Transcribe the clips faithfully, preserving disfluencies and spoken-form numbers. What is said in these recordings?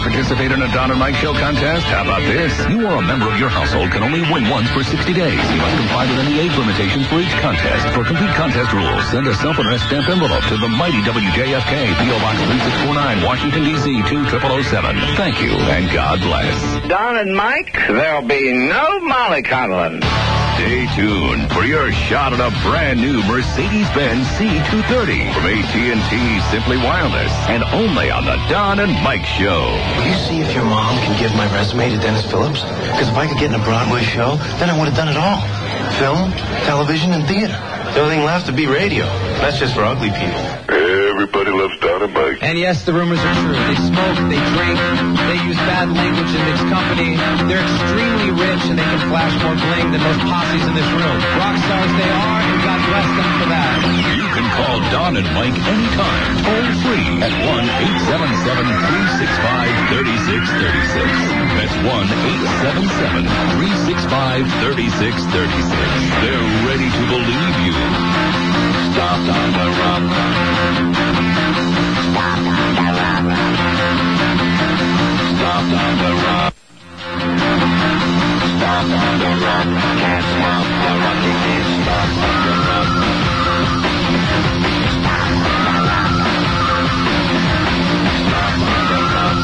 participate in a Don and Mike Show contest? How about this? You or a member of your household can only win once for sixty days. You must comply with any age limitations for each contest. For complete contest rules, send a self-addressed stamped envelope to the mighty W J F K, P O Box three six four nine, Washington, D C two zero zero zero seven. Thank you, and God bless. Don and Mike, there'll be no mollycoddling. Stay tuned for your shot at a brand new Mercedes-Benz C two thirty from A T and T Simply Wireless, and only on the Don and Mike Show. Will you see if your mom can give my resume to Dennis Phillips? Because if I could get in a Broadway show, then I would have done it all. Film, television, and theater. The only thing left to be radio. That's just for ugly people. Everybody loves Don and Mike. And yes, the rumors are true. They smoke, they drink, they use bad language in mixed company. They're extremely rich, and they can flash more bling than most posses in this room. Rock stars they are, and God bless them for that. You can call Don and Mike anytime, toll free at one eight seven seven, three six five, three six three six. That's one eight seven seven, three six five, three six three six. They're ready to believe you. Stop on the rock. Stop on the rock. Stop on the rock. Stop on the rock. Can't stop the rocking is stop on the rock. Stop on the rock. Stop on the rock.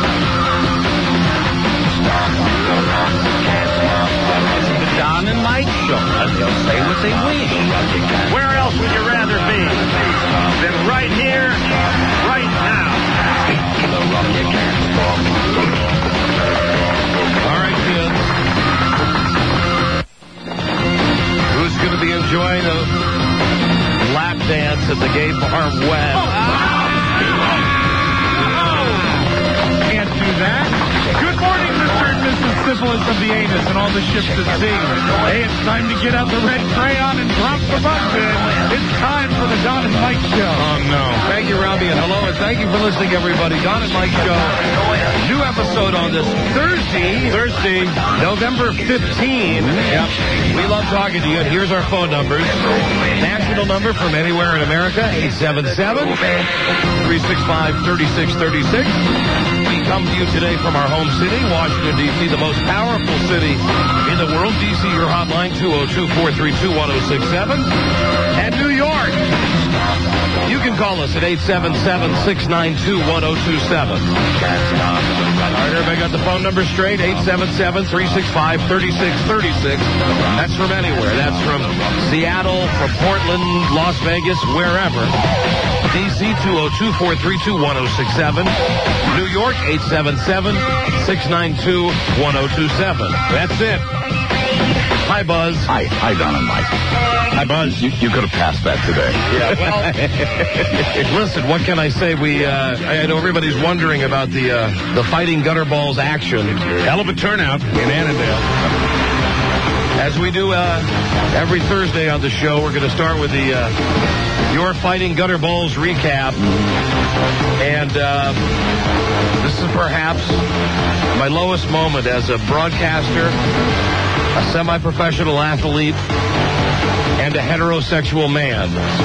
Stop on the rock. Can't stop the rocking. The Don and Mike Show, and they'll say what they wish. Where else would you rather be than right here, right now? All right, kids. Who's going to be enjoying a lap dance at the Gay Bar West? Oh, can't do that. Good morning, Mister and Missus Syphilis of the anus and all the ships at sea. Hey, it's time to get out the red crayon and drop the bugs in. It's time for the Don and Mike Show. Oh, no. Thank you, Robbie, and hello, and thank you for listening, everybody. Don and Mike Show. New episode on this Thursday, Thursday, November fifteenth. Yep. We love talking to you, and here's our phone numbers. National number from anywhere in America, eight seven seven, three six five, three six three six. We come to you today from our home city, Washington, D C, the most powerful city in the world. D C, your hotline, two oh two, four three two, one oh six seven. And New York, you can call us at eight seven seven, six nine two, one oh two seven. All right, everybody got the phone number straight? eight seven seven, three six five, three six three six. That's from anywhere. That's from Seattle, from Portland, Las Vegas, wherever. D C, two oh two, four three two, one oh six seven. New York, eight seven seven, six nine two, one oh two seven. That's it. Hi, Buzz. Hi. Hi, Don and Mike. Hi, Buzz. You, you could have passed that today. Yeah, well, listen, what can I say? We, uh, I know everybody's wondering about the, uh, the Fighting Gutterballs action. Hell of a turnout in Annandale. As we do uh, every Thursday on the show, we're going to start with the uh, Your Fighting Gutterballs recap. And uh, this is perhaps my lowest moment as a broadcaster, a semi-professional athlete, and a heterosexual man.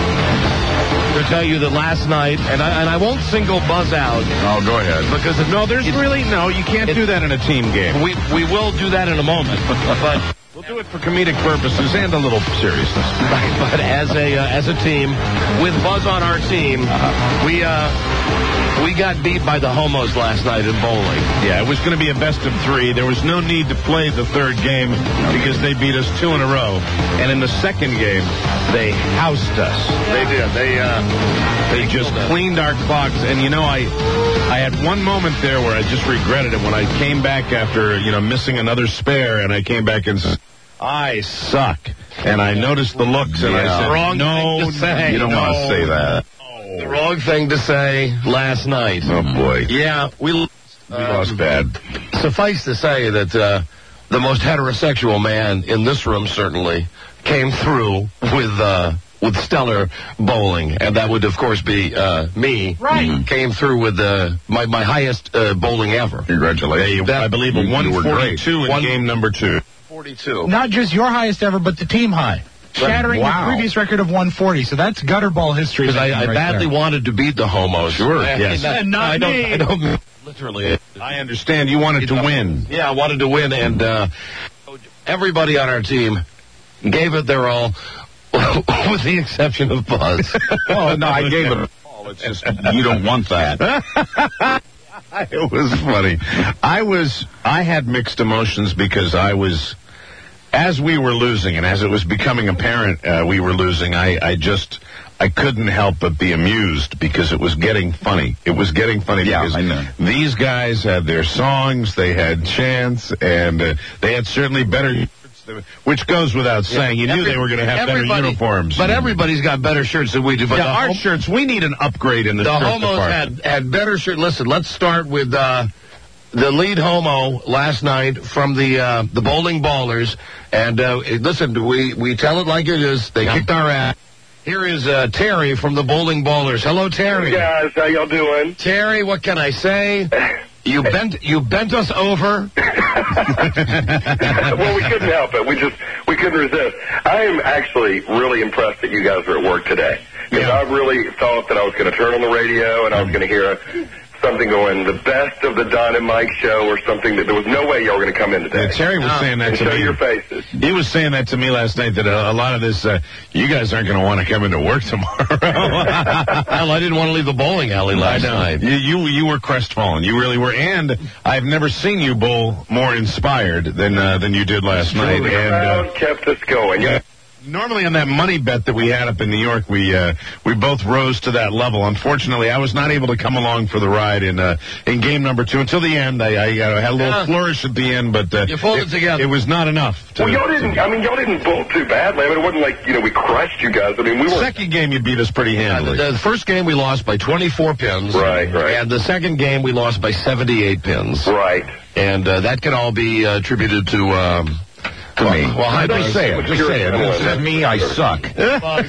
To tell you that last night, and I, and I won't single Buzz out. Oh, go ahead. Because if, no, there's really, no, you can't do that in a team game. We we will do that in a moment, but we'll do it for comedic purposes and a little seriousness. Right, but as a uh, as a team, with Buzz on our team, uh, we uh, we got beat by the homos last night in bowling. Yeah, it was going to be a best of three. There was no need to play the third game because they beat us two in a row. And in the second game, they housed us. They did. They uh, they just cleaned our clocks. And, you know, I I had one moment there where I just regretted it when I came back after, you know, missing another spare, and I came back and said, I suck. And I noticed the looks, and yeah. I said, wrong no, thing to say. You don't no. want to say that. The wrong thing to say last night. Oh, boy. Yeah, we, we uh, lost bad. Suffice to say that uh, the most heterosexual man in this room certainly came through with uh, with stellar bowling, and that would, of course, be uh, me. Right. Mm-hmm. Came through with uh, my, my highest uh, bowling ever. Congratulations. That, I believe a one forty-two in One, game number two. forty-two. Not just your highest ever, but the team high. Shattering wow. the previous record of one forty, so that's gutter ball history. Because I, I right badly there. wanted to beat the homos. Sure, I, yes. I, And not I don't, me. I don't literally. I understand. You wanted to win. Yeah, I wanted to win, and uh, everybody on our team gave it their all, with the exception of Buzz. Oh, no, I gave it all. It's just, you don't want that. It was funny. I was, I had mixed emotions because I was, as we were losing and as it was becoming apparent uh, we were losing, I, I just, I couldn't help but be amused because it was getting funny. It was getting funny yeah, because I know. These guys had their songs, they had chants, and uh, they had certainly better, which goes without saying. You knew Every, they were going to have better uniforms. But everybody's got better shirts than we do. But yeah, the our hom- shirts, we need an upgrade in the, the shirt homos department. had, had better shirts. Listen, let's start with uh, the lead homo last night from the uh, the Bowling Ballers. And uh, listen, we, we tell it like it is. They yeah. kicked our ass. Here is uh, Terry from the Bowling Ballers. Hello, Terry. Hey guys, how y'all doing? Terry, what can I say? You bent you bent us over. Well, we couldn't help it. We just we couldn't resist. I am actually really impressed that you guys are at work today, because yeah. I really thought that I was going to turn on the radio and I was going to hear something going, the best of the Don and Mike show, or something that there was no way y'all were going to come in today. Yeah, Terry was um, saying that and to show me. your faces. He was saying that to me last night, that a, a lot of this, uh, you guys aren't going to want to come into work tomorrow. Hell, I didn't want to leave the bowling alley last night. You, you you were crestfallen. You really were. And I've never seen you bowl more inspired than uh, than you did last night. The and crowd uh, kept us going. Yeah. Normally on that money bet that we had up in New York, we uh, we both rose to that level. Unfortunately, I was not able to come along for the ride in uh, in game number two until the end. I, I uh, had a little yeah. flourish at the end, but uh, you pulled it, it together. It was not enough. To, well, y'all didn't. I mean, y'all didn't bowl too badly. I mean, it wasn't like, you know, we crushed you guys. I mean, we were. Second game, you beat us pretty handily. Uh, the, the first game we lost by twenty-four pins. Right, right. And the second game we lost by seventy-eight pins. Right. And uh, that can all be uh, attributed to. Um, To well, me. Well, I just say it. Just say it. To me, I suck. Buzz.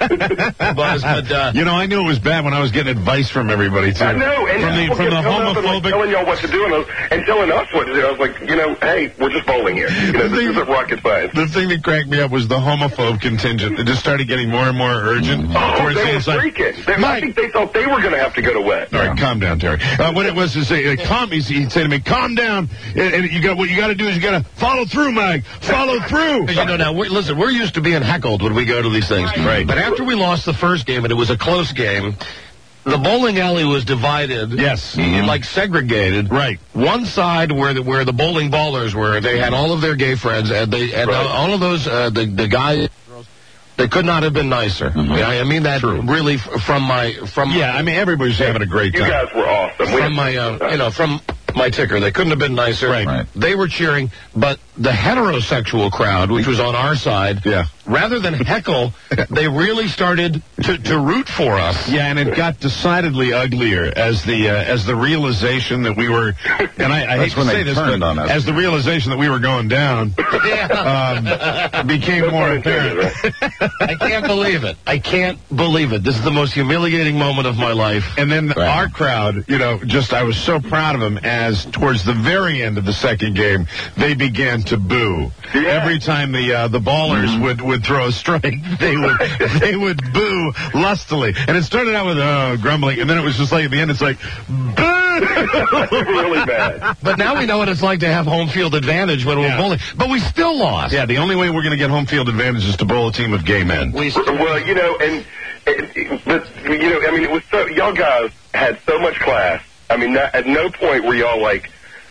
Buzz, but, uh, you know, I knew it was bad when I was getting advice from everybody, too. I know. And from the, from the homophobic. Like telling y'all what to do and, and telling us what to do. I was like, you know, hey, we're just bowling here. You know, this thing, isn't rocket science. The thing that cracked me up was the homophobe contingent. It just started getting more and more urgent. Oh, towards they the were inside. freaking. They, I Mike. think they thought they were going to have to go to wet. All right, calm down, Terry. Uh, what it was to say, uh, calm, he'd say to me, calm down. And, and you got what you got to do is you got to follow through, Mike. Follow through. You know, now, we, listen, we're used to being heckled when we go to these things. Right. But after we lost the first game, and it was a close game, the bowling alley was divided. Yes. Mm-hmm. Like segregated. Right. One side where the, where the Bowling Ballers were, they had all of their gay friends, and they and right. all of those, uh, the, the guys, they could not have been nicer. Mm-hmm. I, I mean that True. really f- from my... from. Yeah, I mean, everybody's having a great time. You guys were awesome. From we my, uh, you know, from... my ticker. They couldn't have been nicer. Right. Right. They were cheering, but the heterosexual crowd, which was on our side, yeah. rather than heckle, they really started to, to root for us. Yeah, and it got decidedly uglier as the uh, as the realization that we were, and I, I hate to say this, but on us. As the realization that we were going down yeah. um, became more apparent. I can't believe it. I can't believe it. This is the most humiliating moment of my life. And then right. our crowd, you know, just I was so proud of them as towards the very end of the second game, they began to boo. Yeah. Every time the uh, the ballers mm-hmm. would, would throw a strike, they would they would boo lustily. And it started out with uh, grumbling, and then it was just like at the end, it's like boo. Really bad. But now we know what it's like to have home field advantage when yeah. we're bowling. But we still lost. Yeah, the only way we're going to get home field advantage is to bowl a team of gay men. We well, you know, and, and but you know, I mean, it was so y'all guys had so much class. I mean, not, at no point were y'all like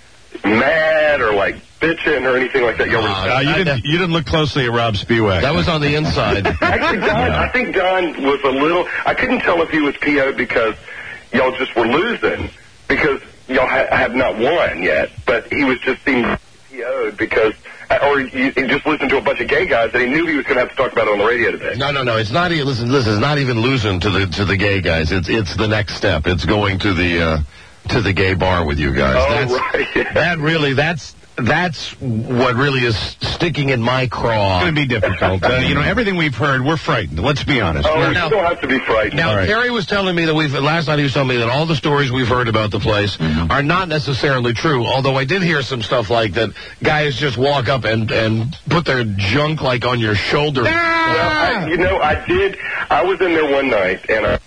mad or like bitching or anything like that. Y'all were, uh, you didn't. You didn't look closely at Rob Spiewak. That was on the inside. Actually, Don, yeah. I think Don was a little. I couldn't tell if he was P O'd because y'all just were losing because y'all ha- have not won yet. But he was just being P O'd because. Or he just listened to a bunch of gay guys and he knew he was going to have to talk about it on the radio today. No, no, no. It's not even. Listen, listen. It's not even losing to the to the gay guys. It's it's the next step. It's going to the uh, to the gay bar with you guys. Oh, that's, right. Yeah. That really. That's that's what really is sticking in my craw. It's going to be difficult. Uh, you know, everything we've heard, we're frightened. Let's be honest. Oh, we're, you don't have to be frightened. Now, right. Terry was telling me that we've, last night he was telling me that all the stories we've heard about the place mm-hmm. are not necessarily true, although I did hear some stuff like that guys just walk up and, and put their junk, like, on your shoulder. Well, I, you know, I did, I was in there one night, and I went to the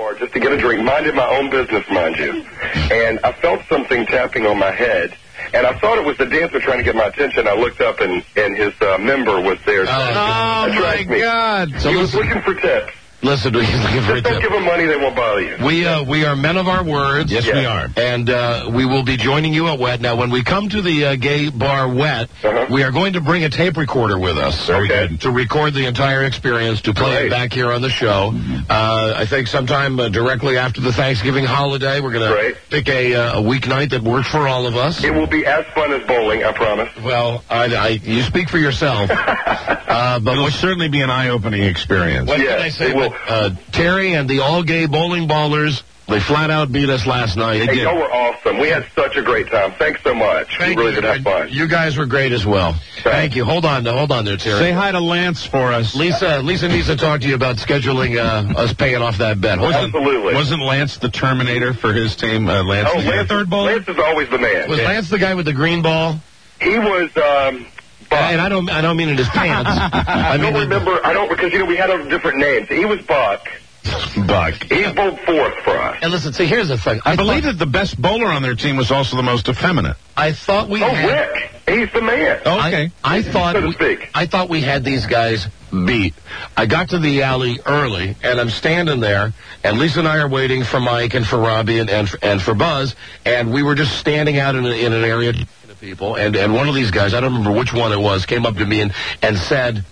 bar just to get a drink, minded my own business, mind you. And I felt something tapping on my head. And I thought it was the dancer trying to get my attention. I looked up, and, and his uh, member was there. Oh, oh my me. God. So he was looking for tips. Listen, he's looking for Just don't give them money, they won't bother you. We uh, we are men of our words. Yes, yeah. we are. And uh, we will be joining you at Wet. Now, when we come to the uh, gay bar Wet, uh-huh. we are going to bring a tape recorder with us okay. to record the entire experience, to play Great. it back here on the show. Uh, I think sometime uh, directly after the Thanksgiving holiday, we're going to pick a, uh, a weeknight that works for all of us. It will be as fun as bowling, I promise. Well, I, I, you speak for yourself. uh, but It'll certainly be an eye-opening experience. What yes, can I say? it will. But, uh, Terry and the all-gay bowling ballers, they flat out beat us last night. Hey, y'all were awesome. We had such a great time. Thanks so much. Thank we really you. did have fun. You guys were great as well. Thank, Thank you. Hold on, hold on there, Terry. Say hi to Lance for us. Lisa, Lisa needs to talk to you about scheduling uh, us paying off that bet. Wasn't, Absolutely. Wasn't Lance the Terminator for his team? Uh, Lance, Oh, was he the Lance, third bowler? Lance is always the man. Was Yeah. Lance the guy with the green ball? He was, um... Buck. And I don't, I don't mean in his pants. I I mean, don't remember, I don't, because, you know, we had a different names. He was Buck. Buck. He bowled fourth for us. And listen, see, here's the thing. I, I believe that the best bowler on their team was also the most effeminate. I thought we Oh, had... Rick. He's the man. Oh, okay. I, I thought So to we, speak. I thought we had these guys beat. I got to the alley early, and I'm standing there, and Lisa and I are waiting for Mike and for Robbie and and, and for Buzz, and we were just standing out in, a, in an area to people, and, and one of these guys, I don't remember which one it was, came up to me and, and said,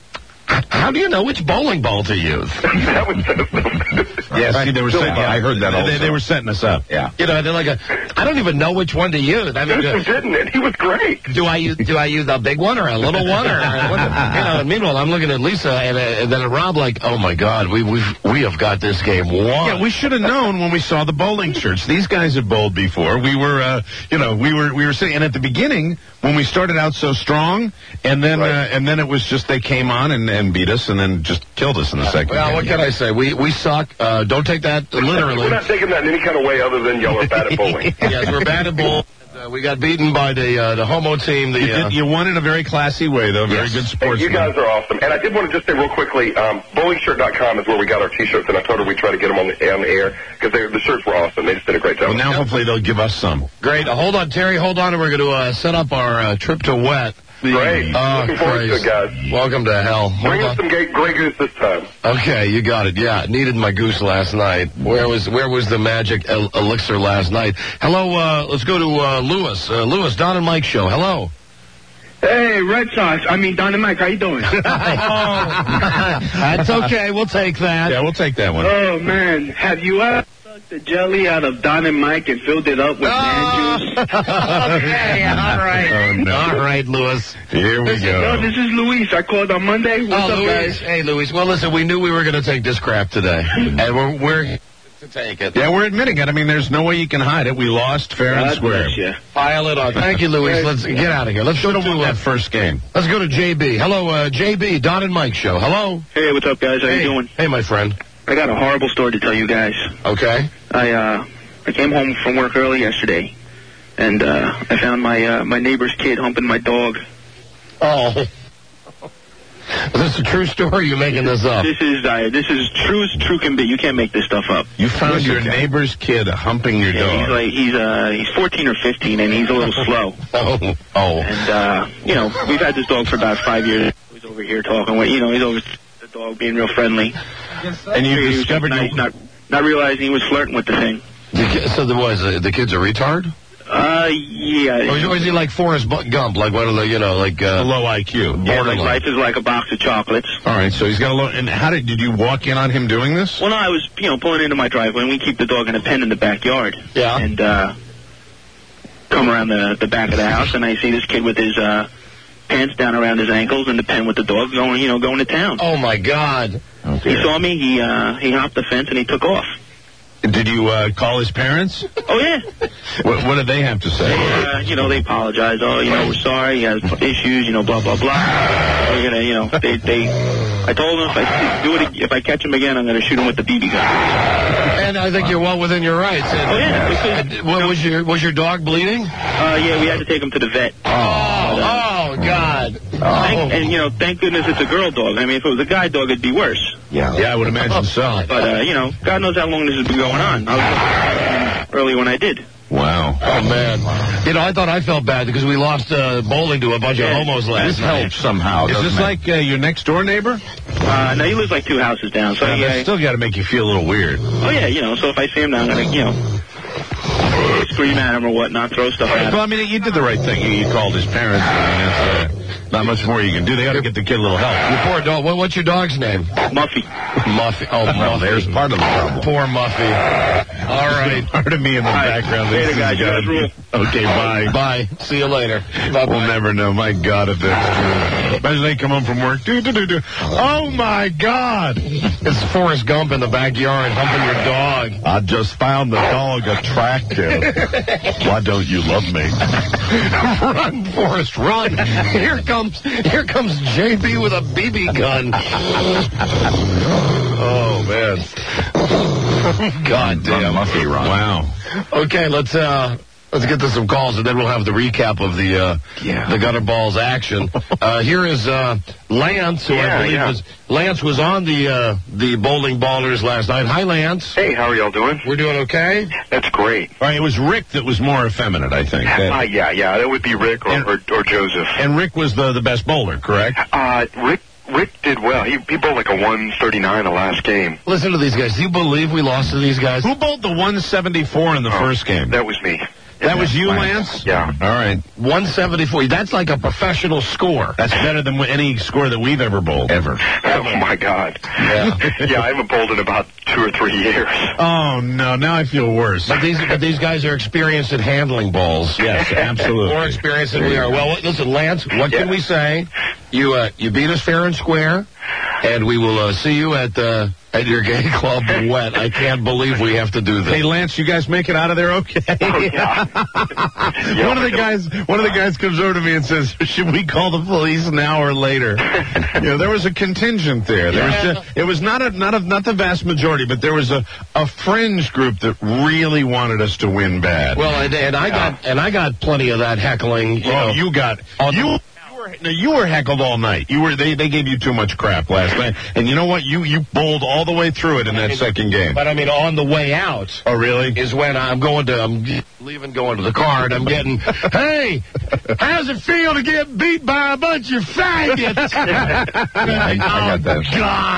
how do you know which bowling ball to use? That was so Yeah, see, they were setting, yeah, I heard that also. They, they were setting us up, yeah. You know, they're like, a, I don't even know which one to use. I mean, He uh, didn't, and he was great. do I use do I use a big one or a little one or what, you know? And meanwhile, I'm looking at Lisa and, uh, and then at Rob like, oh my God, we we we have got this game won. Yeah, we should have known when we saw the bowling shirts. These guys had bowled before. We were, uh, you know, we were we were saying, and at the beginning when we started out so strong, and then Right. uh, and then it was just they came on and, and beat us, and then just killed us in the second. Well, game. what can I say? We we suck. Uh, don't take that literally. We're not taking that in any kind of way other than y'all are bad at bowling. Yes, we're bad at bowling. Uh, we got beaten by the uh, the homo team. The You, uh, did, you won in a very classy way, though. Very Yes. good Hey, sportsman. you guys are awesome. And I did want to just say real quickly, um, bowling shirt dot com is where we got our T-shirts, and I told her we'd try to get them on the, on the air because the shirts were awesome. They just did a great job. Well, now hopefully they'll give us some. Great. Uh, hold on, Terry. Hold on, and we're going to uh, set up our uh, trip to Wet. Great. Oh, Looking forward to Christ. it, guys. Welcome to hell. Bring Hold us on. some gay, Grey Goose this time. Okay, you got it. Yeah, needed my goose last night. Where was where was the magic el- elixir last night? Hello, uh, let's go to uh, Lewis. Uh, Lewis, Don and Mike show. Hello. Hey, Red Sox. I mean, Don and Mike, how you doing? oh, that's okay. We'll take that. Yeah, we'll take that one. Oh, man. Have you ever sucked the jelly out of Don and Mike and filled it up with man juice? Okay, all right. Oh, no. All right, Lewis. Here we No, go. this is Luis. I called on Monday. What's Oh, up, Luis. guys? Hey, Luis. Well, listen, we knew we were going to take this crap today, and we're we're to take it. Yeah, we're admitting it. I mean, there's no way you can hide it. We lost fair and God square. bless you. Pile it on. Thank you, Luis. Let's get out of here. Let's go to Won uh, that first game. let's go to J B. Hello, uh, J B. Don and Mike show. Hello. Hey, what's up, guys? How hey. you doing? Hey, my friend. I got a horrible story to tell you guys. Okay. I uh, I came home from work early yesterday, and uh, I found my uh, my neighbor's kid humping my dog. Oh. Is this a true story? Or are you making this up? This is uh, this is true as true can be. You can't make this stuff up. You found Yes, your okay. neighbor's kid humping your Yeah, he's dog. like he's uh he's fourteen or fifteen, and he's a little slow. Oh. Oh. And uh, you know, we've had this dog for about five years. He's over here talking with, you know, he's always the dog being real friendly. And you He was discovered nice, you... not not realizing he was flirting with the thing. The ki- so the was uh, the kid's a retard? Uh, yeah. Or is, or is he like Forrest Bu- Gump, like one of the, you know, like uh, a low I Q. Yeah, like borderline. life is like a box of chocolates. All right, so he's got a low... And how did... Did you walk in on him doing this? Well, no, I was, you know, pulling into my driveway, and we keep the dog in a pen in the backyard. Yeah. And, uh, come around the, the back of the house, and I see this kid with his, uh, pants down around his ankles and the pen with the dog going, you know, going to town. Oh my God. He saw me, he, uh, he hopped the fence, and he took off. Did you uh, call his parents? Oh, yeah. What, what did they have to say? Uh, you know, they apologized. Oh, you know, we're sorry. He has issues. You know, blah blah blah. We're gonna, you know, they they. I told them if I do it, if I catch him again, I'm gonna shoot him with the B B gun. And I think you're well within your rights. And, Oh, yeah, because, and, what, was your was your dog bleeding? Uh, yeah, we had to take him to the vet. Oh, Oh, God. Thank, and, you know, thank goodness it's a girl dog. I mean, if it was a guy dog, it'd be worse. Yeah, yeah, I would imagine so. But, uh, you know, God knows how long this has been going on. I was early when I did. Wow. Oh, man. You know, I thought I felt bad because we lost uh, bowling to a bunch Yeah. of homos last This night. helps somehow. Is this like uh, your next door neighbor? Uh, no, he lives like two houses down. So Yeah, yeah, that's still got to make you feel a little weird. oh yeah, you know. So if I see him now, I'm gonna, you know, scream at him or whatnot, throw stuff at him. Well, I mean, you did the right thing. You, you called his parents. I mean, that's uh, not much more you can do. They ought to get the kid a little help. Your poor dog. What, what's your dog's name? Muffy. Muffy. Oh, Well, Muffy. there's part of the problem. Poor Muffy. All right. Part of me in the All right. background. Later, This is guys. You guys good. rule. Okay, bye. Bye. See you later. Bye-bye. We'll never know. My God, if that's true. Imagine they come home from work. Do, do, do, do. Oh, my God. It's Forrest Gump in the backyard humping your dog. I just found the dog attractive. Why don't you love me? Run, Forrest, run. Here comes here comes J B with a B B gun. Oh, man. God damn. Muffy run. Wow. Okay, let's uh let's get to some calls and then we'll have the recap of the uh Yeah. the Gutter Balls action. Uh here is uh Lance, who I Yeah, believe yeah. was Lance was on the uh the Bowling Ballers last night. Hi, Lance. Hey, how are y'all doing? We're doing okay? That's great. All right, it was Rick that was more effeminate, I think. Uh, That- yeah, yeah, that would be Rick or, And- or, or Joseph. and Rick was the, the best bowler, correct? Uh, Rick Rick did well. He, he bowled like a one thirty-nine the last game. Listen to these guys. Do you believe we lost to these guys? Who bowled the one seventy-four in the Oh, first game? That was me. That was you, Lance? Yeah. All right. one seventy-four. That's like a professional score. That's better than any score that we've ever bowled. Ever. Oh, my God. Yeah. Yeah, I haven't bowled in about two or three years. Oh, no. Now I feel worse. But these, but these guys are experienced at handling balls. Yes, absolutely. More experienced than we are. Well, listen, Lance, what Yeah. can we say? You uh, you beat us fair and square, and we will uh, see you at uh, at your gay club wet. I can't believe we have to do this. Hey, Lance, you guys make it out of there okay? Oh, yeah. Yeah, one of the we're guys, one of the guys comes over to me and says, "Should we call the police now or later?" You know, there was a contingent there. There Yeah. was just, it was not a not a not the vast majority, but there was a a fringe group that really wanted us to win bad. Well, and, and I got and I got plenty of that heckling. You Well, know, you got on the- you. You were, no, you were heckled all night. You were they, they gave you too much crap last night, and you know what? You you bowled all the way through it in that second game. But I mean, on the way out. Oh, really? Is when I'm going to, I'm leaving, going to the car, and I'm getting, hey, how's it feel to get beat by a bunch of faggots? I, I got that.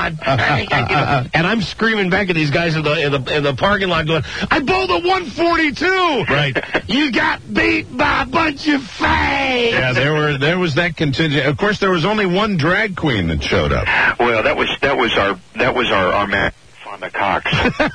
God. And I'm screaming back at these guys in the, in the in the parking lot going, I bowled a one forty-two. Right. You got beat by a bunch of fags. Yeah, there were there was that contingent. Of course, there was only one drag queen that showed up. Well, that was that was our that was our our man Fonda Cox.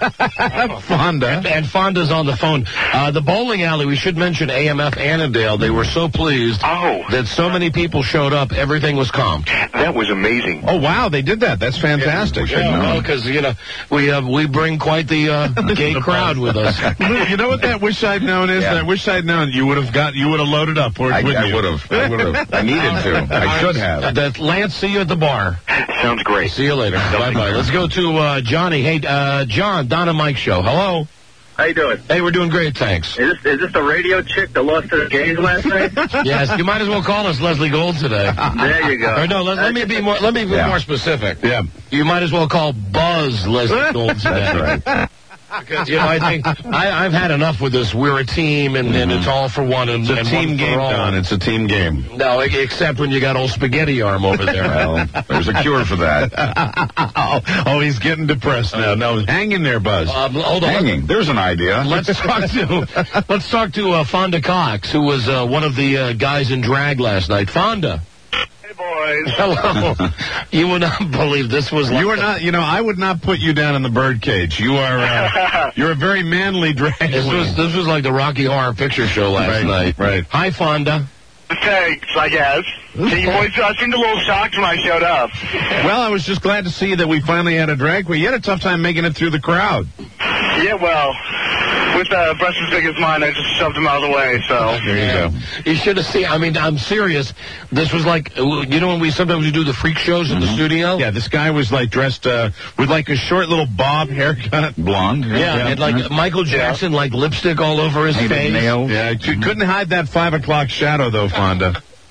Fonda. And, and Fonda's on the phone. Uh, the bowling alley, we should mention A M F Annandale. They were so pleased Oh. that so many people showed up. Everything was comped. That was amazing. Oh wow, they did that. That's fantastic. Yeah, well, because you know we uh, we bring quite the uh, gay crowd with us. You know what that wish I'd known is? Yeah. That wish I'd known you would have got you would have loaded up, or I, wouldn't I you? would have. I would have. I needed to. I should have. That Lance, see you at the bar. Sounds great. See you later. Bye bye. Let's go to uh, Johnny. Hey, uh, John, Don and Mike show. Hello. How you doing? Hey, we're doing great, thanks. Is this, is this the radio chick that lost to the gays last night? Yes, you might as well call us Leslie Gold today. There you go. Or no, let, let me be more. Let me be Yeah. more specific. Yeah. You might as well call Buzz Leslie Gold today. That's right. Because, you know, I think I, I've had enough with this. We're a team, and, and it's all for one. And, It's a and team one for game, all. Don. It's a team game. No, except when you got old spaghetti arm over there. Well, there's a cure for that. oh, oh, he's getting depressed now. No, hang in there, Buzz. Um, hold on. Hanging. There's an idea. Let's talk to let's talk to uh, Fonda Cox, who was uh, one of the uh, guys in drag last night. Fonda. Hey, boys. Hello. You would not believe this was. Like You are not. You know, I would not put you down in the birdcage. You are. Uh, you're a very manly drag This queen. was this was like the Rocky Horror Picture Show last Right, night. right. Hi, Fonda. Thanks, I guess. See, you boys, I seemed a little shocked when I showed up. Well, I was just glad to see that we finally had a drag queen. You had a tough time making it through the crowd. Yeah, well, with uh, breasts as big as mine, I just shoved them out of the way, so. There you Yeah. go. You should have seen. I mean, I'm serious. This was like, you know, when we sometimes we do the freak shows in the studio. Yeah, this guy was like dressed uh, with like a short little bob haircut. Blonde. Yeah, and like Michael Jackson, like lipstick all over his Painted face. nails. Yeah, you couldn't hide that five o'clock shadow though, Fonda.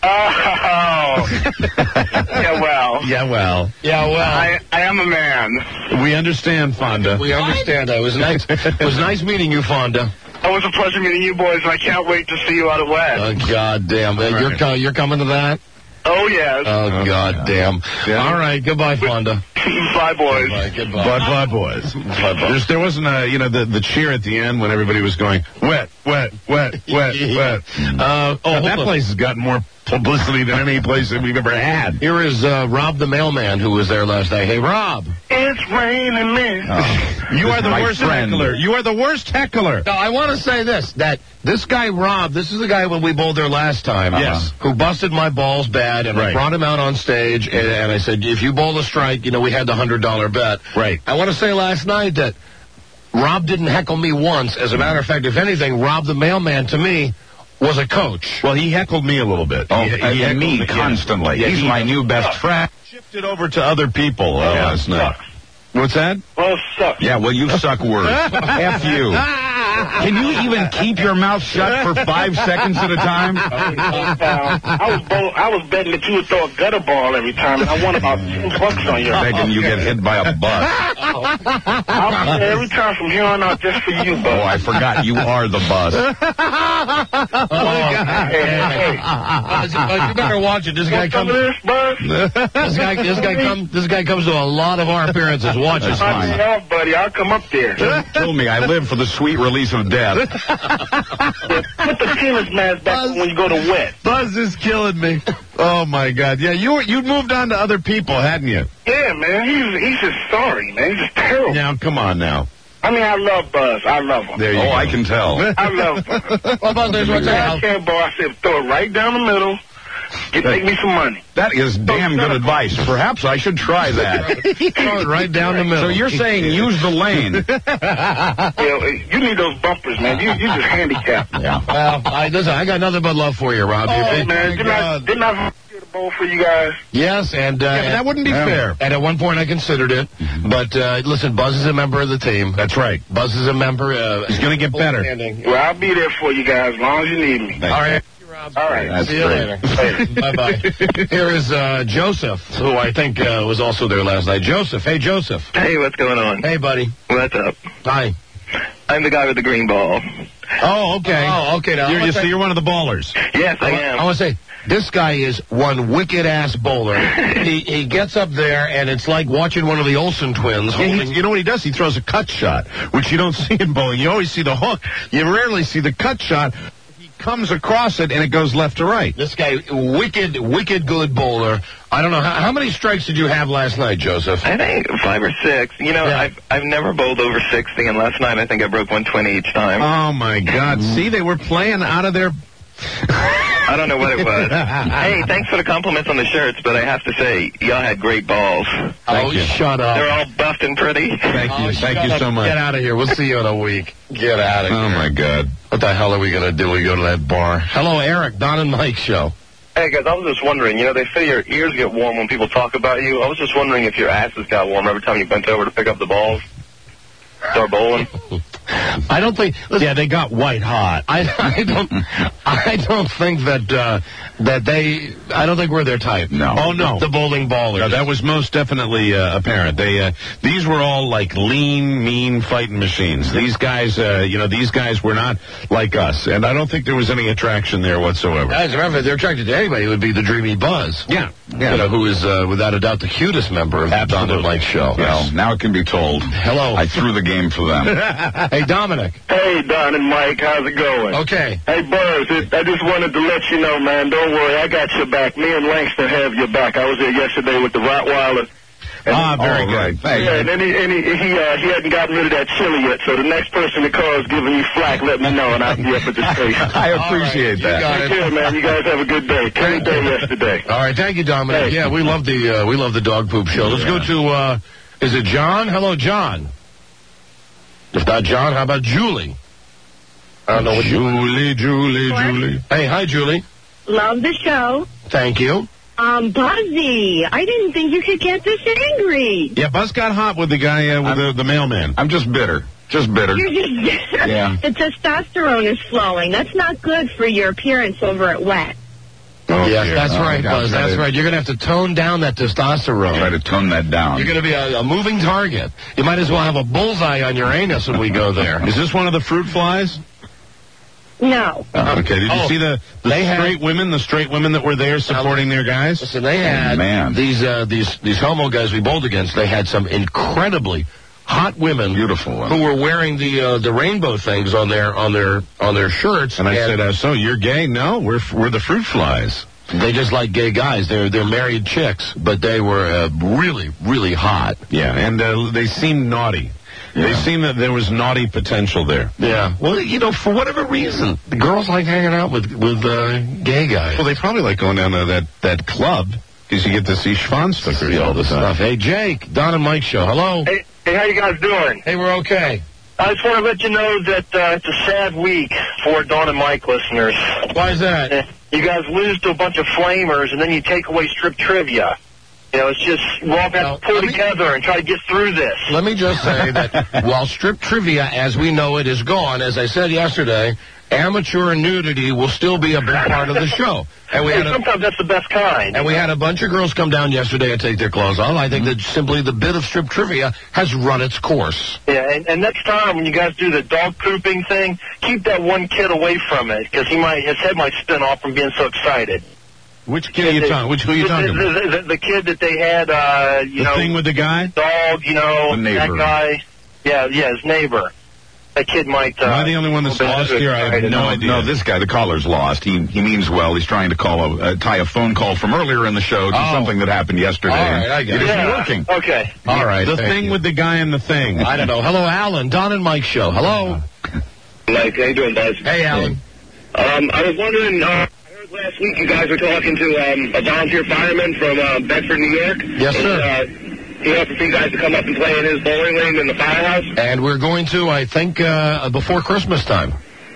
Oh. Yeah, well. Yeah, well. Yeah, well. I, I am a man. We understand, Fonda. We understand. It was nice. It was nice meeting you, Fonda. It was a pleasure meeting you boys, and I can't wait to see you out at West. Oh, God damn. All You're, right. co- you're coming to that? Oh, yes. Oh, God damn. Yeah. All right. Goodbye, Fonda. Bye, boys. Goodbye. Goodbye. Bud, Bud boys. There's, there wasn't a, you know, the, the cheer at the end when everybody was going, wet, wet, wet, wet, wet. Uh, oh, Now, that hold on. place has gotten more publicity than any place that we've ever had. Here is uh, Rob the mailman who was there last night. Hey, Rob. It's raining men. Oh. You are the My worst friend. heckler. You are the worst heckler. Now, I want to say this, that this guy, Rob, this is the guy when we bowled there last time. Yes. Who busted my balls bad, and I Right. brought him out on stage, and, and I said, if you bowl a strike, you know, we had the one hundred dollar bet. Right. I want to say last night that Rob didn't heckle me once. As a matter of fact, if anything, Rob the mailman, to me, was a coach. Well, he heckled me a little bit. Oh, he, he and heckled me constantly. Yeah, He's he my new best friend. shifted over to other people uh, Yeah, last night. sucks. What's that? Well, it sucks. Yeah, well, you suck worse. F you. Can you even keep your mouth shut for five seconds at a time? I was bowl, I was betting that you would throw a gutter ball every time, and I won about ten bucks on your. Begging you get hit by a bus. I'll be there every time from here on out just for you, Oh, bud. I forgot. You are the bus. Oh, God. Hey, hey, Buzz, Buzz, you better watch it. This guy want some comes. of this, bud? This guy, this guy comes. This guy comes to a lot of our appearances. Watch That's it. fine. Knock me off, buddy. I'll come up there. Kill me. I live for the sweet release of death. Put the penis mask back on when you go to wet. Buzz is killing me. Oh, my God. Yeah, you were, you'd moved on to other people, hadn't you? Yeah, man. He's he's just sorry, man. He's just terrible. Now, come on now. I mean, I love Buzz. I love him. There you Oh, go. I can tell. I love Buzz. Well, Buzz, there's one I thing. can't, boy. I said throw it right down the middle. Get, make me some money. That is damn good advice. Perhaps I should try that. Throw it right down the middle. So you're saying use the lane. Yeah, you need those bumpers, man. You you just handicapped. Yeah. Well, I, listen, I got nothing but love for you, Rob. Oh, You- man. Didn't I, didn't I volunteer to bowl for you guys? Yes, and uh, Yeah, but that wouldn't be and- fair. And at one point, I considered it. But uh, listen, Buzz is a member of the team. That's right. Buzz is a member. Uh, He's going to get better. Well, I'll be there for you guys as long as you need me. All right. All right. That's See you great. later. Bye-bye. Here is uh, Joseph, who I think uh, was also there last night. Joseph. Hey, Joseph. Hey, what's going on? Hey, buddy. What's up? Hi. I'm the guy with the green ball. Oh, okay. Oh, okay. Now, You're, I you, want so to- you're one of the ballers. Yes, I am. I want to say, this guy is one wicked-ass bowler. he, he gets up there, and it's like watching one of the Olsen twins. Yeah, holding- he, you know what he does? He throws a cut shot, which you don't see in bowling. You always see the hook. You rarely see the cut shot. He comes across it, and it goes left to right. This guy, wicked, wicked good bowler. I don't know. How, how many strikes did you have last night, Joseph? I think five or six. You know, Yeah. I've I've never bowled over sixty, and last night I think I broke one twenty each time. Oh, my God. See, they were playing out of their... I don't know what it was. Hey, thanks for the compliments on the shirts, but I have to say, y'all had great balls. Oh, shut up. They're all buffed and pretty. Thank you. Oh, Thank shut you up. so much. Get out of here. We'll see you in a week. Get out of Oh, here. my God. What the hell are we going to do? We go to that bar. Hello, Eric. Don and Mike show. Hey, guys, I was just wondering, you know, they say your ears get warm when people talk about you. I was just wondering if your asses got warm every time you bent over to pick up the balls. Start bowling. I don't think. Listen, Yeah, they got white hot. I, I don't. I don't think that uh, that they. I don't think we're their type. No. Oh, no. The bowling ballers. No, that was most definitely uh, apparent. They uh, these were all like lean, mean fighting machines. These guys, uh, you know, these guys were not like us, and I don't think there was any attraction there whatsoever. As a matter of fact, they're attracted to anybody. It would be the Dreamy Buzz. Yeah, You know, who is uh, without a doubt the cutest member of the Don and Mike show. Well, now it can be told. Hello. I threw the game for them. Hey, Dominic. Hey, Don and Mike, how's it going? Okay. Hey, Buzz, it, I just wanted to let you know, man, don't worry, I got your back. Me and Langston have your back. I was there yesterday with the Rottweiler. And Ah, very All good. right. Thank yeah, you. and then he, and he, he, uh, he hadn't gotten rid of that chili yet, so the next person that calls giving you flack, let me know, and I'll be up at the station. I appreciate You that. got Take it. care, man. You guys have a good day. Great day yesterday. All right, thank you, Dominic. Hey. Yeah, we love the uh, we love the dog poop show. Let's go to uh, is it John? Hello, John. If not John, how about Julie? I don't know what Julie, Julie, What? Julie. Hey, hi, Julie. Love the show. Thank you. Um, Buzzy, I didn't think you could get this angry. Yeah, Buzz got hot with the guy uh, with the, the mailman. I'm just bitter. Just bitter. You're just Yeah. the testosterone is flowing. That's not good for your appearance over at Wet. Oh, yeah, dear. that's Oh, right, God, Buzz. That's to- right. You're going to have to tone down that testosterone. Try to tone that down. You're going to be a, a moving target. You might as well have a bullseye on your anus when we go there. Is this one of the fruit flies? No. Uh, okay, did you Oh, see the, the they had- straight women, the straight women that were there supporting their guys? Listen, they had Man. these uh, these these homo guys we bowled against. They had some incredibly hot women, Beautiful women. who were wearing the uh, the rainbow things on their on their on their shirts. And I said, uh, so you're gay? No, we're we're the fruit flies. They just like gay guys. They're they're married chicks, but they were uh, really really hot. Yeah, and uh, they seemed naughty. They seemed that there was naughty potential there. Yeah. Well, you know, for whatever reason, the girls like hanging out with with uh, gay guys. Well, they probably like going down to that, that club because you get to see Schwanstuckers all the time. Stuff. Hey, Jake, Don and Mike show. Hello. Hey, hey, how you guys doing? Hey, we're okay. I just want to let you know that uh, it's a sad week for Dawn and Mike listeners. Why is that? Uh, You guys lose to a bunch of flamers, and then you take away strip trivia. You know, it's just, we all have Now, to pull let me- together and try to get through this. Let me just say that while strip trivia, as we know it, is gone, as I said yesterday, amateur nudity will still be a big part of the show. And we Hey, had a, sometimes that's the best kind. and we had a bunch of girls come down yesterday and take their clothes off. I think that simply the bit of strip trivia has run its course. Yeah, and, and next time when you guys do the dog pooping thing, keep that one kid away from it, because he might, his head might spin off from being so excited. Which kid are you talking? Which who are you the, talking the, about? the, the, the kid that they had, uh, you The know, thing with the guy? dog, you know, The neighbor. that guy. Yeah, yeah, his neighbor. That kid might. Uh, Am I the only one that's a little bit lost here? I have excited. no No, idea. no, this guy, the caller's lost. He he means well. He's trying to call a, uh, tie a phone call from earlier in the show to Oh. something that happened yesterday. All right, I get it it. isn't Yeah. working. Okay. All right. The thank thing you. with the guy and the thing. I don't know. Hello, Alan. Don and Mike show. Hello. Mike, how you doing, Buzz? Hey, Alan. Um, I was wondering, uh, I heard last week you guys were talking to um, a volunteer fireman from uh, Bedford, New York. Yes, and, sir. Uh, he offered for you guys to come up and play in his bowling lane in the firehouse. And we're going to, I think, uh, before Christmas time.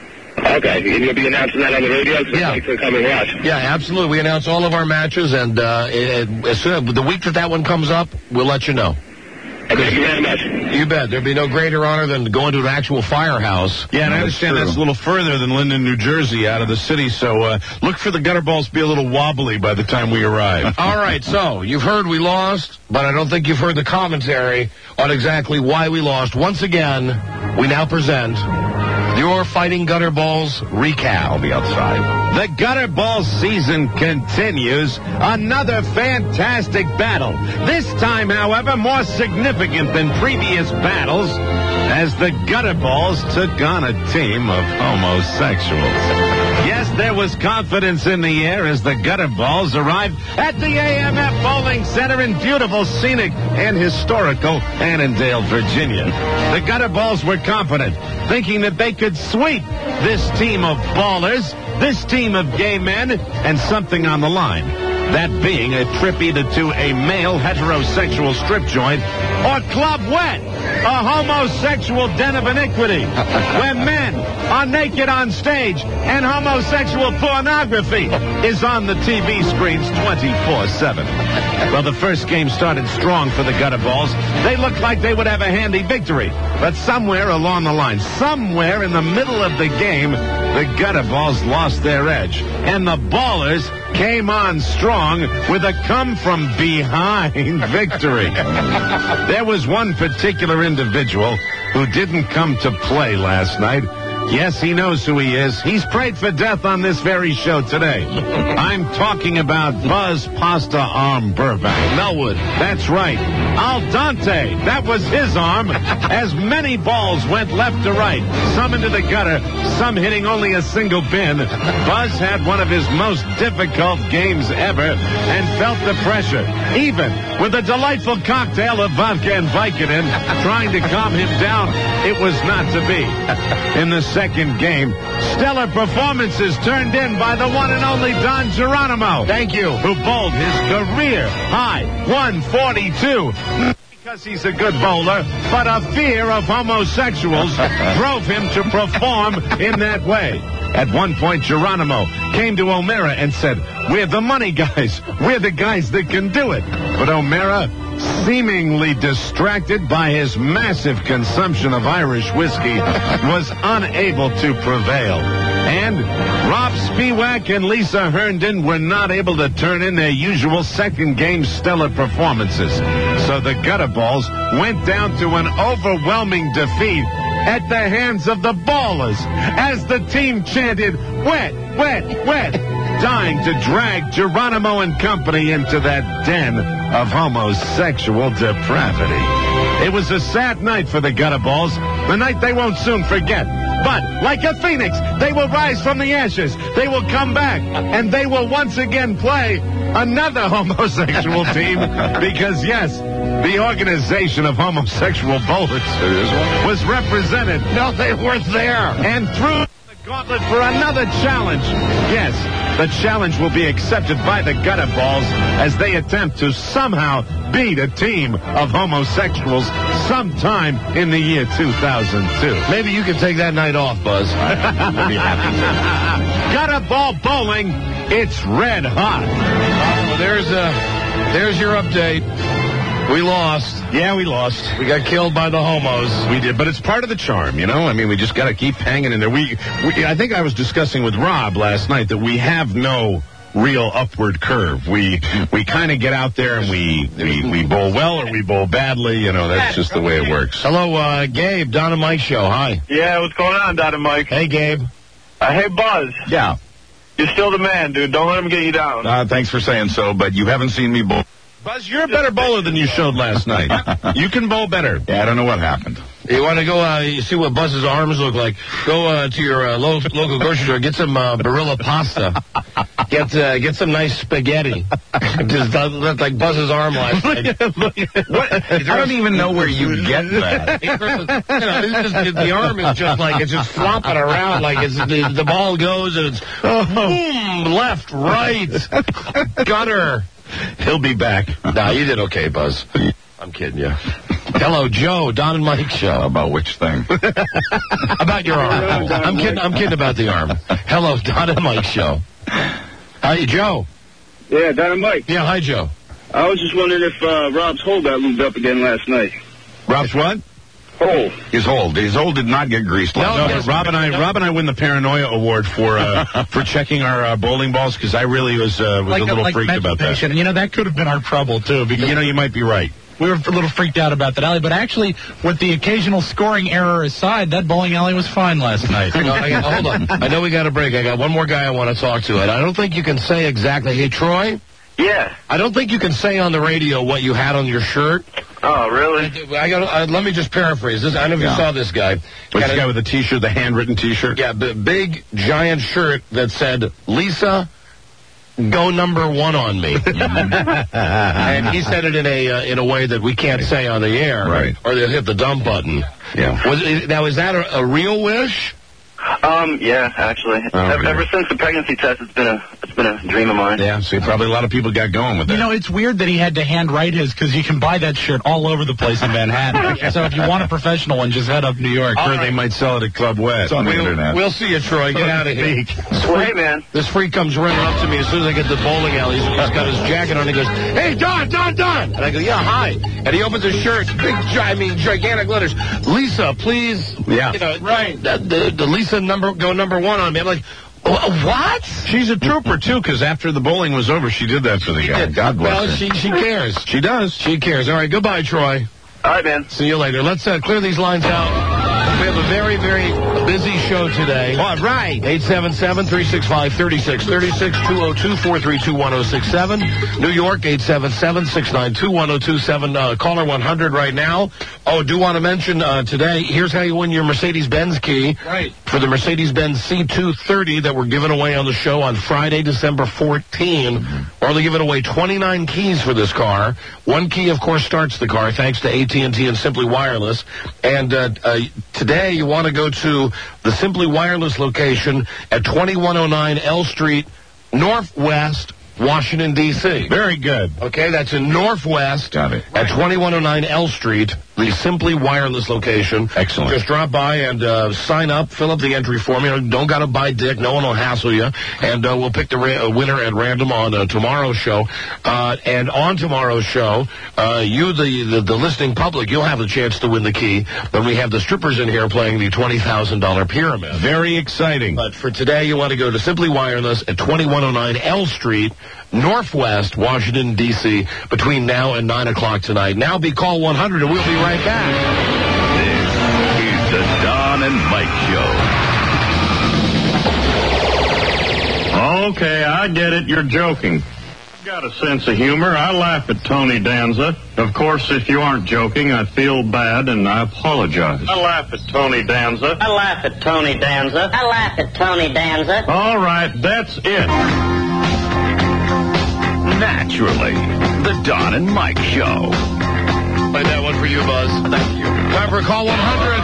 Okay, and you'll be announcing that on the radio, so Yeah. yeah. to come and watch. Yeah, absolutely. We announce all of our matches, and uh, it, it, as soon the week that that one comes up, we'll let you know. Thank you very much. You bet. There'd be no greater honor than going to an actual firehouse. Yeah, and I understand that's a little further than Linden, New Jersey, out of the city, so uh, look for the gutter balls to be a little wobbly by the time we arrive. All right, so you've heard we lost, but I don't think you've heard the commentary on exactly why we lost. Once again, we now present your Fighting Gutter Balls recap. I'll be outside. The gutter ball season continues. Another fantastic battle. This time, however, more significant than previous battles, as the gutter balls took on a team of homosexuals. Yes, there was confidence in the air as the gutter balls arrived at the A M F Bowling Center in beautiful, scenic, and historical Annandale, Virginia. The gutter balls were confident, thinking that they could sweep this team of ballers, this team of gay men, and something on the line. That being a trip either to a male heterosexual strip joint or Club Wet, a homosexual den of iniquity, where men are naked on stage and homosexual pornography is on the T V screens twenty-four seven. Well, the first game started strong for the gutter balls. They looked like they would have a handy victory. But somewhere along the line, somewhere in the middle of the game, the gutter balls lost their edge. And the ballers came on strong with a come-from-behind victory. There was one particular individual who didn't come to play last night. Yes, he knows who he is. He's prayed for death on this very show today. I'm talking about Buzz Pasta Arm Burbank. Melwood. That's right. Al Dante. That was his arm. As many balls went left to right, some into the gutter, some hitting only a single pin. Buzz had one of his most difficult games ever and felt the pressure, even with a delightful cocktail of vodka and Vicodin trying to calm him down. It was not to be. In the second game, stellar performances turned in by the one and only Don Geronimo. Thank you. Who bowled his career high one forty-two. Because he's a good bowler, but a fear of homosexuals drove him to perform in that way. At one point, Geronimo came to O'Mara and said, "We're the money guys. We're the guys that can do it." But O'Mara, seemingly distracted by his massive consumption of Irish whiskey, was unable to prevail. And Rob Spiewak and Lisa Herndon were not able to turn in their usual second game stellar performances. So the Gutterballs went down to an overwhelming defeat at the hands of the Ballers as the team chanted, wet, wet, wet, dying to drag Geronimo and company into that den of homosexual depravity. It was a sad night for the Gutterballs, the night they won't soon forget. But, like a phoenix, they will rise from the ashes. They will come back, and they will once again play another homosexual team. Because, yes, the organization of homosexual bowlers was represented. No, they weren't there. And through the gauntlet for another challenge. Yes, the challenge will be accepted by the Gutterballs as they attempt to somehow beat a team of homosexuals sometime in the year two thousand two. Maybe you can take that night off, Buzz. We'll be happy to. Gutterball bowling, it's red hot. Well, there's, uh, there's your update. We lost. Yeah, we lost. We got killed by the homos. We did, but it's part of the charm, you know? I mean, we just got to keep hanging in there. We, we, I think I was discussing with Rob last night that we have no real upward curve. We we kind of get out there and we, we, we bowl well or we bowl badly. You know, that's just the way it works. Hello, uh, Gabe, Don and Mike show. Hi. Yeah, what's going on, Don and Mike? Hey, Gabe. Uh, hey, Buzz. Yeah. You're still the man, dude. Don't let him get you down. Uh, thanks for saying so, but you haven't seen me bowl. Buzz, you're a better bowler than you showed last night. You can bowl better. Yeah, I don't know what happened. You want to go uh, you see what Buzz's arms look like? Go uh, to your uh, lo- local grocery store, get some uh, Barilla pasta. Get uh, get some nice spaghetti. Just look like Buzz's arm last night. What? I don't even know where you get that. You know, it's just, the arm is just like, it's just flopping around like it's the, the ball goes and it's boom, left, right, gutter. He'll be back. Nah, you did okay, Buzz. I'm kidding you. Hello, Joe, Don and Mike show. About which thing? About your arm. I'm kidding. I'm kidding about the arm. Hello, Don and Mike show. Hi, Joe. Yeah, Don and Mike. Yeah, hi, Joe. I was just wondering if uh, Rob's hole got lubed up again last night. Rob's what? Hole. His hole. His hole did not get greased. No, last no, night. Rob and I, Rob and I win the Paranoia Award for uh, for checking our uh, bowling balls because I really was uh, was like a little like freaked about that. patient. And, you know, that could have been our trouble, too. Because you know, you might be right. We were a little freaked out about that alley. But actually, with the occasional scoring error aside, that bowling alley was fine last night. No, I got, hold on. I know we got a break. I got one more guy I want to talk to. And I don't think you can say exactly. Hey, Troy? Yeah. I don't think you can say on the radio what you had on your shirt. Oh, really? I got. Uh, let me just paraphrase this. I don't know if Yeah. you saw this guy. Which guy with the T-shirt, the handwritten T-shirt? Yeah, b- big, giant shirt that said, Lisa, go number one on me. And he said it in a uh, in a way that we can't say on the air. Right. Or they'll hit the dump button. Yeah. Was it, now, is that a, a real wish? Um, yeah, actually. Oh, ever, yeah. ever since the pregnancy test, it's been a it's been a dream of mine. Yeah, see, probably a lot of people got going with that. You know, it's weird that he had to handwrite his because you can buy that shirt all over the place in Manhattan. So if you want a professional one, just head up New York. Or they might sell it at Club West. It's on the We'll, internet. we'll see you, Troy. Get out of here. Well, hey, man. This freak comes running up to me as soon as I get to the bowling alley. He's, he's got his jacket on. He goes, hey, Don, Don, Don. And I go, yeah, hi. And he opens his shirt. Big, gi- I mean, gigantic letters. Lisa, please. Yeah. You know, right. The, the, the Lisa number, go number one on me. I'm like, what? She's a trooper, too, because after the bowling was over, she did that for the guy. God bless Well, her. she, she cares. She does. She cares. All right, goodbye, Troy. All right, man. See you later. Let's uh, clear these lines out. We have a very, very busy show today. All right. eight seven seven, three six five, three six three six, two oh two, four three two, one oh six seven. New York, eight seven seven, six nine two, one oh two seven. Uh, caller one hundred right now. Oh, do want to mention uh, today, here's how you win your Mercedes-Benz key. Right. For the Mercedes-Benz C two thirty that we're giving away on the show on Friday, December fourteenth. We're only giving away twenty-nine keys for this car. One key, of course, starts the car, thanks to A T and T and Simply Wireless. And uh, uh, today you want to go to the Simply Wireless location at twenty-one oh nine L Street, Northwest, Washington, D C Very good. Okay, that's in Northwest Got it. at twenty-one oh nine L Street, the Simply Wireless location. Excellent. Just drop by and uh, sign up, fill up the entry form. You know, don't got to buy dick. No one will hassle you. And uh, we'll pick the ra- winner at random on uh, tomorrow's show. Uh, and on tomorrow's show, uh, you, the, the, the listening public, you'll have the chance to win the key when we have the strippers in here playing the twenty thousand dollars pyramid. Very exciting. But for today, you want to go to Simply Wireless at twenty-one oh nine L Street, Northwest, Washington, D C, between now and nine o'clock tonight. Now be call one hundred, and we'll be right back. This is the Don and Mike Show. Okay, I get it. You're joking. I've got a sense of humor. I laugh at Tony Danza. Of course, if you aren't joking, I feel bad, and I apologize. I laugh at Tony Danza. I laugh at Tony Danza. I laugh at Tony Danza. All right, that's it. Naturally, the Don and Mike Show. Play that one for you, Buzz. Thank you. Time for call one hundred.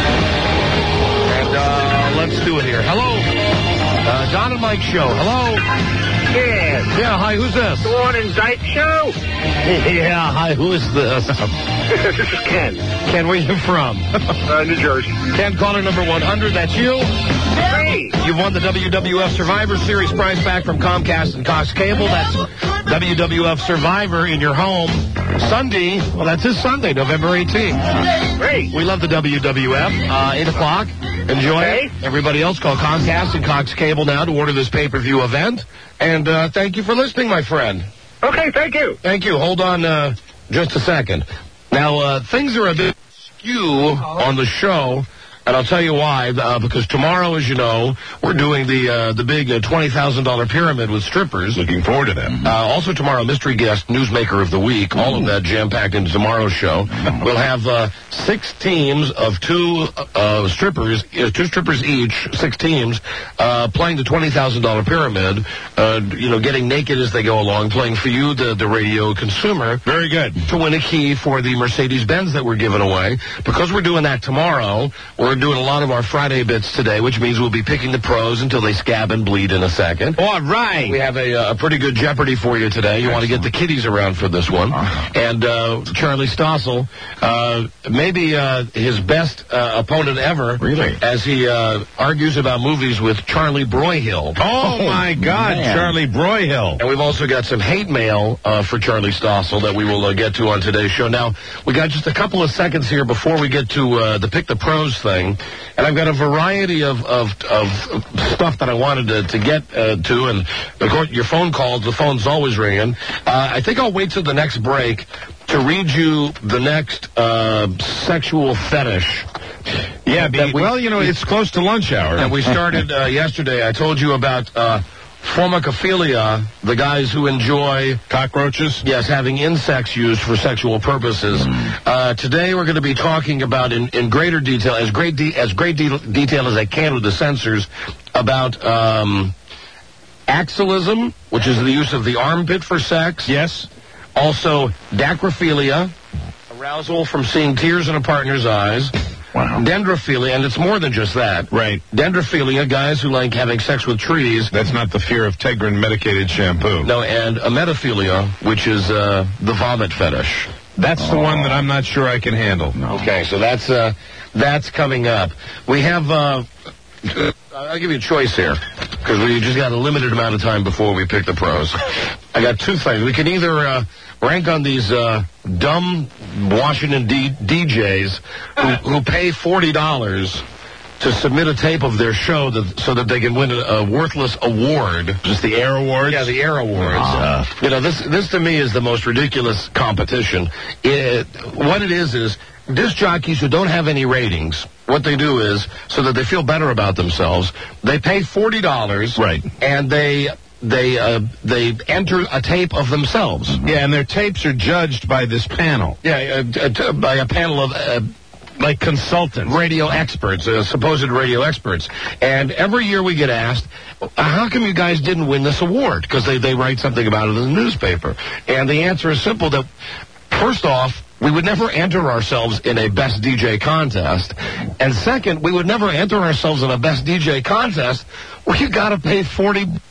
And uh, let's do it here. Hello. Uh, Don and Mike Show. Hello. Yeah. Yeah, hi, who's this? The one in Dyke Show. Yeah, hi, who is this? This is Ken. Ken, where you from? Uh, New Jersey. Ken, caller number one hundred, that's you. Hey. You've won the W W F Survivor Series prize pack from Comcast and Cox Cable. That's W W F Survivor in your home Sunday. Well, that's this Sunday, November eighteenth. Great. We love the W W F. Uh, eight o'clock. Enjoy okay. it. Everybody else call Comcast and Cox Cable now to order this pay-per-view event. And uh, thank you for listening, my friend. Okay, thank you. Thank you. Hold on uh, just a second. Now, uh, things are a bit skew on the show. And I'll tell you why, uh, because tomorrow, as you know, we're doing the uh, the big uh, twenty thousand dollars pyramid with strippers. Looking forward to that. Uh, also tomorrow, mystery guest, newsmaker of the week, all of that jam-packed into tomorrow's show. We'll have uh, six teams of two uh, strippers, uh, two strippers each, six teams, uh, playing the twenty thousand dollars pyramid, uh, you know, getting naked as they go along, playing for you, the, the radio consumer. Very good. To win a key for the Mercedes-Benz that we're giving away. Because we're doing that tomorrow, we're doing a lot of our Friday bits today, which means we'll be picking the pros until they scab and bleed in a second. All right. We have a, a pretty good Jeopardy for you today. You want to get the kiddies around for this one. And uh, Charlie Stossel, uh, maybe uh, his best uh, opponent ever. Really? As he uh, argues about movies with Charlie Broyhill. Oh, oh my God, man. Charlie Broyhill. And we've also got some hate mail uh, for Charlie Stossel that we will uh, get to on today's show. Now, we got just a couple of seconds here before we get to uh, the Pick the Pros thing. And I've got a variety of, of, of stuff that I wanted to, to get uh, to. And, of course, your phone calls, the phone's always ringing. Uh, I think I'll wait till the next break to read you the next uh, sexual fetish. Yeah, be, we, well, you know, it's close to lunch hour. That we started uh, yesterday. I told you about uh, formicophilia, the guys who enjoy cockroaches. Yes, having insects used for sexual purposes. Mm. Uh, today we're going to be talking about in, in greater detail, as great de- as great de- detail as I can with the censors, about um, axillism, which is the use of the armpit for sex. Yes. Also, dacrophilia, arousal from seeing tears in a partner's eyes. Wow. Dendrophilia, and it's more than just that. Right. Dendrophilia, guys who like having sex with trees. That's not the fear of Tegrin medicated shampoo. No, and emetophilia, which is uh, the vomit fetish. That's oh. the one that I'm not sure I can handle. No. Okay, so that's uh, that's coming up. We have, uh, I'll give you a choice here, because we just got a limited amount of time before we pick the pros. I got two things. We can either uh, rank on these uh, dumb Washington D- DJs who, who pay forty dollars to submit a tape of their show that, so that they can win a, a worthless award. Just the Air Awards? Yeah, the Air Awards. Uh, you know, this this to me is the most ridiculous competition. It, what it is is disc jockeys who don't have any ratings, what they do is, so that they feel better about themselves, they pay forty dollars. Right. And they... They uh, they enter a tape of themselves. Yeah, and their tapes are judged by this panel. Yeah, uh, t- by a panel of... Uh, like consultants. Radio experts, uh, supposed radio experts. And every year we get asked, how come you guys didn't win this award? Because they, they write something about it in the newspaper. And the answer is simple, that first off, we would never enter ourselves in a Best D J contest. And second, we would never enter ourselves in a Best D J contest where you got to pay forty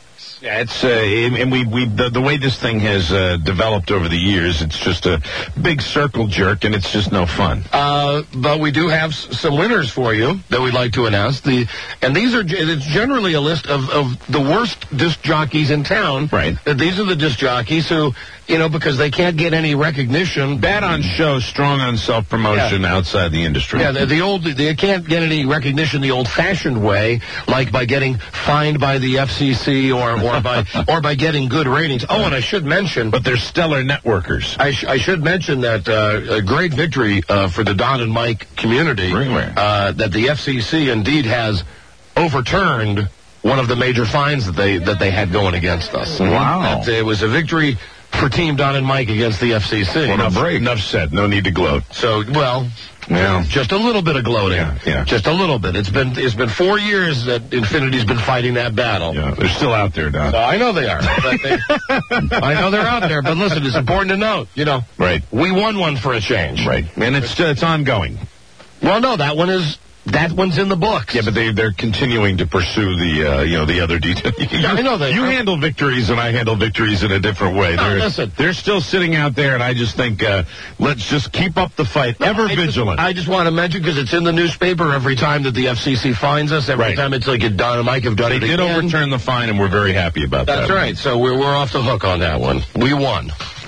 Yeah, it's uh, and we we the, the way this thing has uh, developed over the years, it's just a big circle jerk, and it's just no fun. Uh, but we do have s- some winners for you that we'd like to announce. The and these are it's generally a list of, of the worst disc jockeys in town. Right. Uh, these are the disc jockeys who, you know, because they can't get any recognition. Bad on show, strong on self promotion Yeah. outside the industry. Yeah, the, the old they can't get any recognition the old-fashioned way, like by getting fined by the F C C or or by or by getting good ratings. Oh, and I should mention, but they're stellar networkers. I, sh- I should mention that uh, a great victory uh, for the Don and Mike community. Uh, that the F C C indeed has overturned one of the major fines that they that they had going against us. Wow. That, uh, it was a victory for Team Don and Mike against the F C C. What a break. Enough said. No need to gloat. So, well, yeah. just a little bit of gloating. Yeah, yeah. Just a little bit. It's been it's been four years that Infinity's been fighting that battle. Yeah, they're still out there, Don. So I know they are. But they, I know they're out there. But listen, it's important to note, you know, right? We won one for a change. Right. And it's it's ongoing. Well, no, that one is... That one's in the books. Yeah, but they, they're continuing to pursue the, uh, you know, the other details. Yeah, I know they You are. handle victories and I handle victories in a different way. No, they're, listen. They're still sitting out there, and I just think, uh, let's just keep up the fight. No, Ever I vigilant. Just, I just want to mention, because it's in the newspaper every time that the F C C fines us. Every Right. time it's like Don and Mike have done They it did again. overturn the fine, and we're very happy about That's that. right. So we're, we're off the hook on that one. We won.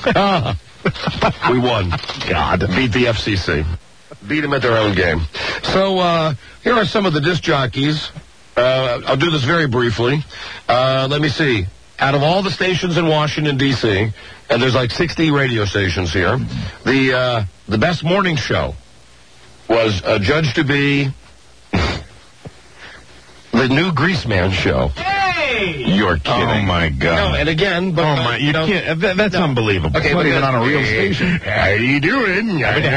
We won. God. Beat the F C C. Beat them at their own game. So uh, here are some of the disc jockeys. Uh, I'll do this very briefly. Uh, let me see. Out of all the stations in Washington, D C, and there's like sixty radio stations here, the uh, the best morning show was uh, judged to be the new Greaseman show. You're kidding. Oh, my God. No, and again, but... Oh, my, you know, can't, that, that's no. unbelievable. Okay, it's not because- even on a real station. How you doing?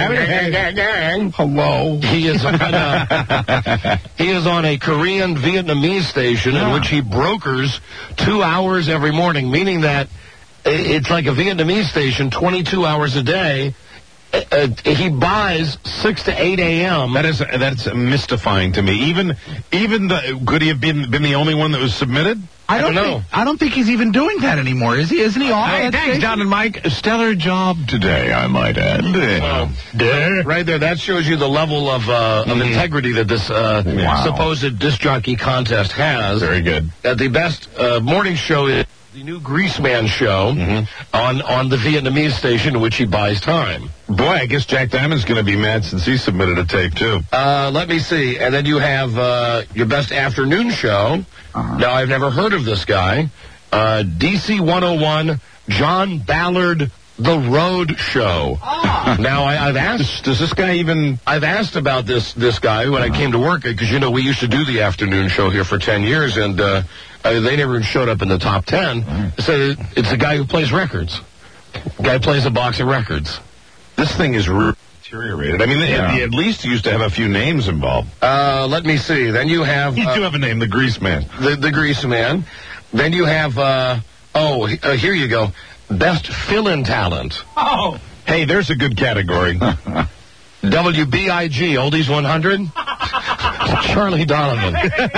Hello. He is on a, he is on a Korean Vietnamese station in which he brokers two hours every morning, meaning that it's like a Vietnamese station twenty-two hours a day. Uh, he buys six to eight a.m. That is that's mystifying to me. Even even the could he have been been the only one that was submitted? I don't, I don't know. Think, I don't think he's even doing that anymore, is he? Isn't he on Hey, that thanks, station? Don and Mike. A stellar job today, I might add. Well, right there, that shows you the level of uh, of integrity that this uh, Wow. supposed disc jockey contest has. Very good. Uh, the best uh, morning show is the new Greaseman show on on the Vietnamese station in which he buys time. Boy, I guess Jack Diamond's going to be mad since he submitted a tape, too. Uh, let me see. And then you have uh, your best afternoon show. Now, I've never heard of this guy. Uh, D C one oh one, John Ballard, The Road Show. Now, I, I've asked... Does this guy even... I've asked about this this guy when I came to work, because, you know, we used to do the afternoon show here for ten years, and uh, uh, they never showed up in the top ten. So it's a guy who plays records. Guy plays a box of records. This thing is re- deteriorated. I mean, they, Yeah. they at least used to have a few names involved. Uh, let me see. Then you have... You uh, do have a name, the Grease Man. The, the Grease Man. Then you have... Uh, oh, he- uh, here you go. Best fill-in talent. Oh. Hey, there's a good category. W B I G, Oldies one hundred. Charlie Donovan.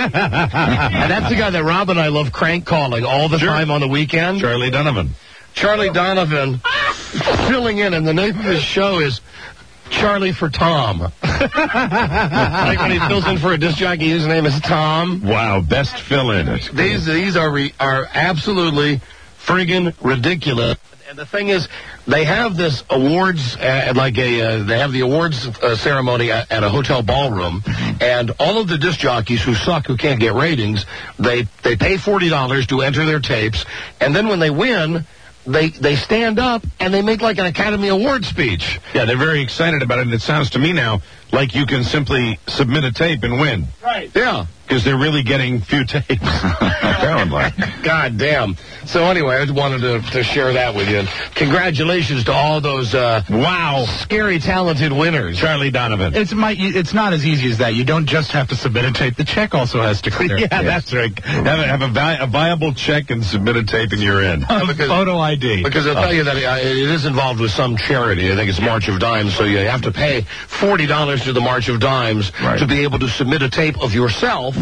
And that's the guy that Rob and I love crank calling all the Sure. time on the weekend. Charlie Donovan. Charlie Donovan filling in, and the name of his show is Charlie for Tom. Like when he fills in for a disc jockey, his name is Tom. Wow, best fill-in. These these are re, are absolutely friggin' ridiculous. And the thing is, they have this awards, uh, like a, uh, they have the awards uh, ceremony at, at a hotel ballroom, and all of the disc jockeys who suck, who can't get ratings, they they pay forty dollars to enter their tapes, and then when they win, they they stand up and they make like an Academy Award speech. Yeah, they're very excited about it, and it sounds to me now like you can simply submit a tape and win. Right. Yeah. Because they're really getting few tapes. Apparently. God damn. So anyway, I just wanted to, to share that with you. And congratulations to all those uh, wow, scary, talented winners. Charlie Donovan. It's my. It's not as easy as that. You don't just have to submit a tape. The check also has to clear. Yeah, that's right. Have, a, have a, vi- a viable check and submit a tape and you're in. Because, photo I D. Because I'll tell you that uh, it is involved with some charity. I think it's March of Dimes, so you have to pay forty dollars to the March of Dimes Right. to be able to submit a tape of yourself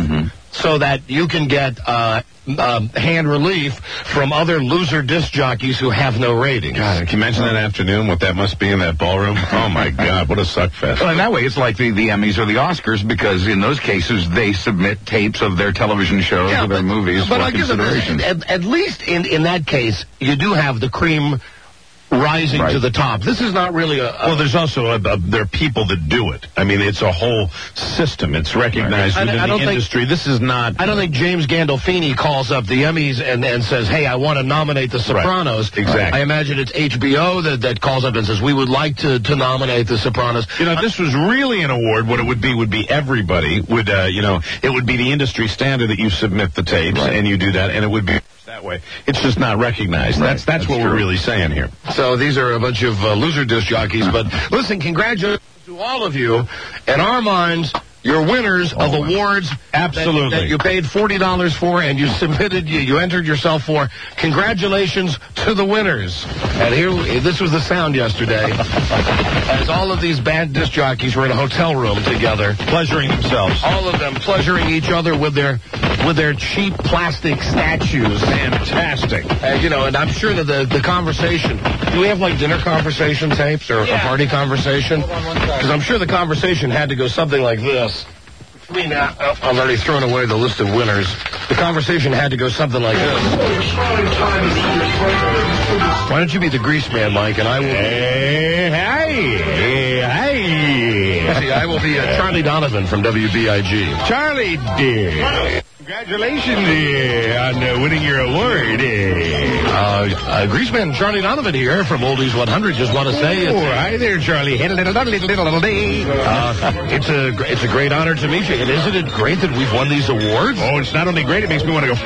so that you can get uh, um, hand relief from other loser disc jockeys who have no ratings. God, can you imagine that afternoon, what that must be in that ballroom? Oh, my God, what a suck fest. Well, in that way, it's like the, the Emmys or the Oscars, because in those cases, they submit tapes of their television shows Yeah, or their but- movies but for I give them- consideration. At, at least in, in that case, you do have the cream rising Right. to the top. This is not really a... a Well, there's also a, a, there are people that do it. I mean, it's a whole system. It's recognized I- within I don't the think- industry. This is not... I don't think James Gandolfini calls up the Emmys and, and says, hey, I want to nominate The Sopranos. Right. Exactly. I imagine it's H B O that, that calls up and says, we would like to, to nominate The Sopranos. You know, if this was really an award, what it would be would be everybody would, uh, you know, it would be the industry standard that you submit the tapes and you do that, and it would be that way. It's just not recognized. That's that's, what we're really saying here. So these are a bunch of uh, loser disc jockeys. But listen, congratulations to all of you. In our minds, you're winners of awards Absolutely. that, that you paid forty dollars for and you submitted, you, you entered yourself for. Congratulations to the winners. And here, this was the sound yesterday as all of these bad disc jockeys were in a hotel room together. Pleasuring themselves. All of them pleasuring each other with their with their cheap plastic statues. Fantastic. Uh, you know, and I'm sure that the, the conversation, do we have like dinner conversation tapes or a party conversation? Because I'm sure the conversation had to go something like this. I mean, uh, I've already thrown away the list of winners. The conversation had to go something like this. Why don't you be the grease man, Mike, and I will be... Hey, hey, hey. See, I will be uh, Charlie Donovan from W B I G. Charlie, dear. Congratulations dear, on uh, winning your award. Eh? Uh, uh, Greaseman Charlie Donovan here from Oldies one hundred. Just want to say it's, Oh, hi there, Charlie. Uh, it's a gr- it's a great honor to meet you. And isn't it great that we've won these awards? Oh, it's not only great, it makes me want to go.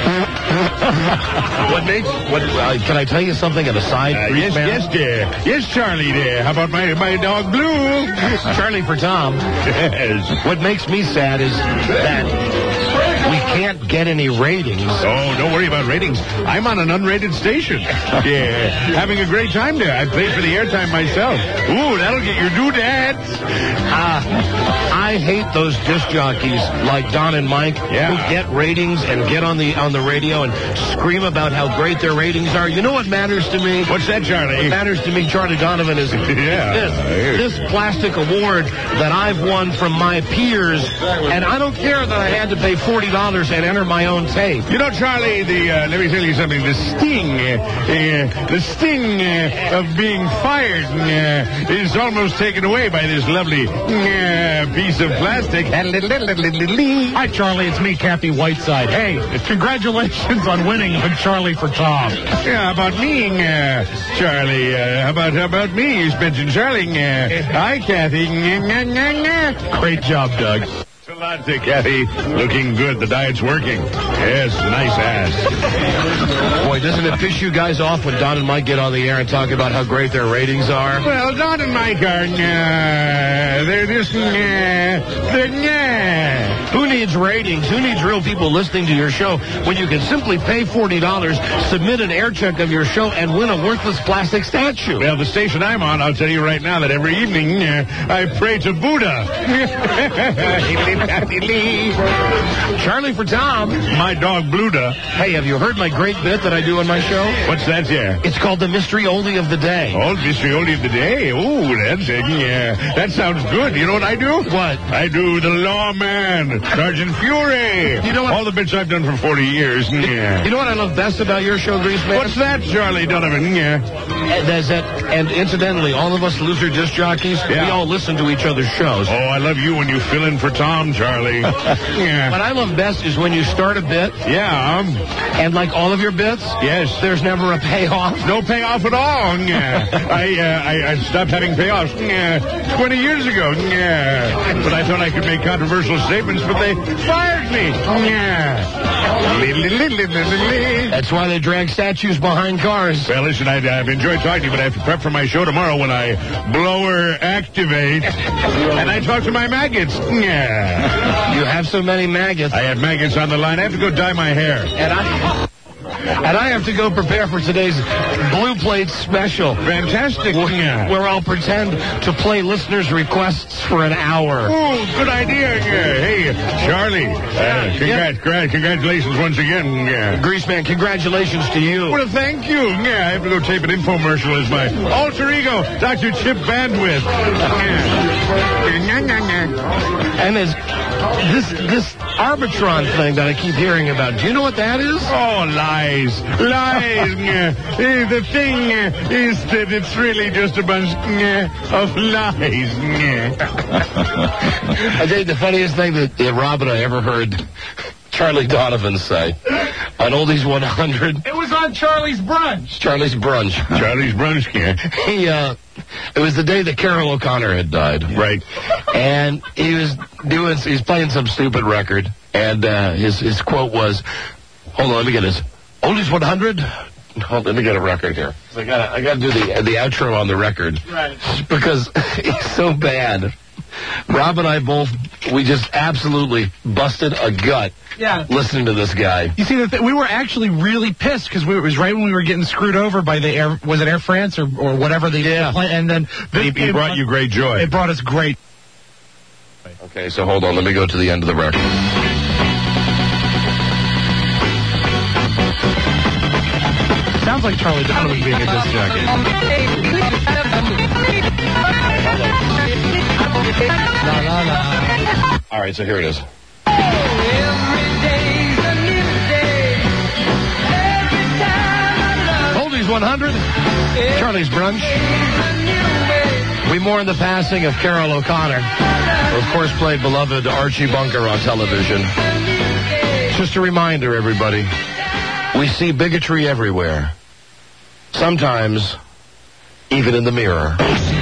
What makes what? Uh, can I tell you something? An aside, Uh, yes, Greaseman? yes, dear. Yes, Charlie, dear. How about my my dog Blue? Charlie for Tom. Yes. What makes me sad is that we can't get any ratings. Oh, don't worry about ratings. I'm on an unrated station. Yeah, having a great time there. I paid for the airtime myself. Ooh, that'll get your doodads. Uh, I hate those disc jockeys like Don and Mike Yeah. who get ratings and get on the on the radio and scream about how great their ratings are. You know what matters to me? What's that, Charlie? What matters to me, Charlie Donovan, is Yeah. this, this plastic award that I've won from my peers, and I don't care that I had to pay forty dollars and enter my own tape. You know, Charlie, the uh, let me tell you something. The sting, uh, uh, the sting uh, of being fired uh, is almost taken away by this lovely uh, piece of plastic. Hi, Charlie. It's me, Kathy Whiteside. Hey, congratulations on winning on Charlie for Tom. Yeah, how about me, uh, Charlie? Uh, how about how about me? You mentioned Charlie. Uh, hi, Kathy. Great job, Doug. Salute, Kathy. Looking good. The diet's working. Yes, nice ass. Boy, doesn't it piss you guys off when Don and Mike get on the air and talk about how great their ratings are? Well, Don and Mike are, uh, they're just, uh, they're, uh, Who needs ratings? Who needs real people listening to your show when you can simply pay forty dollars, submit an air check of your show, and win a worthless plastic statue? Well, the station I'm on, I'll tell you right now that every evening uh, I pray to Buddha. Charlie for Tom. My dog, Bluda. Hey, have you heard my great bit that I do on my show? What's that, yeah? It's called the Mystery Oldie of the Day. Oh, mystery oldie of the day. Oh, that's it. Yeah, that sounds good. You know what I do? What? I do the lawman, Sergeant Fury. You know what? All the bits I've done for forty years. Yeah. You know what I love best about your show, Greaseman? What's that, Charlie Donovan? Yeah. And, that's that, and incidentally, all of us loser disc jockeys, Yeah. we all listen to each other's shows. Oh, I love you when you fill in for Tom, Charlie. Yeah. What I love best is when you start a bit, Yeah. Um, and like all of your bits, yes. there's never a payoff. No payoff at all. Yeah. I, uh, I I stopped having payoffs yeah, twenty years ago. Yeah. But I thought I could make controversial statements, but they fired me. Yeah. That's why they drag statues behind cars. Well, listen, I, I've enjoyed talking to you, but I have to prep for my show tomorrow when I blower activate. And I talk to my maggots. Yeah. You have so many maggots. I have maggots on the line. I have to go dye my hair. And I... And I have to go prepare for today's Blue Plate special. Fantastic. Where, Yeah. where I'll pretend to play listeners' requests for an hour. Oh, good idea. Yeah. Hey, Charlie. Uh, congrats, congrats, congratulations once again. Yeah. Greaseman, congratulations to you. Well, thank you. Yeah, I have to go tape an infomercial as my alter ego, Doctor Chip Bandwidth. And there's this this Arbitron thing that I keep hearing about. Do you know what that is? Oh, lies. Lies. Yeah. Eh, the thing uh, is that it's really just a bunch uh, of lies. Yeah. I think the funniest thing that uh, Rob and I ever heard Charlie Donovan say on Oldies one hundred. It was on Charlie's Brunch. Charlie's Brunch. Charlie's Brunch, yeah. He, uh, it was the day that Carol O'Connor had died. Right. And he was doing, he's playing some stupid record, and uh, his his quote was, hold on, let me get this. Oldies one hundred? Hold, let me get a record here. I gotta, I gotta do the the outro on the record. Right. Because he's so bad. Rob and I both, we just absolutely busted a gut Yeah. listening to this guy. You see, the th- we were actually really pissed because it was right when we were getting screwed over by the Air, was it Air France or, or whatever they Yeah. did. And then He, he brought you great joy. It brought us great. Okay, so hold on, let me go to the end of the record. Sounds like Charlie Donovan being a disc jockey. La, la, la. All right, so here it is. Oldies one hundred, Charlie's Brunch. We mourn the passing of Carol O'Connor, who of course played beloved Archie Bunker on television. Just a reminder, everybody, we see bigotry everywhere. Sometimes, even in the mirror.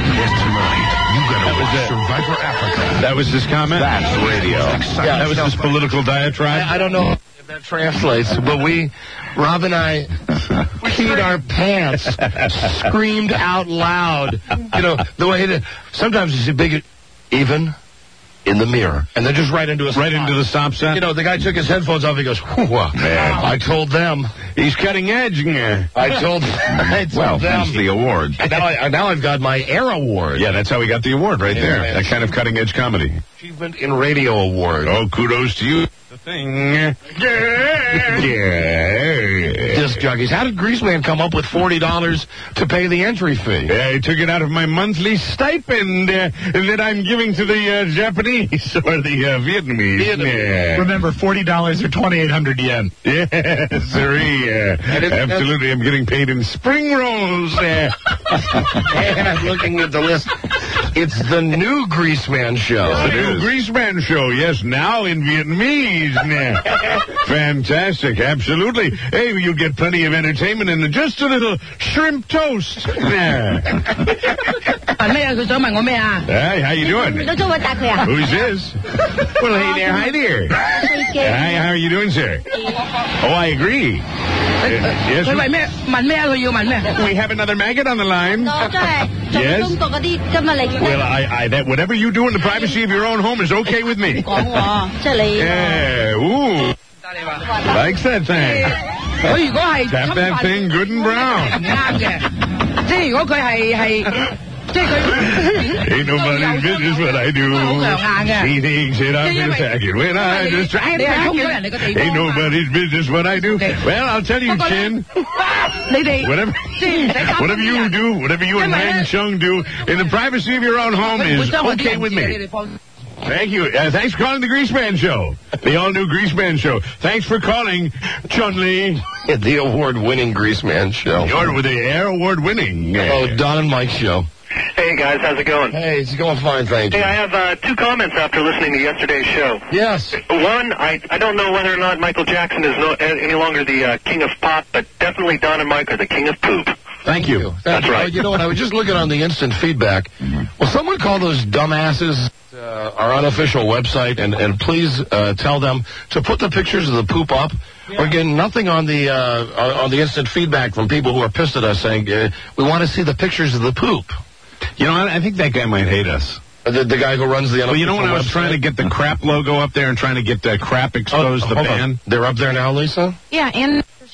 Survivor Africa. That was his comment? That's radio. Yeah, that was his political diatribe? I, I don't know if that translates, but we, Rob and I, peed our pants, screamed out loud. You know, the way that sometimes you see big, even in the mirror, and then just right into a Right into the stop sign? You know, the guy took his headphones off. He goes, "Whew, man, I told them." He's cutting edge. Yeah. I told, I told Well, them. hence the award. And now, I, now I've got my Air Award. Yeah, that's how he got the award right there. Yeah. That kind of cutting edge comedy. Achievement in Radio Award. Oh, kudos to you. The thing. Yeah. Yeah. Disc jockeys. How did Greaseman come up with forty dollars to pay the entry fee? Yeah, I took it out of my monthly stipend uh, that I'm giving to the uh, Japanese or the uh, Vietnamese. Yeah. Remember, forty dollars or twenty-eight hundred yen. Yes, sirree. Uh, absolutely, I'm getting paid in spring rolls. Uh. And I'm looking at the list. It's the new Greaseman show. The new Greaseman show, yes, now in Vietnamese. Nah. Fantastic, absolutely. Hey, you get plenty of entertainment and just a little shrimp toast. Nah. 問咩啊？佢想問我咩啊？ Hey, how you doing? 都中我答佢啊？ Who's this? Well, hey there, hi there. Hi, how are you doing, sir? Oh, I agree. Uh, yes, 佢為咩問咩啊？佢要問咩？ we have another maggot on the line. 我真係做 Yes? 中國嗰啲今日你 Well, I, I, that whatever you do in the privacy of your own home is okay with me. 講喎，即係你。 Yeah, ooh. Likes that thing. 佢如果係 Tap that thing good and 唔 brown. 啱嘅，即係如果佢係係即係佢 Ain't nobody's business what I do. 好強硬嘅。 He thinks that I'm just hacking when I just try 你 to 係 hack 衝咗人哋個地 it. 方 Ain't nobody's business what I do. Well, I'll tell you, 不過呢 Chin. 你哋 Whatever, 即係唔使交 whatever you do, whatever you and Wang Chung do in the privacy of your own home 佢唔會 is 傷害啲 okay 人 with 知嘅，你 me. 哋放。 Thank you. Uh, thanks for calling the Greaseman Show. The all-new Greaseman Show. Thanks for calling Chun-Li. The award-winning Greaseman show. You're with the Air Award-winning. Oh, Don and Mike show. Hey, guys, how's it going? Hey, it's going fine, thank you. Hey, I have uh, two comments after listening to yesterday's show. Yes. One, I, I don't know whether or not Michael Jackson is no, any longer the uh, king of pop, but definitely Don and Mike are the king of poop. Thank you. That's right. right. You know what? I was just looking on the instant feedback. Will someone call those dumbasses uh, our unofficial website and, and please uh, tell them to put the pictures of the poop up? Yeah. We're getting nothing on the uh, on the instant feedback from people who are pissed at us saying uh, we want to see the pictures of the poop. You know, I, I think that guy might hate us. The, the guy who runs the unofficial Well, you know when I was website? trying to get the crap logo up there and trying to get the crap exposed oh, the hold band? on. They're up there now, Lisa? Yeah, and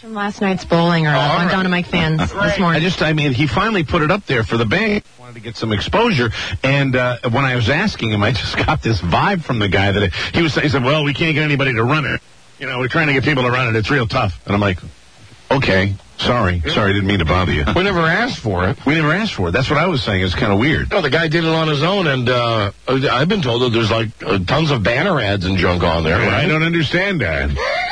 From last night's bowling, or Oh, on right. Don and Mike fans this morning. I just, I mean, he finally put it up there for the band. Wanted to get some exposure, and uh, when I was asking him, I just got this vibe from the guy that he was. He said, "Well, we can't get anybody to run it. You know, we're trying to get people to run it. It's real tough." And I'm like, "Okay, sorry, sorry, didn't mean to bother you. We never asked for it. We never asked for it. That's what I was saying. It's kind of weird." No, the guy did it on his own, and uh, I've been told that there's like uh, tons of banner ads and junk on there. Right? I don't understand that.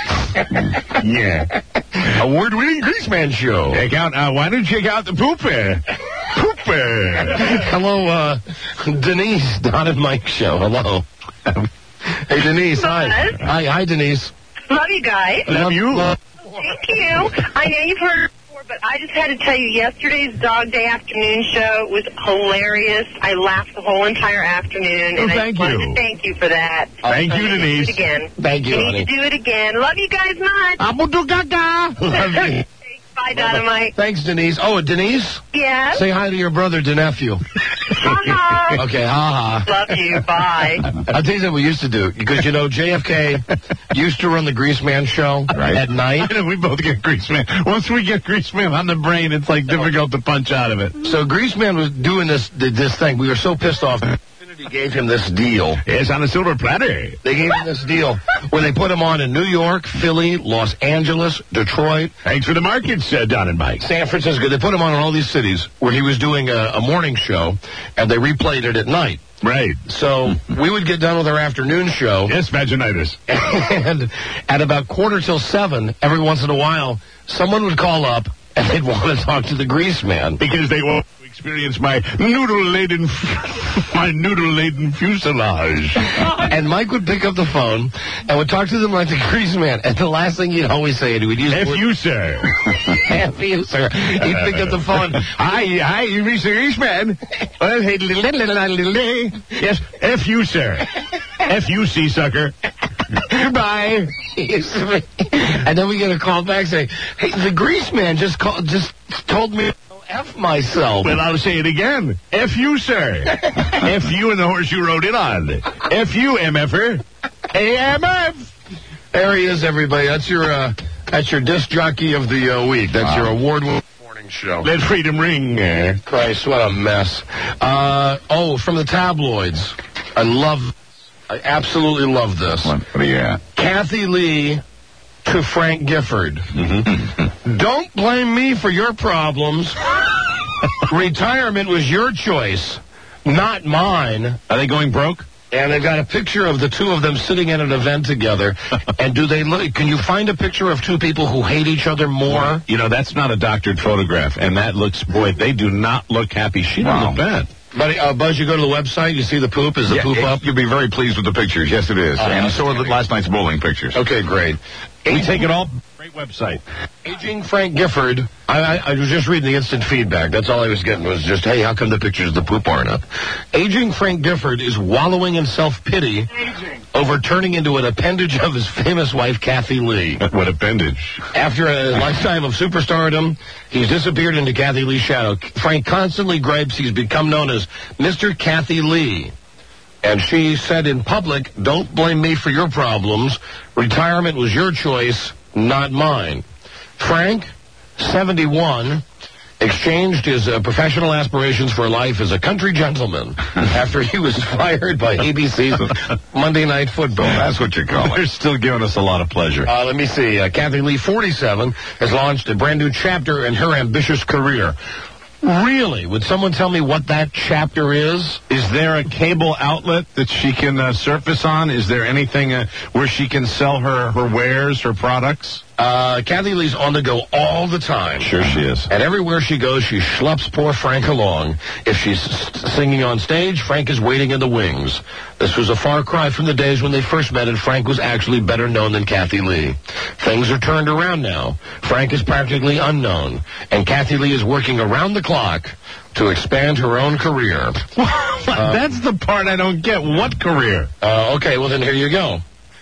Yeah. Award-winning Greaseman show. Check out, uh, why don't you check out the pooper? Pooper. Hello, uh, Denise, Don and Mike show. Hello. Hey, Denise. Hi. Hi, hi, Denise. Love you guys. Love you. Love- Thank you. I know you've heard it before, but I just had to tell you, yesterday's Dog Day afternoon show was hilarious. I laughed the whole entire afternoon, Oh, and I thank just wanted you. to thank you for that. Thank So you, I need to Denise. Do it again. Thank you, You honey. need to do it again. Love you guys much. Abu gaga. Love you. Bye, Dynamite. Thanks, Denise. Oh, Denise? Yes? Say hi to your brother, Denephew. Ha-ha. Okay, ha-ha. Love you. Bye. I'll tell you what we used to do, because, you know, J F K used to run the Greaseman show Right. at night. We both get Greaseman. Once we get Greaseman on the brain, it's like difficult to punch out of it. So Greaseman was doing this this thing. We were so pissed off. Infinity gave him this deal. It's on a silver platter. They gave him this deal where they put him on in New York, Philly, Los Angeles, Detroit. Thanks for the markets, uh, Don and Mike. San Francisco. They put him on in all these cities where he was doing a, a morning show, and they replayed it at night. Right. So we would get done with our afternoon show. Yes, vaginitis. And at about quarter till seven, every once in a while, someone would call up, and they'd want to talk to the Greaseman. Because they want to experience my noodle-laden, my noodle-laden fuselage. And Mike would pick up the phone and would talk to them like the Greaseman. And the last thing he'd always say, and he would use F the word, you, sir. F you, sir. He'd pick up the phone. Hi, hi, you reached the Greaseman. Well, hey, yes, F you, sir. F you, sea sucker. Goodbye. And then we get a call back saying, hey, the Greaseman just called, just told me to F myself. Well, I'll say it again. F you, sir. F you and the horse you rode in on. F you, M F R. A M F. There he is, everybody. That's your, uh, that's your disc jockey of the uh, week. That's Wow. your award-winning morning show. Let freedom ring. Christ, what a mess. Uh, oh, from the tabloids. I love, I absolutely love this. What, what do you got? Kathy Lee to Frank Gifford. Mm-hmm. Don't blame me for your problems. Retirement was your choice, not mine. Are they going broke? And they've got a picture of the two of them sitting at an event together. And do they look? Can you find a picture of two people who hate each other more? You know, that's not a doctored photograph, and that looks, boy, they do not look happy. She don't Wow. look bad. Buddy, uh, Buzz, you go to the website, you see the poop. Is the Yeah, poop it- up? You'll be very pleased with the pictures. Yes, it is. Uh, and so are the last night's bowling pictures. Okay, great. We take it all. Great website. Aging Frank Gifford. I, I, I was just reading the instant feedback. That's all I was getting was just, hey, how come the pictures of the poop aren't up? Aging Frank Gifford is wallowing in self-pity over turning into an appendage of his famous wife, Kathy Lee. What appendage? After a lifetime of superstardom, he's disappeared into Kathy Lee's shadow. Frank constantly gripes he's become known as Mister Kathy Lee. And she said in public, don't blame me for your problems. Retirement was your choice, not mine. Frank, seventy-one, exchanged his uh, professional aspirations for life as a country gentleman after he was fired by A B C's Monday Night Football. That's what you call They're it. still giving us a lot of pleasure. Uh, let me see. Uh, Kathy Lee, forty-seven, has launched a brand new chapter in her ambitious career. Really? Would someone tell me what that chapter is? Is there a cable outlet that she can uh, surface on? Is there anything uh, where she can sell her, her wares, her products? Uh, Kathy Lee's on the go all the time. Sure she is. And everywhere she goes, she schleps poor Frank along. If she's s- singing on stage, Frank is waiting in the wings. This was a far cry from the days when they first met, and Frank was actually better known than Kathy Lee. Things are turned around now. Frank is practically unknown, and Kathy Lee is working around the clock to expand her own career. Uh, That's the part I don't get. What career? Uh, okay, well then here you go.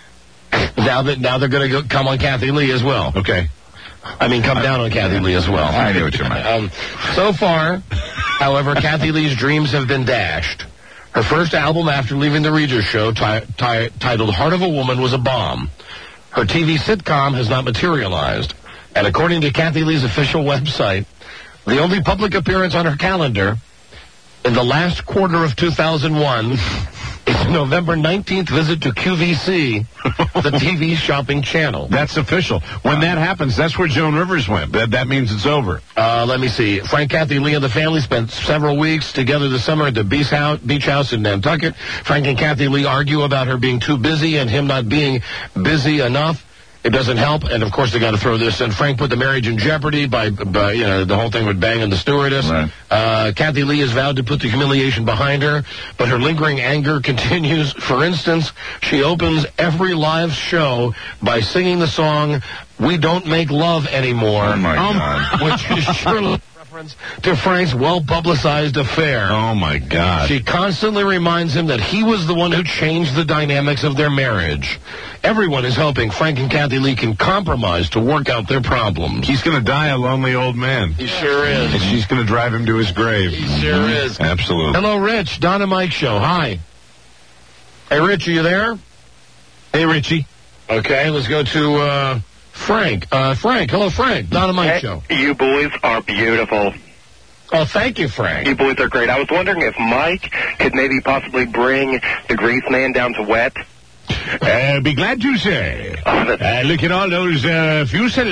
Now that now they're going to come on Kathy Lee as well. Okay. I mean, come down on Kathy Lee as well. I knew what you meant. Um, so far, however, Kathy Lee's dreams have been dashed. Her first album after leaving the Regis show, ti- ti- titled Heart of a Woman, was a bomb. Her T V sitcom has not materialized. And according to Kathy Lee's official website, the only public appearance on her calendar in the last quarter of two thousand one is November nineteenth visit to Q V C, the T V shopping channel. That's official. When that happens, that's where Joan Rivers went. That, that means it's over. Uh, let me see. Frank, Kathy Lee, and the family spent several weeks together this summer at the beach house, beach house in Nantucket. Frank and Kathy Lee argue about her being too busy and him not being busy enough. It doesn't help, and of course they got to throw this in. Frank put the marriage in jeopardy by, by you know, the whole thing with banging the stewardess. Right. Uh, Kathy Lee has vowed to put the humiliation behind her, but her lingering anger continues. For instance, she opens every live show by singing the song "We Don't Make Love Anymore," Oh, my um, God. which is surely a reference to Frank's well-publicized affair. Oh, my God. She constantly reminds him that he was the one who changed the dynamics of their marriage. Everyone is hoping Frank and Kathy Lee can compromise to work out their problems. He's going to die a lonely old man. He sure is. And she's going to drive him to his grave. He sure is. Absolutely. Hello, Rich. Don and Mike Show. Hi. Hey, Rich, are you there? Hey, Richie. Okay, let's go to uh, Frank. Uh, Frank. Hello, Frank. Don and Mike Hey, Show. You boys are beautiful. Oh, thank you, Frank. You boys are great. I was wondering if Mike could maybe possibly bring the grease man down to wet. Uh, be glad to say. Uh, look at all those uh,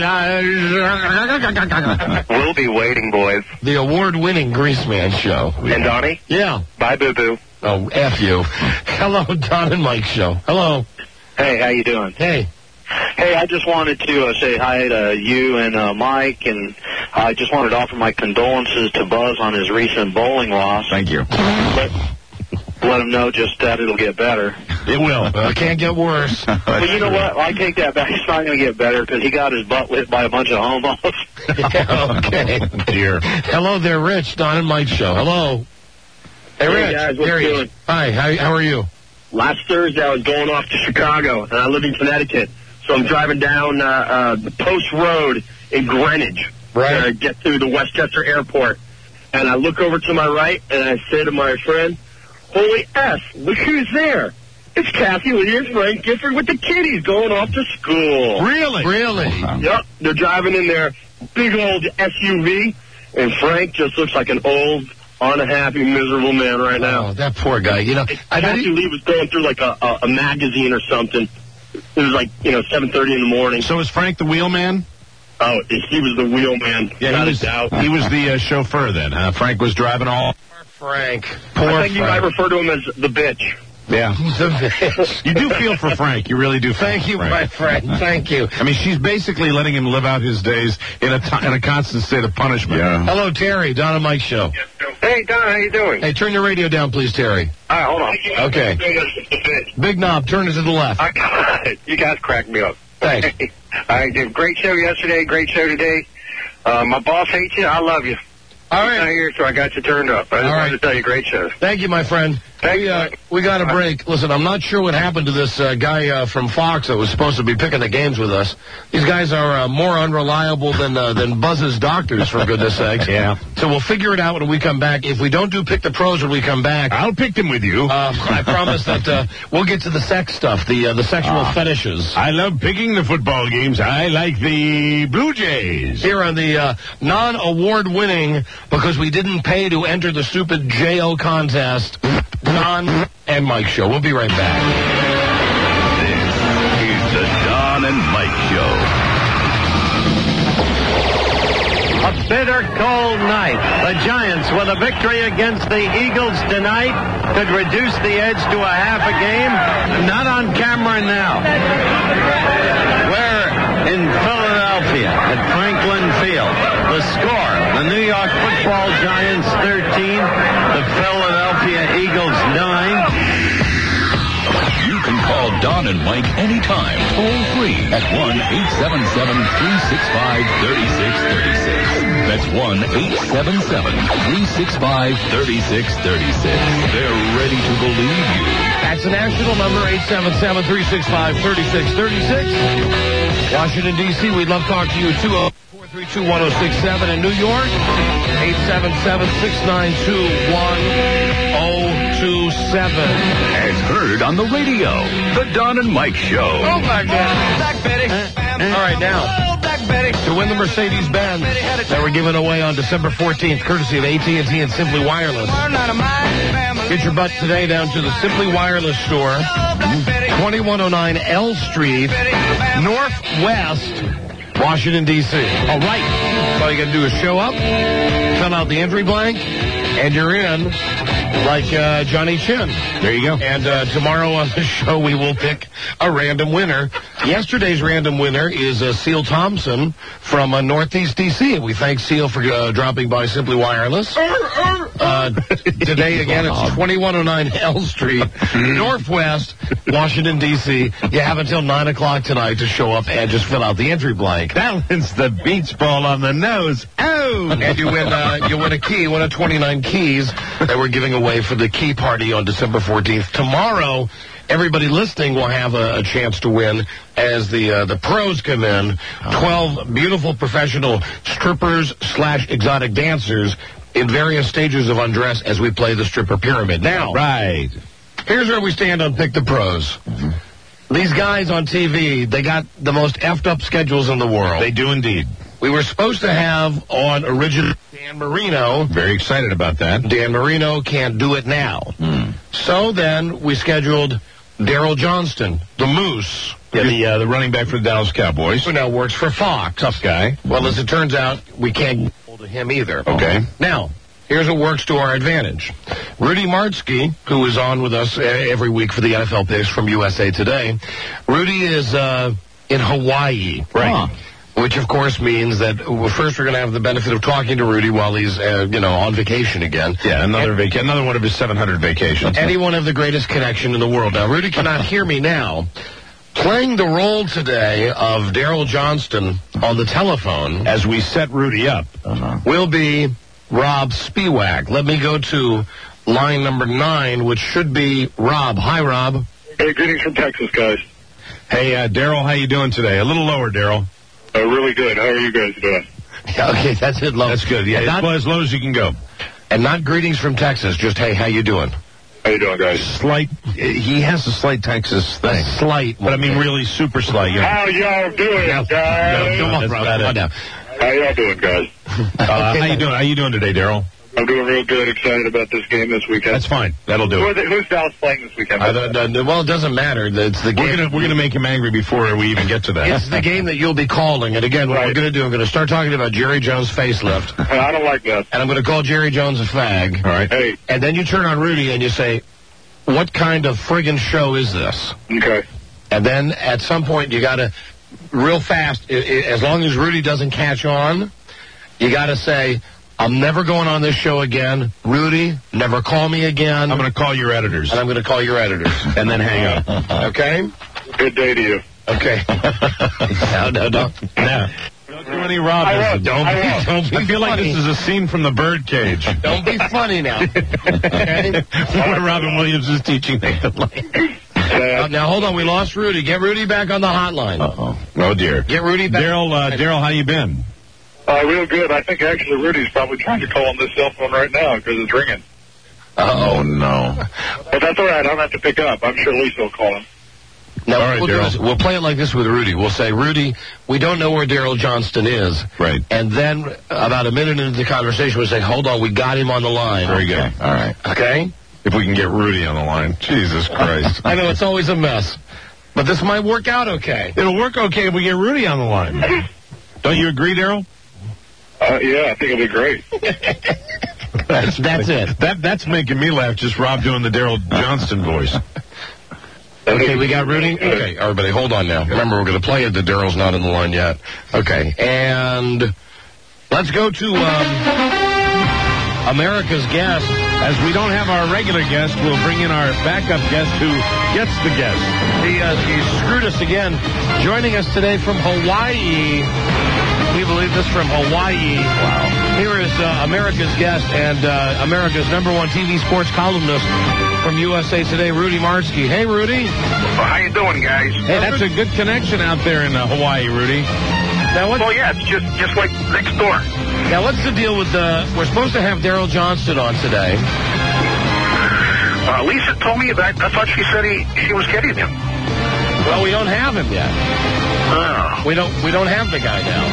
fuselages. We'll be waiting, boys. The award-winning Grease Man Show. And Donnie? Yeah. Bye, boo-boo. Oh, F you. Hello, Don and Mike Show. Hello. Hey, how you doing? Hey. Hey, I just wanted to uh, say hi to you and uh, Mike, and I just wanted to offer my condolences to Buzz on his recent bowling loss. Thank you. Let, let him know just that it'll get better. It will. Uh, can't get worse. But you know what? I take that back. It's not going to get better because he got his butt lit by a bunch of homos. Yeah, okay. Dear. Hello there, Rich. Don and Mike Show. Hello. Hey, Hey, Rich. guys, what's There he is. doing? Hi. How, how are you? Last Thursday, I was going off to Chicago, and I live in Connecticut. So I'm driving down uh, uh, the Post Road in Greenwich Right. to get to the Westchester Airport. And I look over to my right, and I say to my friend, holy F, look who's there. It's Kathy Lee and Frank Gifford with the kiddies going off to school. Really? Really? Yep, they're driving in their big old S U V, and Frank just looks like an old, unhappy, miserable man right now. Oh, that poor guy. You know, I bet Kathy he, Lee was going through like a, a, a magazine or something. It was like, you know, seven thirty in the morning. So is Frank the wheelman? Oh, he was the wheelman. Yeah, without he was, a doubt. he was the uh, chauffeur then, huh? Frank was driving all... Frank. Poor I think you might Frank. refer to him as the bitch. Yeah. The bitch. You do feel for Frank. You really do feel Thank for you, Frank. my friend. Thank you. I mean, she's basically letting him live out his days in a, t- in a constant state of punishment. Yeah. Hello, Terry. Don and Mike Show. Hey, Don, how you doing? Hey, turn your radio down, please, Terry. All right, hold on. Okay. Big knob. Turn it to the left. I got it. You guys cracked me up. Thanks. All right, did a great show yesterday, great show today. Uh, my boss hates you. I love you. All He's not right. here, so I got you turned up. I just All wanted right. to tell you, great show. Thank you, my friend. Thank we, you. uh, we got a break. Listen, I'm not sure what happened to this uh, guy uh, from Fox that was supposed to be picking the games with us. These guys are uh, more unreliable than uh, than Buzz's doctors, for goodness sakes. Yeah. So we'll figure it out when we come back. If we don't do Pick the Pros when we come back, I'll pick them with you. uh, I promise that uh, we'll get to the sex stuff, the uh, the sexual Ah. fetishes. I love picking the football games. I like the Blue Jays. Here on the uh, non-award winning, because we didn't pay to enter the stupid J O contest, Don and Mike Show. We'll be right back. This is the Don and Mike Show. A bitter cold night. The Giants, with a victory against the Eagles tonight, could reduce the edge to a half a game. Not on camera now. We're in Philadelphia at Franklin Field. The score, the New York Football Giants thirteen, the Philadelphia Eagles nine. You can call Don and Mike anytime, toll free at one eight seven seven, three six five, three six three six. That's one eight seven seven, three six five, three six three six. They're ready to believe you. That's the national number, eight seven seven, three six five, three six three six. Washington, D C, we'd love to talk to you. two oh four three two, one oh six seven. In New York, eight seven seven, six nine two, one oh two seven. As heard on the radio, the Don and Mike Show. Oh, back there. Back, Betty. All right, now. to win the Mercedes-Benz that we're giving away on December fourteenth, courtesy of A T and T and Simply Wireless. Get your butt today down to the Simply Wireless store, twenty-one oh nine L Street, Northwest, Washington, D C All right. All you got to do is show up, fill out the entry blank, and you're in like uh, Johnny Chin. There you go. And uh, tomorrow on the show, we will pick a random winner. Yesterday's random winner is uh, Seal Thompson from uh, Northeast D C We thank Seal for uh, dropping by Simply Wireless. Uh, today, again, it's twenty-one oh nine L Street, Northwest, Washington, D C You have until nine o'clock tonight to show up and just fill out the entry blank. Balance the beach ball on the nose. Oh! And you win, uh, you win a key, one of twenty-nine keys that we're giving away for the key party on December fourteenth. Tomorrow, everybody listening will have a, a chance to win as the uh, the pros come in. twelve beautiful professional strippers slash exotic dancers in various stages of undress as we play the stripper pyramid. Now, right. Here's where we stand on Pick the Pros. Mm-hmm. These guys on T V, they got the most effed up schedules in the world. They do indeed. We were supposed to have on original Dan Marino. Very excited about that. Dan Marino can't do it now. Mm. So then we scheduled Daryl Johnston, the Moose. Yeah, the, uh, the running back for the Dallas Cowboys. Who now works for Fox. Tough guy. Well, as it turns out, we can't get hold of him either. Okay. Now, here's what works to our advantage. Rudy Martzke, who is on with us uh, every week for the N F L picks from U S A Today. Rudy is uh, in Hawaii. Right. Huh. Which, of course, means that well, first we're going to have the benefit of talking to Rudy while he's, uh, you know, on vacation again. Yeah, another vaca- another one of his seven hundred vacations. Anyone of the greatest connection in the world. Now, Rudy cannot hear me now. Playing the role today of Daryl Johnston on the telephone, as we set Rudy up, uh-huh. will be Rob Spiewak. Let me go to line number nine, which should be Rob. Hi, Rob. Hey, greetings from Texas, guys. Hey, uh, Daryl, how you doing today? A little lower, Daryl. Uh, really good. How are you guys doing? Yeah, okay, that's it, low. That's good. Yeah, not, well, as low as you can go. And not greetings from Texas, just, hey, how you doing? How you doing, guys? Slight. He has a slight Texas thing. A slight. But, I mean, really super slight. You know. How y'all doing, no, guys? No, come on, Rob. Come on now. How y'all doing, guys? Uh, how you doing? How you doing today, Daryl? I'm doing real good. Excited about this game this weekend. That's fine. That'll do Who it. they, who's Dallas playing this weekend? I don't, don't, well, it doesn't matter. It's the game. We're gonna we're gonna make him angry before we even get to that. It's the game that you'll be calling. And again, what right. we're going to do, I'm going to start talking about Jerry Jones' facelift. I don't like that. And I'm going to call Jerry Jones a fag. All right. Hey. And then you turn on Rudy and you say, what kind of friggin' show is this? Okay. And then at some point you got to, real fast, it, it, as long as Rudy doesn't catch on, you got to say, I'm never going on this show again. Rudy, never call me again. I'm going to call your editors. And I'm going to call your editors. And then hang up. Okay? Good day to you. Okay. no, no, no. No. Don't do any Rob. Don't I, be, don't be I feel funny. like this is a scene from the Birdcage. Don't be funny now. Okay? Where Robin Williams is teaching Nathan Lane. Uh, now, hold on. We lost Rudy. Get Rudy back on the hotline. Uh-oh. Oh, dear. Get Rudy back. Daryl, uh, Daryl, how you been? Uh, real good. I think actually Rudy's probably trying to call on this cell phone right now because it's ringing. Uh-oh. Oh, no. But that's all right. I don't have to pick up. I'm sure Lisa will call him. Now, all right, we'll, do Daryl. is, we'll play it like this with Rudy. We'll say, Rudy, we don't know where Daryl Johnston is. Right. And then about a minute into the conversation, we'll say, hold on, we got him on the line. Very good. All right. Okay? If we can get Rudy on the line. Jesus Christ. I know, it's always a mess. But this might work out okay. It'll work okay if we get Rudy on the line. Don't you agree, Daryl? Uh, yeah, I think it'll be great. that's that's it. That That's making me laugh, just Rob doing the Daryl Johnston voice. Okay, we got Rudy? Okay, everybody, hold on now. Remember, we're going to play it. The Daryl's not on the line yet. Okay, and let's go to um, America's guest. As we don't have our regular guest, we'll bring in our backup guest who gets the guest. He, uh, he screwed us again. Joining us today from Hawaii. We believe this from Hawaii. Wow. Here is uh, America's guest and uh, America's number one T V sports columnist from U S A Today, Rudy Martzke. Hey, Rudy. Well, how you doing, guys? Hey, that's a good connection out there in uh, Hawaii, Rudy. Now, what? Well, yeah, it's just just like next door. Now, what's the deal with the... We're supposed to have Daryl Johnston on today. Uh, Lisa told me that. I thought she said he she was getting him. Well, we don't have him yet. Oh. We don't. We don't have the guy now.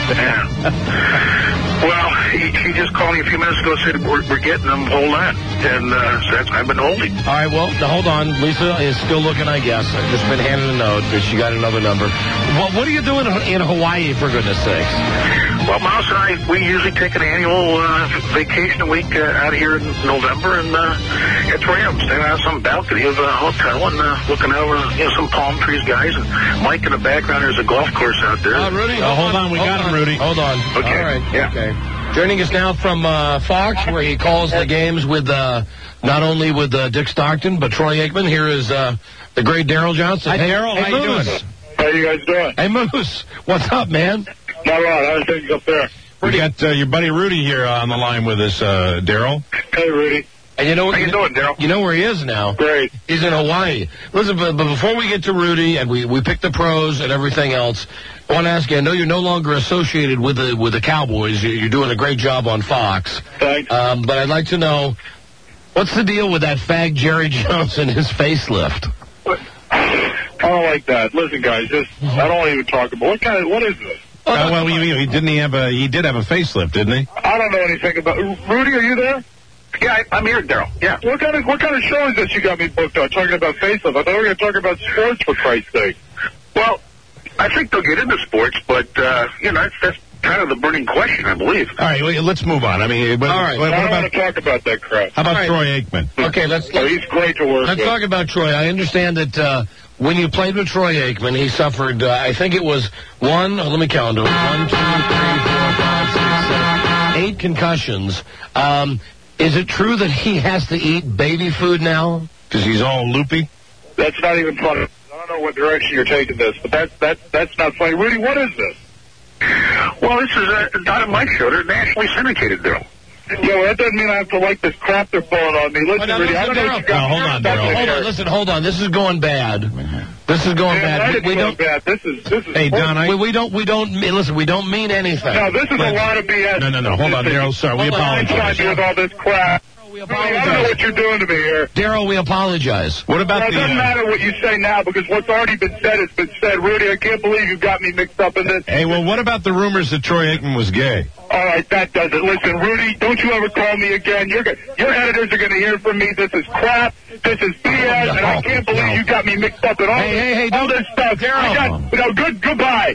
Yeah. Well, he, he just called me a few minutes ago and said, we're, we're getting them, hold on. And uh, so that's, I've been holding. All right, well, now hold on. Lisa is still looking, I guess. I've just been handed a note, but she got another number. Well, what are you doing in Hawaii, for goodness sakes? Well, Mouse and I, we usually take an annual uh, vacation a week uh, out here in November, and uh, that's where I am, standing on some balcony of a hotel and uh, looking over, you know, some palm trees, guys. And Mike in the background, there's a golf course out there. Uh, Rudy, oh, hold on. We got him, Rudy. Hold on. Okay. All right. Yeah. Okay. Joining us now from uh, Fox, where he calls the games with uh, not only with uh, Dick Stockton, but Troy Aikman. Here is uh, the great Daryl Johnson. Hi, Daryl. Hey, How you Moose. doing? How you guys doing? Hey, Moose. What's up, man? Not a lot. How's things up there? We got uh, your buddy Rudy here uh, on the line with us, uh, Daryl. Hey, Rudy. And you know what? How you doing, Daryl? You know where he is now? Great. He's in Hawaii. Listen, but, but before we get to Rudy and we, we pick the pros and everything else, I want to ask you, I know you're no longer associated with the with the Cowboys. You're doing a great job on Fox. Thanks. Um, but I'd like to know, what's the deal with that fag Jerry Jones and his facelift? I don't like that. Listen, guys, just I don't want to even talk about what kind of what is this? Uh, well, you, you, didn't he have a? He did have a facelift, didn't he? I don't know anything about. Rudy, are you there? Yeah, I, I'm here, Daryl. Yeah. What kind of what kind of show is this you got me booked on? Talking about facelift? I thought we were going to talk about sports, for Christ's sake. Well, I think they'll get into sports, but, uh, you know, that's, that's kind of the burning question, I believe. All right, well, let's move on. I mean, but, All right. what, I what don't about want to talk about that crap. how about All right. Troy Aikman? Okay, let's, Oh, let's, he's great to work let's with. talk about Troy. I understand that uh, when you played with Troy Aikman, he suffered, uh, I think it was one, oh, let me count it, one, two, three, four, five, six, seven, eight concussions. Um, is it true that he has to eat baby food now? Because he's all loopy. That's not even funny. I don't know what direction you're taking this, but that's that's that's not funny. Rudy, what is this? Well, this is uh, not on my show. They're nationally syndicated, Daryl. Yeah, well, that doesn't mean I have to like this crap they're pulling on me. Listen, Oh, no, Rudy, I don't know Daryl. what you got. No, hold on, Stop Daryl. it Hold here. on, listen, hold on. This is going bad. This is going Man, bad. I We, didn't we go don't. bad. This is this is. Hey, Don, I... We, we don't. We don't. mean- Listen, we don't mean anything. No, this is a lot of B S. No, no, no. Hold on, Daryl. Sorry, we Hold on, I apologize. tried you with all this crap. We Rudy, I don't know what you're doing to me here. Daryl, we apologize. What about Well, it the... doesn't uh, matter what you say now because what's already been said has been said. Rudy, I can't believe you got me mixed up in this. Hey, well, what about the rumors that Troy Aikman was gay? All right, that does it. Listen, Rudy, don't you ever call me again. You're go- your editors are going to hear from me. This is crap. This is B S, and I can't believe you got me mixed up in all, Hey, this, hey, hey, all don't- this stuff. Daryl. I got, no, good, goodbye.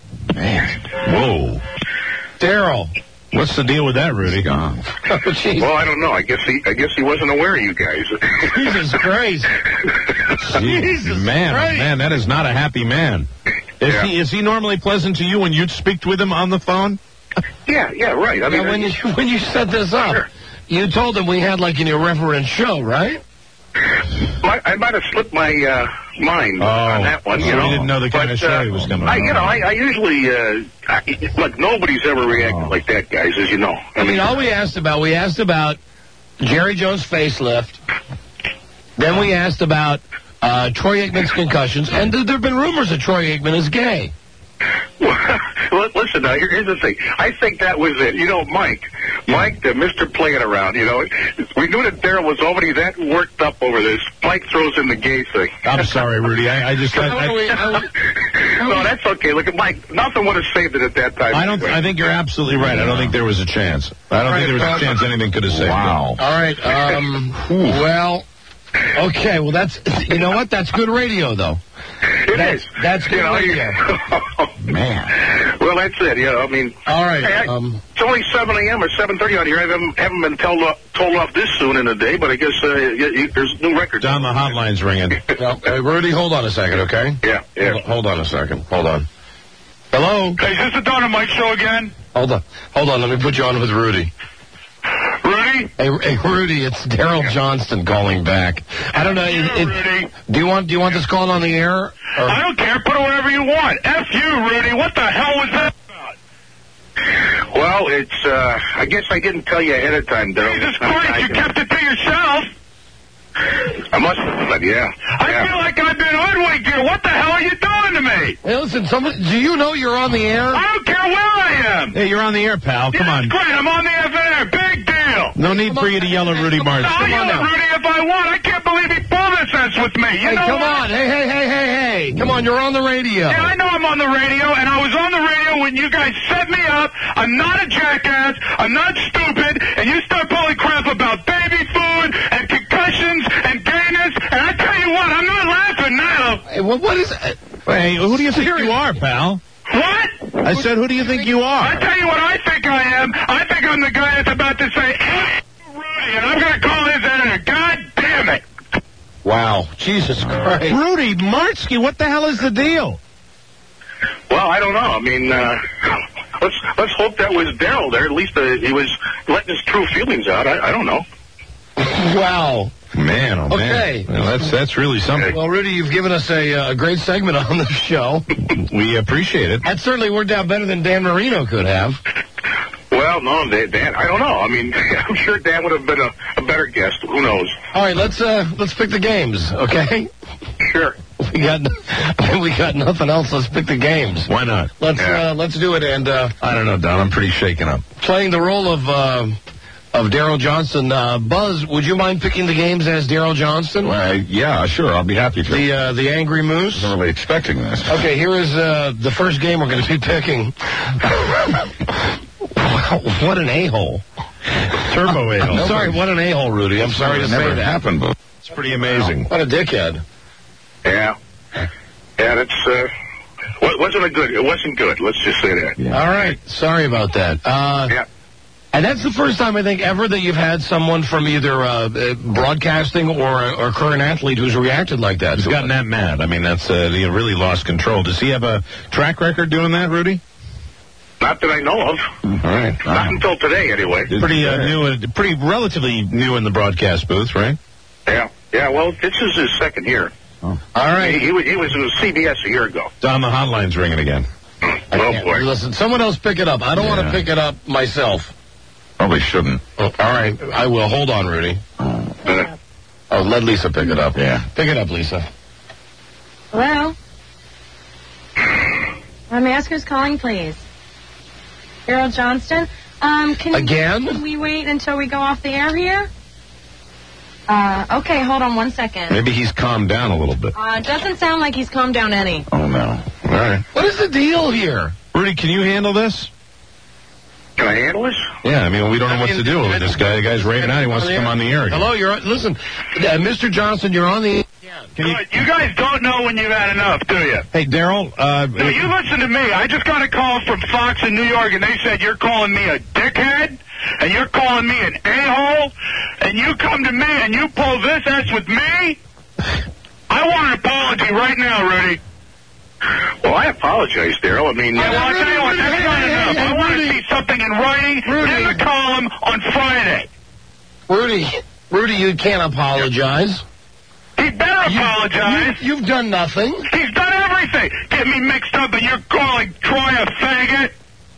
Whoa. Daryl. What's the deal with that, Rudy? Oh, jeez. Well, I don't know. I guess he, I guess he wasn't aware of you guys. Jesus Christ. Jesus, man, oh, man, that is not a happy man. Is Yeah. he is he normally pleasant to you when you speak with him on the phone? Yeah, yeah, right. I mean, Now, when you when you set this up, Sure. you told him we had like an irreverent show, right? I, I might have slipped my uh, mind Oh, on that one. so You we know, didn't know the kind but, of show uh, he was coming I, on. you know, I, I usually uh, I, look. Nobody's ever reacted Oh. like that, guys, as you know. I mean, all we asked about, we asked about Jerry Jones' facelift. Then we asked about uh, Troy Aikman's concussions, and there have been rumors that Troy Aikman is gay. Well, listen, now, here, here's the thing. I think that was it. You know, Mike, Mike, the Mister Playing Around, you know, we knew that Daryl was already that worked up over this. Mike throws in the gay thing. I'm sorry, Rudy. I, I just I, I, No, that's okay. Look at Mike. Nothing would have saved it at that time. I don't. I think you're absolutely right. I don't think there was a chance. I don't think there was a chance anything could have saved Wow. it. All right. Um, well, okay. Well, that's, you know what? That's good radio, though. It that's, is. That's good You know, radio. Man. Well, that's it. You know, I mean. All right. Hey, I, um, it's only seven a.m. or seven thirty out here. I haven't, haven't been told off, told off this soon in the day, but I guess uh, you, you, there's new records. Don, the hotline's ringing. well, uh, Rudy, hold on a second, okay? Yeah, yeah. Hold, hold on a second. Hold on. Hello? Hey, is this the Don and Mike show again? Hold on. Hold on. Let me put you on with Rudy. Rudy? Hey, hey Rudy, it's Daryl Johnston calling back. I don't know. It, it, Rudy. do you want do you want this call on the air? Or? I don't care. Put it wherever you want. F you, Rudy. What the hell was that about? Well, it's, uh, I guess I didn't tell you ahead of time, Daryl. Jesus Christ, you kept it to yourself. I must have, but yeah. I yeah. feel like I've been hoodwinked here. What the hell are you doing to me? Hey, listen, somebody, do you know you're on the air? I don't care where I am. Hey, you're on the air, pal. Come Yeah, on. Great, I'm on the F N R. Big deal. No need for you to yell at Rudy Martin. I'll yell at Rudy if I want. I can't believe he pulled this S with me. You hey, know come what? on. Hey, hey, hey, hey, hey. Come on, you're on the radio. Yeah, I know I'm on the radio, and I was on the radio when you guys set me up. I'm not a jackass. I'm not stupid. And you start pulling crap about baby food and concussions and gayness. And I tell you what, I'm not laughing now. Hey, what, what is it? Hey, who do you think you are, pal? What? I said, who do you think you are? I tell you what I think I am. I think I'm the guy that's about to say, "Hey, Rudy," and I'm going to call his editor. God damn it. Wow. Jesus Christ. Rudy Martsky, what the hell is the deal? Well, I don't know. I mean, uh, let's let's hope that was Daryl there. At least uh, he was letting his true feelings out. I, I don't know. Wow. Man, oh Okay. man. Well, that's that's really something. Well, Rudy, you've given us a, uh, a great segment on the show. We appreciate it. That certainly worked out better than Dan Marino could have. Well, no, Dan, I don't know. I mean, I'm sure Dan would have been a, a better guest. Who knows? All right, let's uh, let's pick the games, okay? Sure. We got we got nothing else. Let's pick the games. Why not? Let's Yeah. uh, let's do it. And uh, I don't know, Don. I'm pretty shaken up. playing the role of uh, of Daryl Johnston, uh, Buzz, would you mind picking the games as Daryl Johnston? Well, yeah, sure. I'll be happy to. The uh, the Angry Moose. wasn't really expecting this. Okay, here is uh, the first game we're going to be picking. What an a-hole. Turbo ale. I'm sorry, what an a-hole, Rudy. I'm sorry to It say never that. happened, but It's pretty amazing. What a dickhead. Yeah. Yeah, that's, uh, wa- wasn't a good, it wasn't good. Let's just say that. All right, sorry about that. Uh, Yeah. And that's the first time, I think, ever that you've had someone from either uh, uh, broadcasting or or current athlete who's reacted like that. He's gotten that mad. I mean, that's, uh, he really lost control. Does he have a track record doing that, Rudy? Not that I know of. All right. Not until today, anyway. Pretty uh, new, uh, pretty relatively new in the broadcast booth, right? Yeah. Yeah, well, this is his second year. All right. He, he, was, he was with C B S a year ago. Don, the hotline's ringing again. Oh, boy. Listen, someone else pick it up. I don't want Yeah. to pick it up myself. probably shouldn't. Oh, all right, I will. Hold on, Rudy. Uh, Oh, let Lisa pick it up. Yeah. Pick it up, Lisa. Hello? Let me ask who's calling, please. Daryl Johnston? Um, can Again? Can we wait until we go off the air here? Uh, okay, hold on one second. Maybe he's calmed down a little bit. Uh, doesn't sound like he's calmed down any. Oh, no. All right. What is the deal here? Rudy, can you handle this? Can I handle this? Yeah, I mean, we don't know what to do with this guy. The guy's raving out. He wants to come on the air again. Hello, you're on, listen, uh, Mister Johnson, you're on the. Can you, You guys don't know when you've had enough, do you? hey, Daryl, uh, No, you listen to me. I just got a call from Fox in New York, and they said you're calling me a dickhead, and you're calling me an a-hole, and you come to me and you pull this S with me? I want an apology right now, Rudy. Well, I apologize, Daryl. I mean, Yeah, well, I'll uh, tell you what, that's not enough. I want to see something in writing in the column on Friday. Rudy, Rudy, you can't apologize. He better apologize. You, you've done nothing. He's done everything. Get me mixed up, and you're calling Troy a faggot.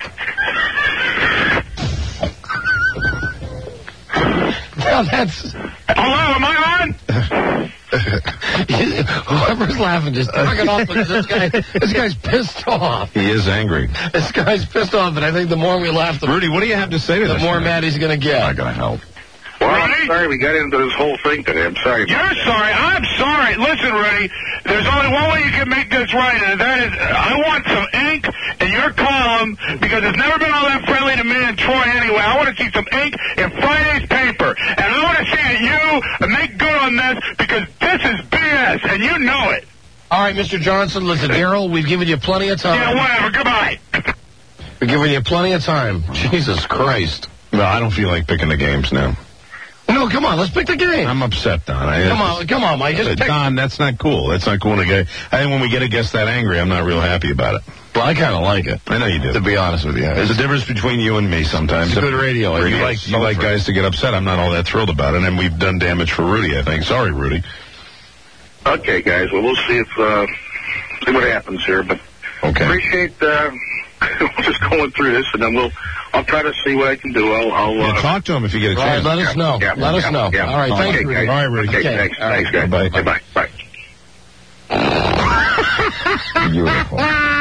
Well, that's. Hello, am I on? Whoever's laughing, just knock it off. Because this guy, this guy's pissed off. he is angry. This guy's pissed off, and I think the more we laugh, the, Rudy, what do you have to say to the this? more guy? mad he's going to get. Not going to help. well, I'm sorry we got into this whole thing today. I'm sorry about You're that. sorry. I'm sorry. Listen, Rudy, there's only one way you can make this right, and that is I want some ink in your column because it's never been all that friendly to me and Troy anyway. I want to see some ink in Friday's paper, and I want to see that you make good on this because this is B S, and you know it. All right, Mister Johnson, listen, Daryl, we've given you plenty of time. Yeah, whatever. Goodbye. We're giving you plenty of time. Jesus Christ. No, I don't feel like picking the games now. No, come on, let's pick the game. I'm upset, Don. I, Come on, come on, Mike. Just Uh, pick. Don, that's not cool. That's not cool. To get, I think when we get a guest that angry, I'm not real happy about it. Well, I kind of like it. I know you do. To be honest with you. There's a difference between you and me sometimes. It's good radio. You It like is. you like guys to get upset. I'm not all that thrilled about it, and we've done damage for Rudy, I think. Sorry, Rudy. Okay, guys. Well, we'll see if uh, see what happens here. But Okay. appreciate uh, just going through this, and then we'll. I'll try to see what I can do. I'll. I'll Yeah, uh, talk to him if you get a All right, chance. let us know. yeah, Let us yeah, know. yeah. All right, thanks, Okay, Rudy. guys. All right, Rudy. Okay, Okay, thanks. all right. Thanks, guys. Bye. Bye. Bye. Bye. Beautiful.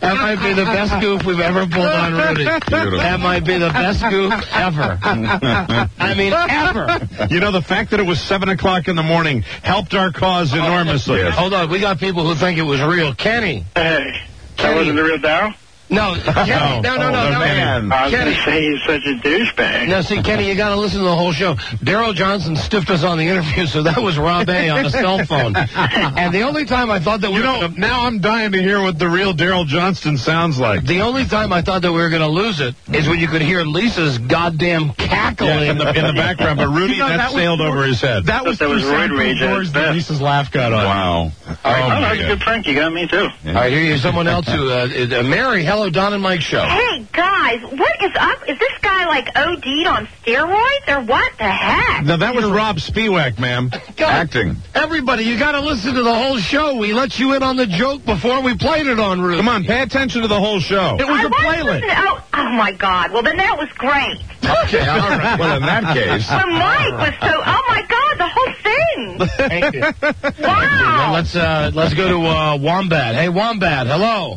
That might be the best goof we've ever pulled on Rudy. Beautiful. That might be the best goof ever. I mean, ever. You know, the fact that it was seven o'clock in the morning helped our cause enormously. Hold on, we got people who think it was real. Kenny. Hey, that wasn't the real Dow? No, Kenny, no, no, no, no. Man. I was Kenny. going to say he's such a douchebag. Now, see, Kenny, you got to listen to the whole show. Daryl Johnson stiffed us on the interview, so that was Rob A. on a cell phone. And the only time I thought that we You were know, gonna, now I'm dying to hear what the real Daryl Johnston sounds like. the only time I thought that we were going to lose it is when you could hear Lisa's goddamn cackling Yeah, in, the, in the background, but Rudy, You know, that, that was- sailed over his head. That was That was through roid soundproof rage at doors its that best. Lisa's laugh got on. Wow. Oh, Oh, that my was a God. good prank. You got me, too. All right, here you someone else who, uh, uh, Mary, hello, Don and Mike show. Hey, guys, what is up? Is this guy, like, O D'd on steroids, or what the heck? Now, that was Rob Spiewak, ma'am. Acting. Everybody, you got to listen to the whole show. We let you in on the joke before we played it on Rudy. Come on, pay attention to the whole show. It was I a was playlist. listening- Oh, oh, my God. Well, then that was great. Okay, all right. Well, in that case. But Mike was so, oh, my God, the whole thing. Thank you. Now, Wow. let's, uh, let's go to uh, Wombat. Hey, Wombat, hello.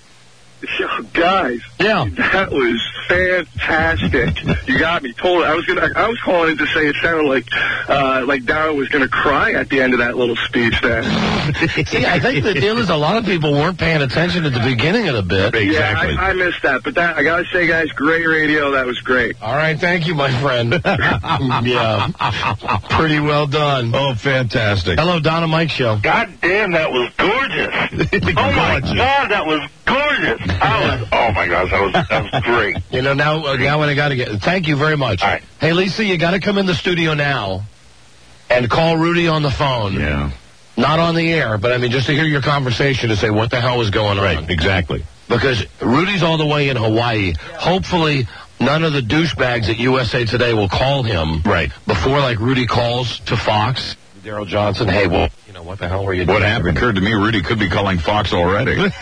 Guys, Yeah. that was fantastic. You got me. Told I was gonna. I was calling in to say it sounded like uh, like Darryl was gonna cry at the end of that little speech there. See, I think the deal is a lot of people weren't paying attention at the beginning of the bit. Exactly. Yeah, I, I missed that, but that I gotta say, guys, great radio. That was great. All right, thank you, my friend. Yeah, pretty well done. Oh, fantastic. Hello, Donna Mike show. God damn, that was gorgeous. Oh, my God, that was gorgeous. I was, oh, my gosh, that was, that was great. You know, now, uh, now when I got to get, thank you very much. All right. Hey, Lisa, you got to come in the studio now and call Rudy on the phone. Yeah. Not on the air, but I mean, just to hear your conversation to say what the hell was going on. Right, exactly. Because Rudy's all the way in Hawaii. Hopefully, none of the douchebags at U S A Today will call him. Right. Before, like, Rudy calls to Fox. Daryl Johnson, hey, well, you know, what the hell were you doing? What happened occurred to me, Rudy could be calling Fox already. What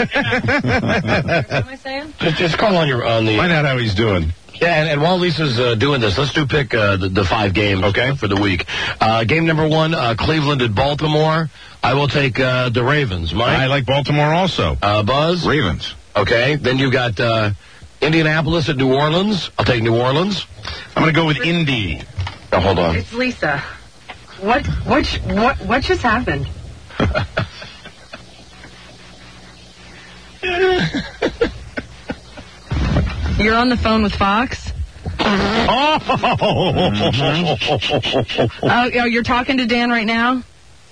am I saying? Just, just call on your on the. Find out how he's doing. Yeah, and, and while Lisa's uh, doing this, let's do pick uh, the, the five games okay, for the week. Uh, game number one, uh, Cleveland at Baltimore. I will take uh, the Ravens. Mike? I like Baltimore also. Uh, Buzz? Ravens. Okay, then you've got uh, Indianapolis at New Orleans. I'll take New Orleans. I'm going to go with Indy. Now, hold on. It's Lisa. What what what what just happened? You're on the phone with Fox? Oh! Oh, oh, you're talking to Dan right now?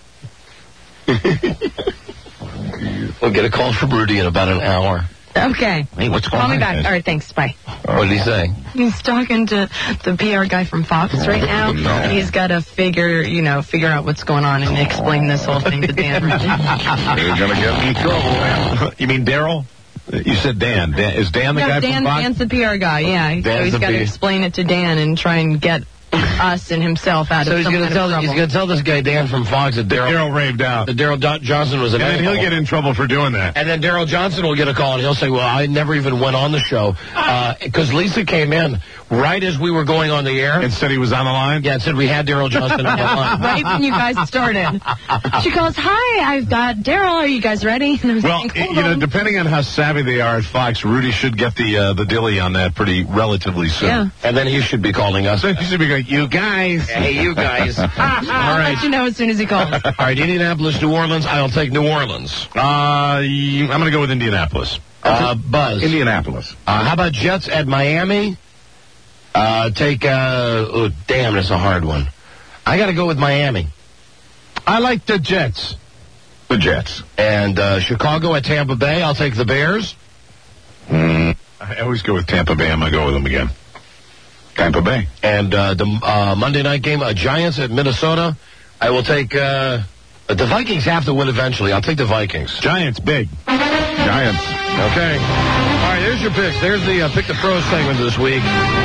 We'll get a call from Rudy in about an hour. Okay. Hey, what's going Call on? me back. guys? All right, thanks. Bye. What did he say? He's talking to the P R guy from Fox right now. no. He's got to figure, you know, figure out what's going on and explain this whole thing to Dan. You're going to get me trouble. You mean Daryl? You said Dan. Dan. Is Dan the No, guy Dan, from Fox? Dan's the P R guy, yeah. So Dan's he's the got to P- explain it to Dan and try and get us and himself out So of he's some going kind to of tell trouble. he's going to tell this guy Dan from Fox that Daryl Daryl raved out. that Daryl Do- Johnson was an And then he'll a-hole. get in trouble for doing that. And then Daryl Johnson will get a call and he'll say, well, I never even went on the show. Because Lisa came in right as we were going on the air. And said he was on the line? Yeah, it said we had Daryl Johnson on the line. Right when you guys started. She goes, hi, I've got Daryl. Are you guys ready? And I was Well, like, you hold know, on. depending on how savvy they are at Fox, Rudy should get the uh, the dilly on that pretty relatively soon. Yeah. And then he should be calling us. So he should be going, you guys. Hey, you guys. All I'll right. let you know as soon as he calls. All right, Indianapolis, New Orleans. I'll take New Orleans. Uh, I'm going to go with Indianapolis. Uh, Buzz. Indianapolis. Uh, how about Jets at Miami? Uh, take, uh, oh, damn, that's a hard one. I got to go with Miami. I like the Jets. The Jets. And uh, Chicago at Tampa Bay. I'll take the Bears. Mm, I always go with Tampa Bay. I'm going to go with them again. Tampa Bay. And uh, the uh, Monday night game, uh, Giants at Minnesota. I will take uh, the Vikings have to win eventually. I'll take the Vikings. Giants, big. Giants. Okay. All right, there's your picks. There's the uh, Pick the Pros segment this week.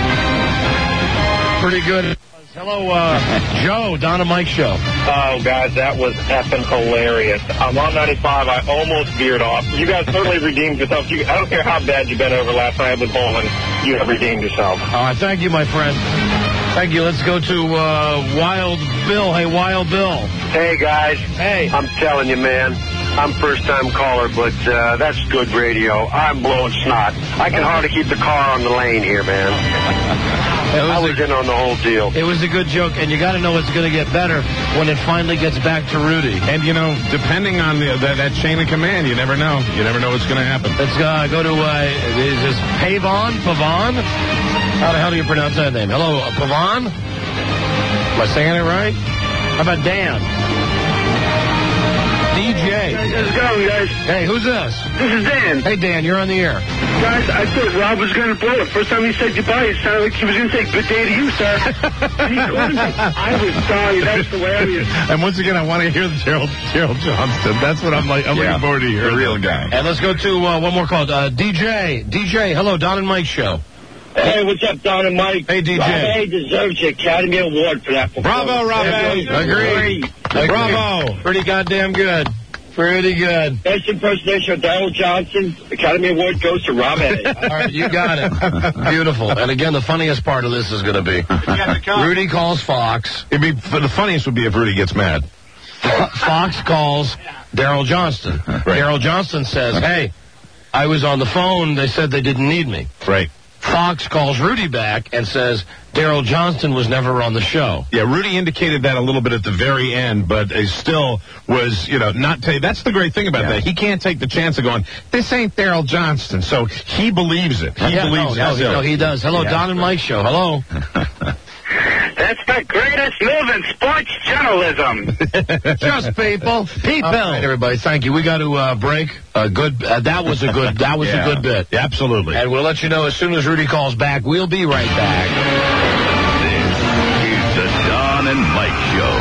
Pretty good. Hello, uh, Joe, Don and Mike show. Oh, guys, that was effing hilarious. I'm on ninety-five. I almost veered off. You guys totally redeemed yourself. You, I don't care how bad you bent over last night with bowling. You have redeemed yourself. All right, thank you, my friend. Thank you. Let's go to uh, Wild Bill. Hey, Wild Bill. Hey, guys. Hey. I'm telling you, man. I'm first-time caller, but uh, that's good radio. I'm blowing snot. I can hardly keep the car on the lane here, man. Was I was a, in on the whole deal. It was a good joke, and you got to know it's going to get better when it finally gets back to Rudy. And, you know, depending on the, that, that chain of command, you never know. You never know what's going to happen. Let's uh, go to, uh, is this Pavon? Pavon? How the hell do you pronounce that name? Hello, uh, Pavon? Am I saying it right? How about Dan? D J. How's it going, guys? Hey, who's this? This is Dan. Hey, Dan, you're on the air. Guys, I thought Rob was going to blow it. First time he said goodbye, it sounded like he was going to say good day to you, sir. I was sorry. That's hilarious. And once again, I want to hear the Gerald, Gerald Johnston. That's what I'm like. I'm Yeah, looking forward to hearing. the real guy. And let's go to uh, one more call. Uh, D J. D J, hello, Don and Mike show. Hey, what's up, Don and Mike? Hey, D J. Rob deserves the Academy Award for that performance. Bravo, Rob A. Agree. Agree. Bravo. Pretty goddamn good. Pretty good. Best impersonation of Darrell Johnson. Academy Award goes to Rob A. All right, you got it. Beautiful. And again, the funniest part of this is going to be Rudy calls Fox. It'd be, the funniest would be if Rudy gets mad. Fox calls Darrell Johnston. Right. Darrell Johnston says, hey, I was on the phone. They said they didn't need me. Right. Fox calls Rudy back and says Darrell Johnston was never on the show. Yeah, Rudy indicated that a little bit at the very end, but it still was, you know, not take. That's the great thing about Yeah. that. He can't take the chance of going, this ain't Darrell Johnston. So he believes it. He yeah, believes no, it. no, no, he does. Hello, Yeah, Don and Mike show. Hello. That's the greatest move in sports journalism. Just people. People. All right, everybody, thank you. We got to uh, break. Uh, good. Uh, that was a good. That was Yeah. a good bit. Yeah, absolutely. And we'll let you know as soon as Rudy calls back. We'll be right back. This is the Don and Mike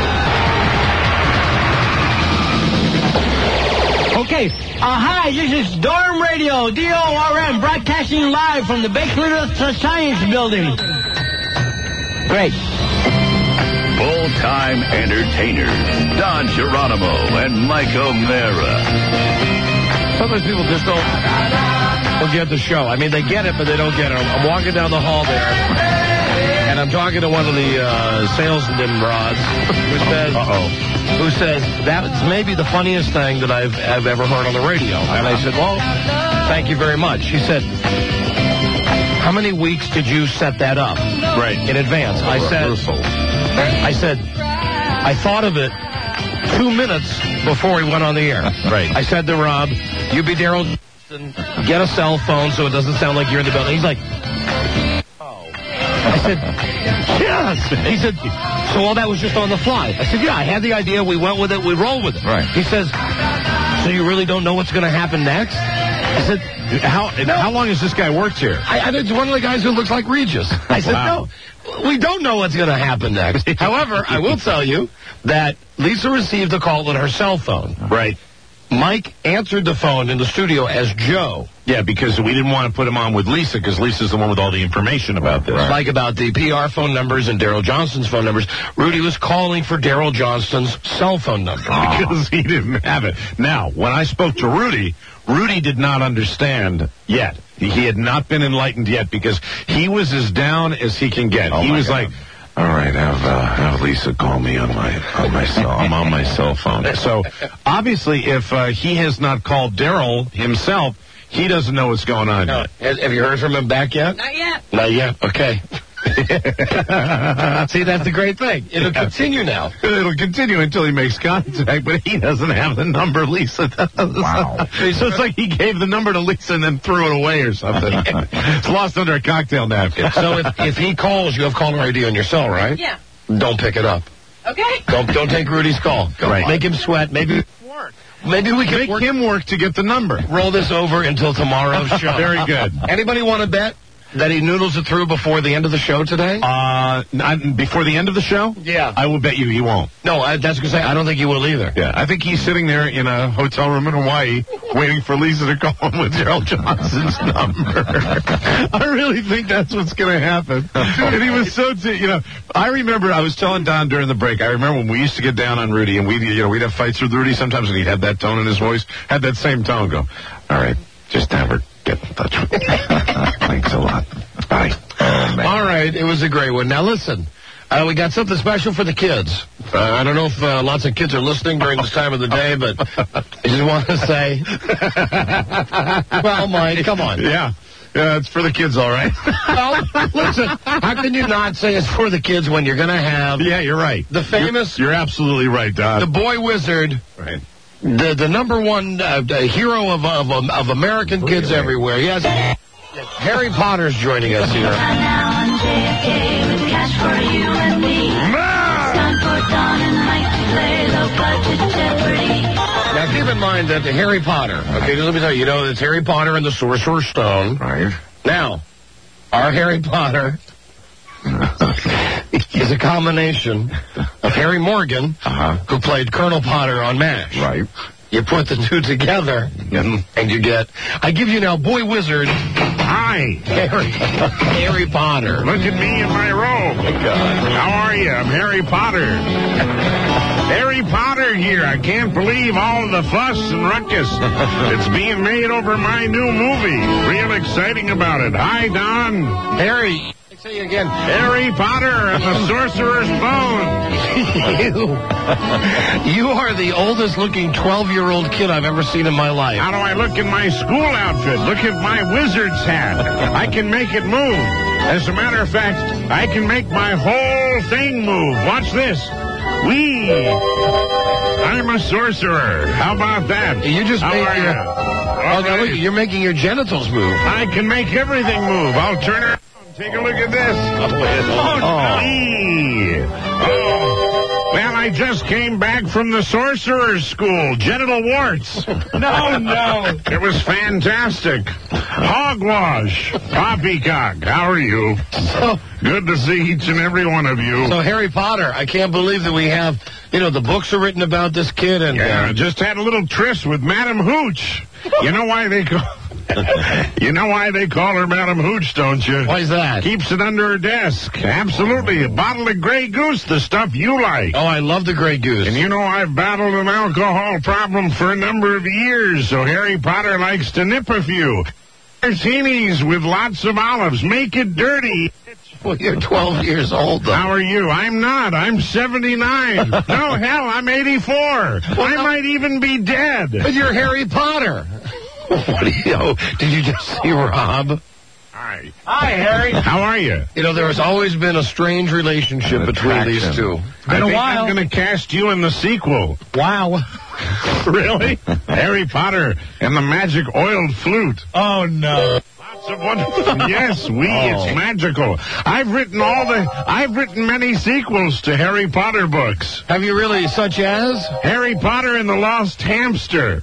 Show. Okay. Uh, hi, this is Dorm Radio, D O R M, broadcasting live from the Bakery Science Building. Great. Full-time entertainers, Don Geronimo and Mike O'Mara. Sometimes people just don't, don't get the show. I mean, they get it, but they don't get it. I'm, I'm walking down the hall there, and I'm talking to one of the uh, salesman rods who says, Uh-oh. who says, that's maybe the funniest thing that I've, I've ever heard on the radio. And I said, well, thank you very much. She said, how many weeks did you set that up? Right. In advance. I said, I said, I thought of it two minutes before he went on the air. Right. I said to Rob, you be Darrell Johnson, get a cell phone so it doesn't sound like you're in the building. He's like, oh. I said, yes. He said, so all that was just on the fly. I said, yeah, I had the idea. We went with it. We rolled with it. Right. He says, so you really don't know what's going to happen next? I said, How no. how long has this guy worked here? I, I, it's one of the guys who looks like Regis. I said, Wow. no, we don't know what's going to happen next. However, I will tell you that Lisa received a call on her cell phone. Right. Mike answered the phone in the studio as Joe. Yeah, because we didn't want to put him on with Lisa, because Lisa's the one with all the information about this. Mike about the P R phone numbers and Darrell Johnston's phone numbers. Rudy was calling for Darrell Johnston's cell phone number. Because he didn't have it. Now, when I spoke to Rudy, Rudy did not understand yet. He had not been enlightened yet, because he was as down as he can get. Oh, he my was God. like, all right, have uh, have Lisa call me on my on my cell. I'm on my cell phone. So obviously, if uh, he has not called Darrell himself, he doesn't know what's going on. No. Have have you heard from him back yet? Not yet. Not yet. Okay. See, that's the great thing. It'll Yeah. continue now. It'll continue until he makes contact, but he doesn't have the number Lisa does. Wow. So it's like he gave the number to Lisa and then threw it away or something. It's lost under a cocktail napkin. So if, if he calls, you have caller I D on your cell, right? Yeah. Don't pick it up. Okay. Don't don't take Rudy's call. Right. Make him sweat. Maybe maybe we can Make work, him work to get the number. roll this over until tomorrow's show. Very good. Anybody want to bet that he noodles it through before the end of the show today? Uh, not, before the end of the show? Yeah. I will bet you he won't. No, I, that's going to say I don't think he will either. Yeah, I think he's sitting there in a hotel room in Hawaii waiting for Lisa to call him with Gerald Johnson's number. I really think that's what's going to happen. And he was so, t- you know, I remember I was telling Don during the break, I remember when we used to get down on Rudy and we'd, you know, we'd have fights with Rudy sometimes and he'd have that tone in his voice, had that same tone, go, all right, just never get in touch with me. Thanks a lot. Bye. All right, it was a great one. Now listen, Uh, we got something special for the kids. Uh, I don't know if uh, lots of kids are listening during this time of the day, but I just want to say, well, Mike, come on. Yeah. Yeah, it's for the kids, all right. Well, listen, how can you not say it's for the kids when you're going to have... Yeah, you're right. The famous... You're, you're absolutely right, Don. The boy wizard. Right. The the number one uh, hero of, of of American kids everywhere. Yes, Harry Potter's joining us here. Now keep in mind that the Harry Potter. Okay, let me tell you. You know it's Harry Potter and the Sorcerer's Stone. Right. Now, our Harry Potter is a combination of Harry Morgan, uh-huh. who played Colonel Potter on MASH. Right. You put the two together, mm-hmm. and you get... I give you now Boy Wizard. Hi. Harry, Harry Potter. Look at me in my robe. Oh, God. How are you? I'm Harry Potter. Harry Potter here. I can't believe all of the fuss and ruckus. It's being made over my new movie. Real exciting about it. Hi, Don. Harry. Say it again. Harry Potter and the Sorcerer's Stone. you, you are the oldest looking twelve-year-old kid I've ever seen in my life. How do I look in my school outfit? Look at my wizard's hat. I can make it move. As a matter of fact, I can make my whole thing move. Watch this. Wee! I'm a sorcerer. How about that? You just How made are your... you? Oh, now look, you're making your genitals move. I can make everything move. I'll turn around. Take a look at this. Oh, oh. Gee. Oh. Well, I just came back from the sorcerer's school. Genital warts. No, no. It was fantastic. Hogwash. Poppycock. How are you? So, good to see each and every one of you. So, Harry Potter, I can't believe that we have, you know, the books are written about this kid. And yeah, uh, just had a little tryst with Madam Hooch. You know why they call... You know why they call her Madam Hooch, don't you? Why is that? Keeps it under her desk. Absolutely. A bottle of Grey Goose, the stuff you like. Oh, I love the Grey Goose. And you know I've battled an alcohol problem for a number of years, so Harry Potter likes to nip a few. Martinis with lots of olives. Make it dirty. Well, you're twelve years old, though. How are you? I'm not. I'm seventy-nine. No, hell, I'm eighty-four. Well, I no. might even be dead. But you're Harry Potter. What do you know? Did you just see Rob? Hi. Hi, Harry. How are you? You know, there has always been a strange relationship An between attraction. these two. It's been I a think while. I'm going to cast you in the sequel. Wow. Really? Harry Potter and the magic oiled flute. Oh, no. Lots of wonderful. Yes, we. Oh. It's magical. I've written all the. I've written many sequels to Harry Potter books. Have you really, such as Harry Potter and the Lost Hamster,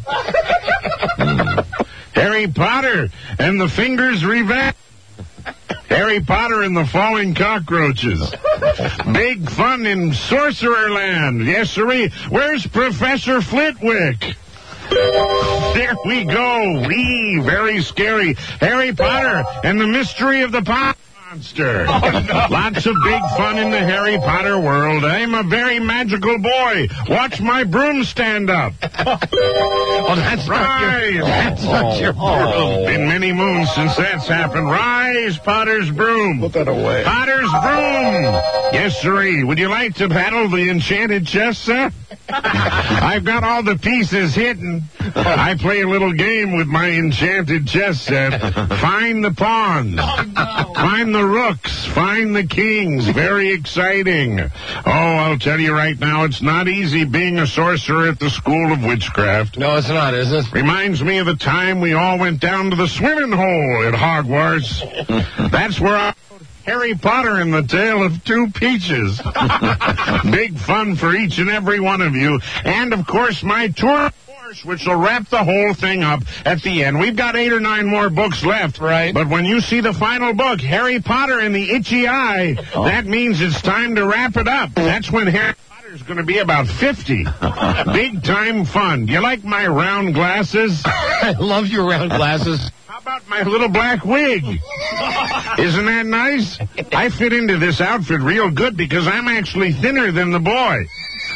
Harry Potter and the Fingers Revenge, Harry Potter and the Falling Cockroaches, Big Fun in Sorcererland. Yes, sirree. Where's Professor Flitwick? There we go. Wee, very scary. Harry Potter and the Mystery of the Pot Monster. Oh, no. Lots of big fun in the Harry Potter world. I'm a very magical boy. Watch my broom stand up. Oh, that's Rise. Not your, that's oh, not your broom. Oh. Been many moons since that's happened. Rise, Potter's broom. Put that away. Potter's broom. Yes, sirree. Would you like to battle the enchanted chess set? I've got all the pieces hidden. I play a little game with my enchanted chess set. Find the pawns. Oh, no. Find the rooks. Find the kings. Very exciting. Oh, I'll tell you right now, it's not easy being a sorcerer at the School of Witchcraft. No, it's not, is it? Reminds me of the time we all went down to the swimming hole at Hogwarts. That's where I... Harry Potter and the Tale of Two Peaches. Big fun for each and every one of you. And, of course, my tour of force, which will wrap the whole thing up at the end. We've got eight or nine more books left. Right. But when you see the final book, Harry Potter and the Itchy Eye, oh. that means it's time to wrap it up. That's when Harry Potter's going to be about fifty. Big time fun. Do you like my round glasses? I love your round glasses. How about my little black wig? Isn't that nice? I fit into this outfit real good because I'm actually thinner than the boy.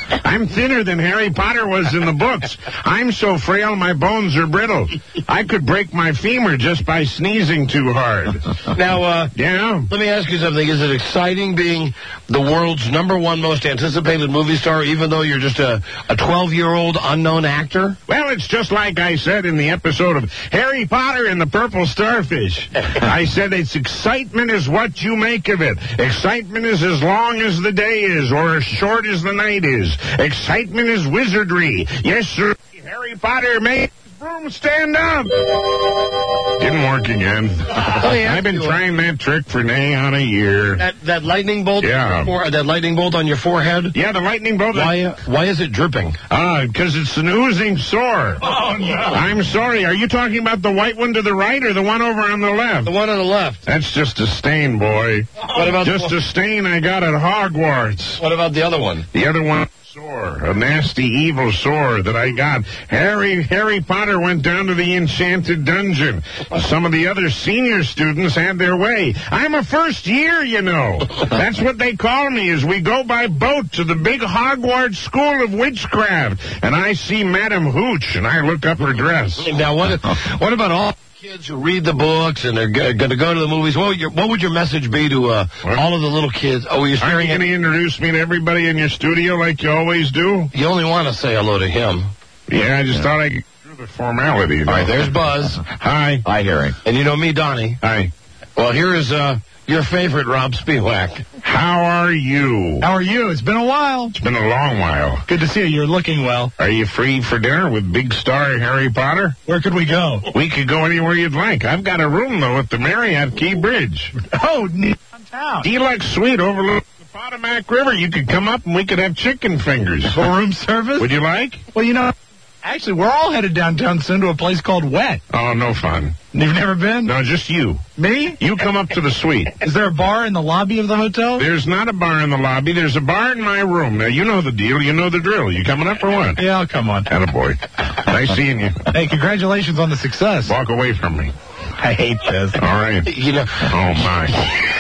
I'm thinner than Harry Potter was in the books. I'm so frail my bones are brittle. I could break my femur just by sneezing too hard. Now, uh, yeah. Let me ask you something. Is it exciting being the world's number one most anticipated movie star, even though you're just a a twelve-year-old unknown actor? Well, it's just like I said in the episode of Harry Potter and the Purple Starfish. I said it's excitement is what you make of it. Excitement is as long as the day is or as short as the night is. Excitement is wizardry. Yes, sir. Harry Potter made his broom stand up. Didn't work again. I've been trying that trick for nigh on a year. That that lightning bolt? Yeah. On your fore- that lightning bolt on your forehead? Yeah, the lightning bolt. Why, uh, why is it dripping? Ah, uh, because it's an oozing sore. Oh, no. I'm sorry. Are you talking about the white one to the right or the one over on the left? The one on the left. That's just a stain, boy. What about just the a stain I got at Hogwarts? What about the other one? The other one. Sore, a nasty, evil sore that I got. Harry Harry Potter went down to the enchanted dungeon. Some of the other senior students had their way. I'm a first year, you know. That's what they call me, as we go by boat to the big Hogwarts School of Witchcraft. And I see Madam Hooch, and I look up her dress. Now, what, what about all kids who read the books and they're g- going to go to the movies? What would your, what would your message be to uh, all of the little kids? Oh, you're Are you going to introduce me to everybody in your studio like you always do? You only want to say hello to him. Yeah, I just yeah. thought I'd do the formality. All right, there's Buzz. Hi. Hi, Harry. And you know me, Donnie. Hi. Well, here is uh, your favorite Rob Spiewak. How are you? How are you? It's been a while. It's been a long while. Good to see you. You're looking well. Are you free for dinner with big star Harry Potter? Where could we go? We could go anywhere you'd like. I've got a room, though, at the Marriott Key Bridge. Oh, neat. Downtown. Deluxe suite overlooking the Potomac River. You could come up and we could have chicken fingers. For room service? Would you like? Well, you know, actually, we're all headed downtown soon to a place called Wet. Oh, no fun. You've never been? No, just you. Me? You come up to the suite. Is there a bar in the lobby of the hotel? There's not a bar in the lobby. There's a bar in my room. Now, you know the deal. You know the drill. You coming up or what? Yeah, I'll come on. Attaboy. Nice seeing you. Hey, congratulations on the success. Walk away from me. I hate Chess. All right. You know. Oh, my.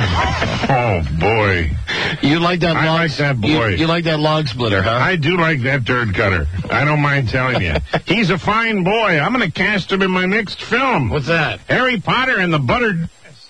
Oh, oh, boy. You like that log? I like that boy. You, you like that log splitter, huh? I do like that turd cutter. I don't mind telling you. He's a fine boy. I'm going to cast him in my next film. What's that? Harry Potter and the Buttered...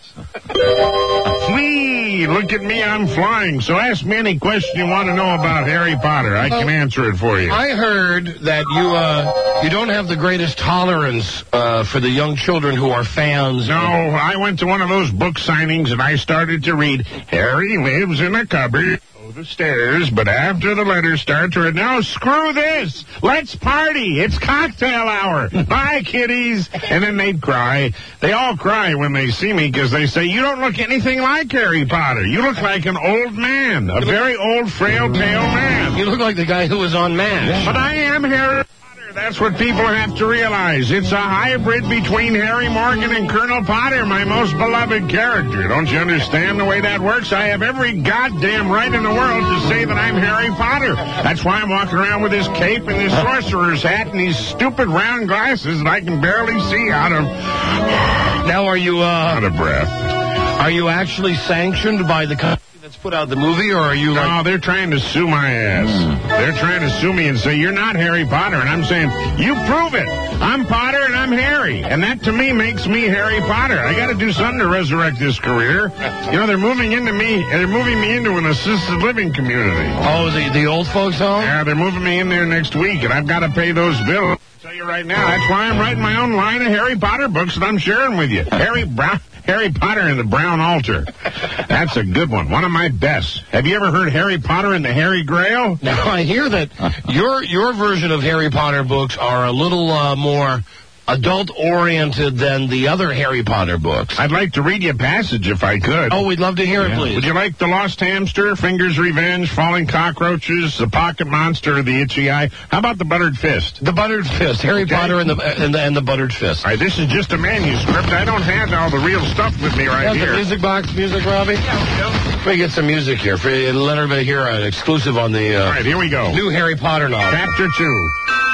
Flee! Look at me, I'm flying. So ask me any question you want to know about Harry Potter. I can answer it for you. I heard that you uh, you don't have the greatest tolerance uh, for the young children who are fans. No, I went to one of those book signings and I started to read, Harry lives in a cupboard. The stairs, but after the letters start to read, no, screw this. Let's party. It's cocktail hour. Bye, kiddies. And then they'd cry. They all cry when they see me because they say, you don't look anything like Harry Potter. You look like an old man, a very old, frail, pale man. You look like the guy who was on MASH. But I am Harry Potter. That's what people have to realize. It's a hybrid between Harry Morgan and Colonel Potter, my most beloved character. Don't you understand the way that works? I have every goddamn right in the world to say that I'm Harry Potter. That's why I'm walking around with this cape and this sorcerer's hat and these stupid round glasses that I can barely see out of. Now, are you, uh... out of breath. Are you actually sanctioned by the company that's put out the movie, or are you like... No, they're trying to sue my ass. Mm. They're trying to sue me and say, you're not Harry Potter. And I'm saying, you prove it. I'm Potter and I'm Harry. And that, to me, makes me Harry Potter. I got to do something to resurrect this career. You know, they're moving into me, they're moving me into an assisted living community. Oh, the, the old folks home? Yeah, they're moving me in there next week, and I've got to pay those bills. I'll tell you right now, that's why I'm writing my own line of Harry Potter books that I'm sharing with you. Harry Brown... Harry Potter and the Brown Altar. That's a good one. One of my best. Have you ever heard Harry Potter and the Harry Grail? Now, I hear that your your version of Harry Potter books are a little uh, more adult-oriented than the other Harry Potter books. I'd like to read you a passage if I could. Oh, we'd love to hear yeah. it, please. Would you like The Lost Hamster, Finger's Revenge, Falling Cockroaches, The Pocket Monster, The Itchy Eye? How about The Buttered Fist? The Buttered Fist. Harry okay. Potter and the, and the and the Buttered Fist. All right, this is just a manuscript. I don't have all the real stuff with me right That's here. The music box music, Robbie? Yeah, Let me get some music here. For, let everybody hear an exclusive on the uh, all right, here we go. New Harry Potter novel. Chapter two.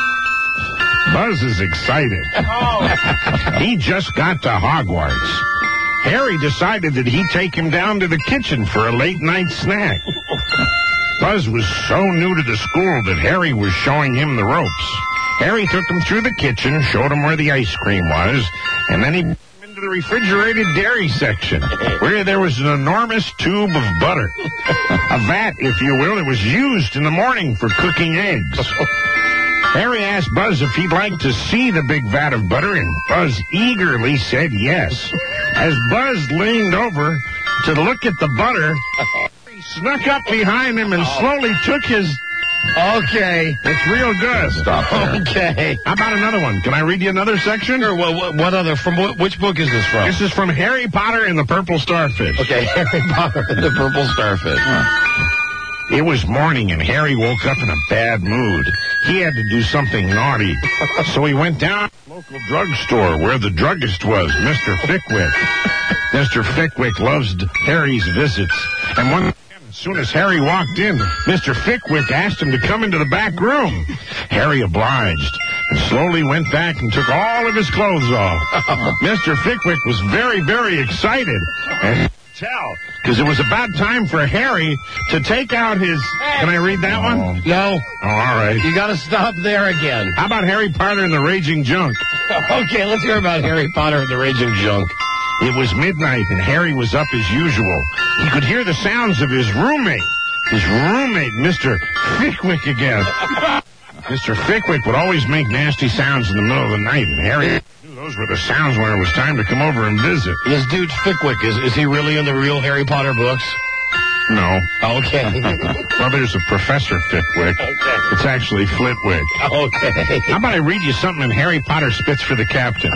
Buzz is excited. Oh. He just got to Hogwarts. Harry decided that he'd take him down to the kitchen for a late night snack. Buzz was so new to the school that Harry was showing him the ropes. Harry took him through the kitchen, showed him where the ice cream was, and then he put him into the refrigerated dairy section, where there was an enormous tube of butter. A vat, if you will, that was used in the morning for cooking eggs. Harry asked Buzz if he'd like to see the big vat of butter, and Buzz eagerly said yes. As Buzz leaned over to look at the butter, he snuck up behind him and slowly took his... Okay. It's real good. Stop there. Okay. How about another one? Can I read you another section? Sure. What, what, what other? From what, which book is this from? This is from Harry Potter and the Purple Starfish. Okay, Harry Potter and the Purple Starfish. Huh. It was morning, and Harry woke up in a bad mood. He had to do something naughty. So he went down to the local drugstore where the druggist was, Mister Fickwick. Mister Fickwick loves Harry's visits. And one... As soon as Harry walked in, Mister Fickwick asked him to come into the back room. Harry obliged and slowly went back and took all of his clothes off. Mister Fickwick was very, very excited. And tell, because it was about time for Harry to take out his... Can I read that one? No. Oh, all right. You got to stop there again. How about Harry Potter and the Raging Junk? Okay, let's hear about Harry Potter and the Raging Junk. It was midnight, and Harry was up as usual. He could hear the sounds of his roommate. His roommate, Mister Fickwick again. Mister Fickwick would always make nasty sounds in the middle of the night, and Harry knew those were the sounds when it was time to come over and visit. This dude Fickwick, is, is he really in the real Harry Potter books? No. Okay. Well, there's a Professor Fickwick. Okay. It's actually Flitwick. Okay. How about I read you something in Harry Potter Spits for the Captain?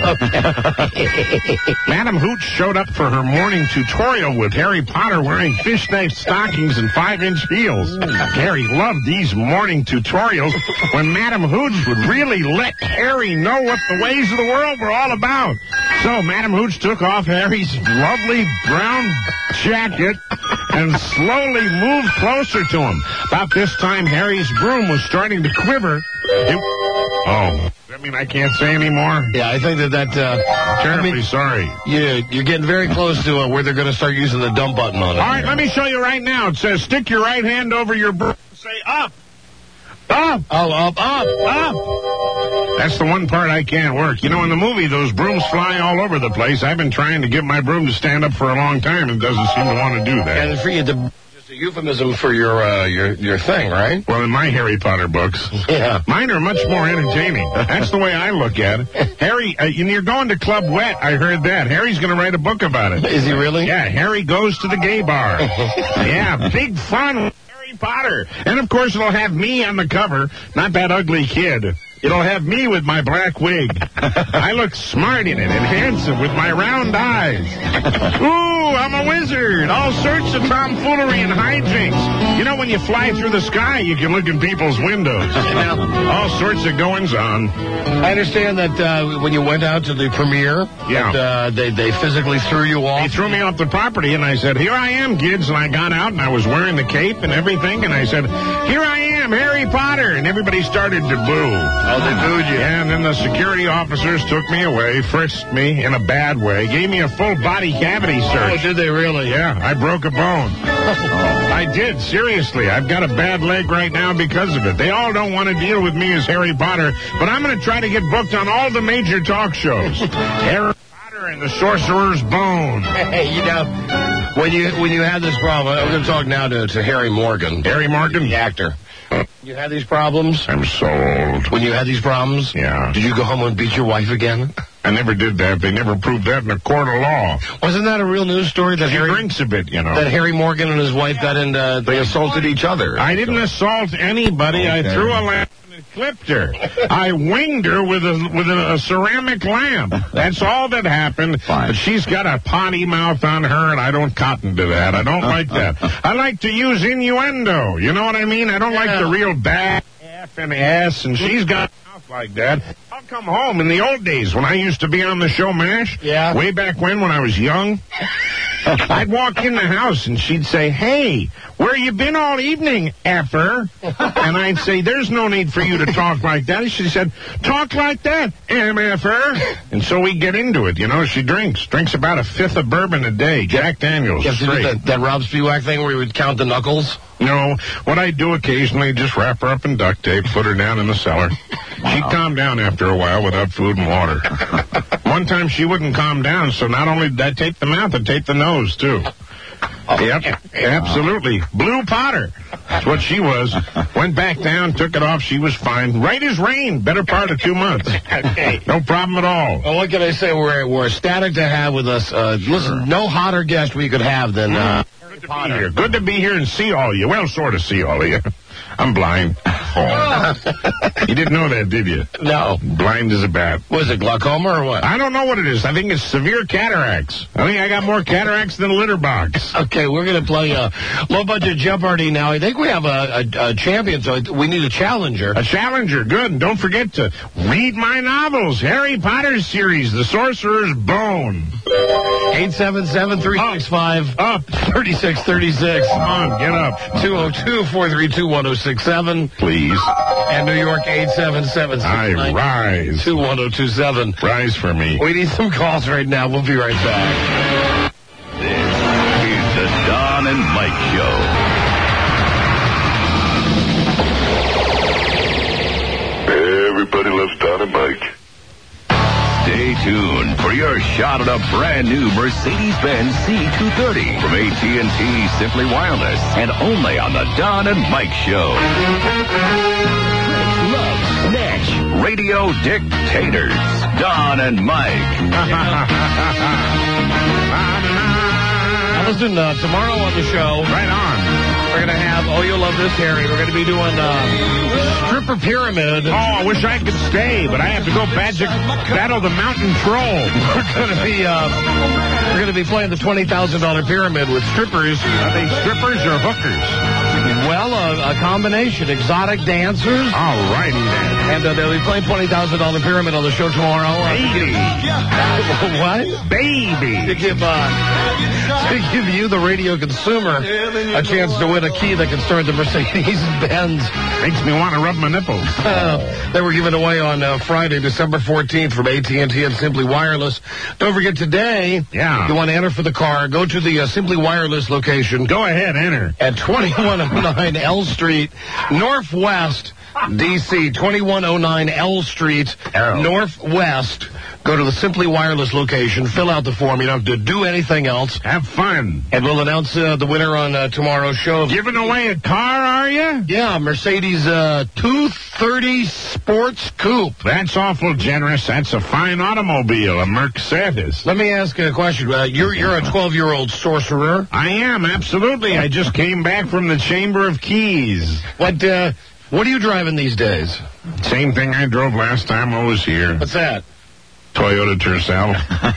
Okay. Madam Hooch showed up for her morning tutorial with Harry Potter wearing fishnet stockings and five-inch heels. Ooh. Harry loved these morning tutorials when Madam Hooch would really let Harry know what the ways of the world were all about. So Madam Hooch took off Harry's lovely brown jacket and slowly moved closer to him. About this time, Harry's broom was starting to quiver. It, oh, does that mean I can't say anymore? Yeah, I think that that... Uh, Terribly I mean, sorry. Yeah, you're getting very close to uh, where they're going to start using the dump button on it. All right, let me show you right now. It says, stick your right hand over your broom and say, up. Up. Oh, up, up, up. That's the one part I can't work. You know, in the movie, those brooms fly all over the place. I've been trying to get my broom to stand up for a long time and doesn't seem to want to do that. And for you to... Just a euphemism for your, uh, your, your thing, right? Well, in my Harry Potter books. Yeah. Mine are much more entertaining. That's the way I look at it. Harry, uh, you're going to Club Wet. I heard that. Harry's going to write a book about it. Is he really? Yeah, Harry goes to the gay bar. Yeah, big fun. Potter. And, of course, it'll have me on the cover, not that ugly kid. It'll have me with my black wig. I look smart in it and handsome with my round eyes. Ooh, I'm a wizard. All sorts of tomfoolery and hijinks. You know, when you fly through the sky, you can look in people's windows. All sorts of goings-on. I understand that uh, when you went out to the premiere, yeah. that, uh, they, they physically threw you off. They threw me off the property, and I said, here I am, kids. And I got out, and I was wearing the cape and everything, and I said, here I am, Harry Potter. And everybody started to boo. Oh, they booed you. Yeah, and then the security officers took me away, frisked me in a bad way, gave me a full body cavity search. Oh, did they really? Yeah, I broke a bone. I did, seriously. I've got a bad leg right now because of it. They all don't want to deal with me as Harry Potter, but I'm going to try to get booked on all the major talk shows. Harry Potter and the Sorcerer's Bone. Hey, you know, when you when you had this problem, I'm going to talk now to, to Harry Morgan. Harry Morgan? The actor. You had these problems? I'm so old. When you had these problems? Yeah. Did you go home and beat your wife again? I never did that. They never proved that in a court of law. Wasn't that a real news story that she Harry drinks a bit, you know? That Harry Morgan and his wife got into... They assaulted each other. I didn't assault anybody. Okay. I threw a lamp and clipped her. I winged her with a with a, a ceramic lamp. That's all that happened. Fine. But she's got a potty mouth on her, and I don't cotton to that. I don't like that. I like to use innuendo. You know what I mean? I don't yeah. like the real bad F and S, and she's got a mouth like that. I'll come home in the old days when I used to be on the show MASH. Yeah. Way back when, when I was young. I'd walk in the house and she'd say, hey, where you been all evening, effer? And I'd say, there's no need for you to talk like that. She said, talk like that, M F R. And so we get into it. You know, she drinks. Drinks about a fifth of bourbon a day. Jack Daniels. You have to do straight. that, that Rob Spivak thing where he would count the knuckles? No, what I do occasionally, just wrap her up in duct tape, put her down in the cellar. Wow. She'd calm down after a while without food and water. One time she wouldn't calm down, so not only did I tape the mouth, I taped the nose, too. Oh, yep, absolutely. Blue Potter. That's what she was. Went back down, took it off. She was fine. Right as rain. Better part of two months. Okay. No problem at all. Well, what can I say? We're, we're ecstatic to have with us. Uh, listen, no hotter guest we could have than... Uh, Good to be here. Good to be here and see all of you. Well, sort of see all of you. I'm blind. Oh. You didn't know that, did you? No. Blind as a bat. Was it glaucoma or what? I don't know what it is. I think it's severe cataracts. I think I got more cataracts than a litter box. Okay, we're going to play uh, low-budget Jeopardy now. I think we have a, a, a champion, so we need a challenger. A challenger, good. And don't forget to read my novels. Harry Potter series, The Sorcerer's Bone. eight seven seven, three six five, up, three six three six. Come on, get up. two oh two, four three two, one oh six seven. Please. And New York, eight seven seven, six nine two, one oh two seven. Rise for me. We need some calls right now. We'll be right back. This is the Don and Mike Show. Everybody loves Don and Mike. Stay tuned for your shot at a brand new Mercedes-Benz C two thirty from A T and T Simply Wireless, and only on the Don and Mike Show. Love Snatch Radio Dictators, Don and Mike. Now listen, uh, tomorrow on the show, right on. We're going to have, oh, you'll love this, Harry. We're going to be doing uh, Stripper Pyramid. Oh, I wish I could stay, but I have to go magic battle the mountain troll. We're going to be uh, we're going to be playing the twenty thousand dollars pyramid with strippers. Are they strippers or hookers? Well, a, a combination. Exotic dancers. All righty then. And uh, they'll be playing twenty thousand dollars pyramid on the show tomorrow. Baby. What? Baby. To give, uh, to give you, the radio consumer, a chance to win a key that can start the Mercedes-Benz. Makes me want to rub my nipples. Uh, they were given away on uh, Friday, December fourteenth from A T and T and Simply Wireless. Don't forget today, yeah. you want to enter for the car, go to the uh, Simply Wireless location. Go ahead, enter. At twenty-one oh nine L Street, Northwest, D C, twenty-one oh nine L Street, Arrow. Northwest. Go to the Simply Wireless location, fill out the form. You don't have to do anything else. Have fun. And we'll announce uh, the winner on uh, tomorrow's show. Giving away a car, are you? Yeah, Mercedes uh, two thirty Sports Coupe. That's awful generous. That's a fine automobile, a Mercedes. Let me ask you a question. Uh, you're you're a twelve-year-old sorcerer. I am, absolutely. I just came back from the Chamber of Keys. What, uh, what are you driving these days? Same thing I drove last time I was here. What's that? Toyota Tercel.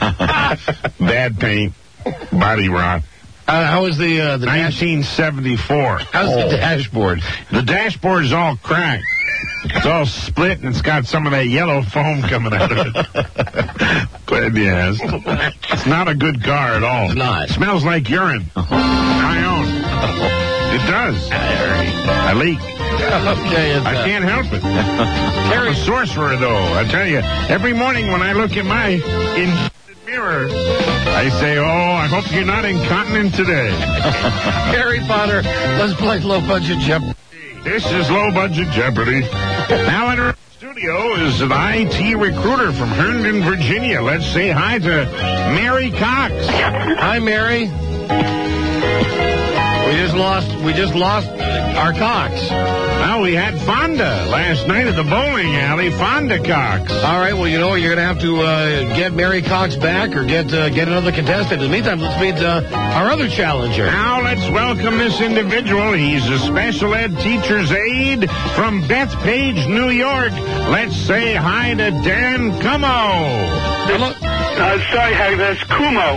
Bad paint. Body rot. Uh, how is the uh, the nineteen seventy-four? How's oh. the dashboard? The dashboard is all cracked. It's all split, and it's got some of that yellow foam coming out of it. Glad you asked. It's not a good car at all. It's not. It smells like urine. I own. It does. I leak. Okay, I uh, can't help it. I'm a sorcerer, though. I tell you, every morning when I look in my in mirror, I say, oh, I hope you're not incontinent today. Harry Potter, let's play low-budget Jeopardy. This is low-budget Jeopardy. Now in our studio is an I T recruiter from Herndon, Virginia. Let's say hi to Mary Cox. Hi, Mary. We just lost. We just lost our Cox. Well, we had Fonda last night at the bowling alley. Fonda Cox. All right. Well, you know, you're going to have to uh, get Mary Cox back or get uh, get another contestant. In the meantime, let's meet uh, our other challenger. Now let's welcome this individual. He's a special ed teacher's aide from Bethpage, New York. Let's say hi to Dan Como. Hello. Uh, sorry, Harry, that's Kumo.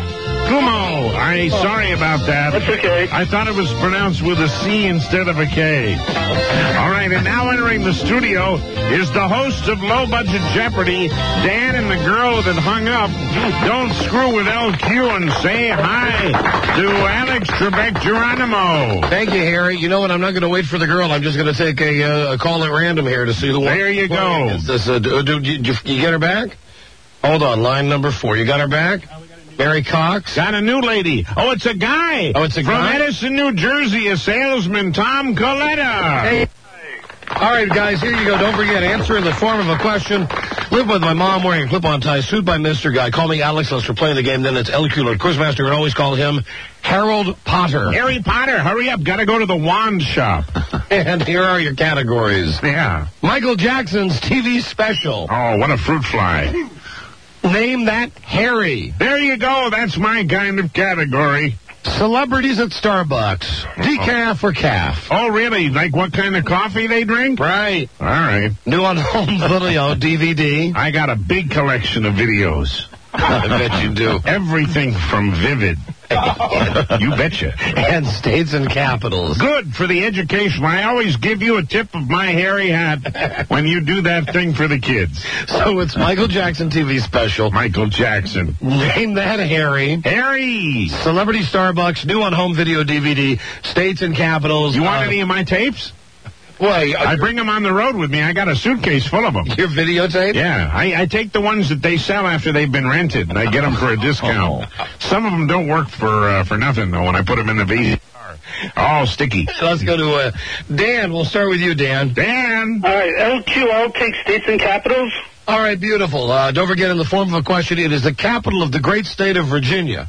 Kumo. I'm sorry about that. That's okay. I thought it was pronounced with a C instead of a K. All right, and now entering the studio is the host of Low Budget Jeopardy, Dan, and the girl that hung up. Don't screw with L Q and say hi to Alex Trebek Geronimo. Thank you, Harry. You know what? I'm not going to wait for the girl. I'm just going to take a, uh, a call at random here to see who. There you go. Is this, uh, do, do, you, you get her back? Hold on, line number four. You got her back? Mary Cox? Got a new lady. Oh, it's a guy. Oh, it's a From guy? Edison, New Jersey, a salesman, Tom Coletta. Hey. All right, guys, here you go. Don't forget, answer in the form of a question. Live with my mom wearing a clip-on tie, sued by Mister Guy. Call me Alex. Let's play the game. Then it's L Q, Lord Quizmaster, and always call him Harold Potter. Harry Potter, hurry up. Got to go to the wand shop. And here are your categories. Yeah. Michael Jackson's T V special. Oh, what a fruit fly. Name that Harry. There you go. That's my kind of category. Celebrities at Starbucks. Decaf or calf? Oh, really? Like what kind of coffee they drink? Right. All right. New on home video, D V D. I got a big collection of videos. I bet you do. Everything from Vivid. You betcha. And states and capitals. Good for the education. I always give you a tip of my hairy hat when you do that thing for the kids. So it's Michael Jackson T V special. Michael Jackson. Name that Harry. Harry. Celebrity Starbucks, new on home video D V D, states and capitals. You want uh, any of my tapes? Well, I bring them on the road with me. I got a suitcase full of them. Your videotape? Yeah. I, I take the ones that they sell after they've been rented, and I get them for a discount. Some of them don't work for uh, for nothing, though, when I put them in the V C R. All sticky. Let's go to uh, Dan. We'll start with you, Dan. Dan. All right, L Q, I'll take states and capitals. All right, beautiful. Uh, don't forget, in the form of a question, it is the capital of the great state of Virginia.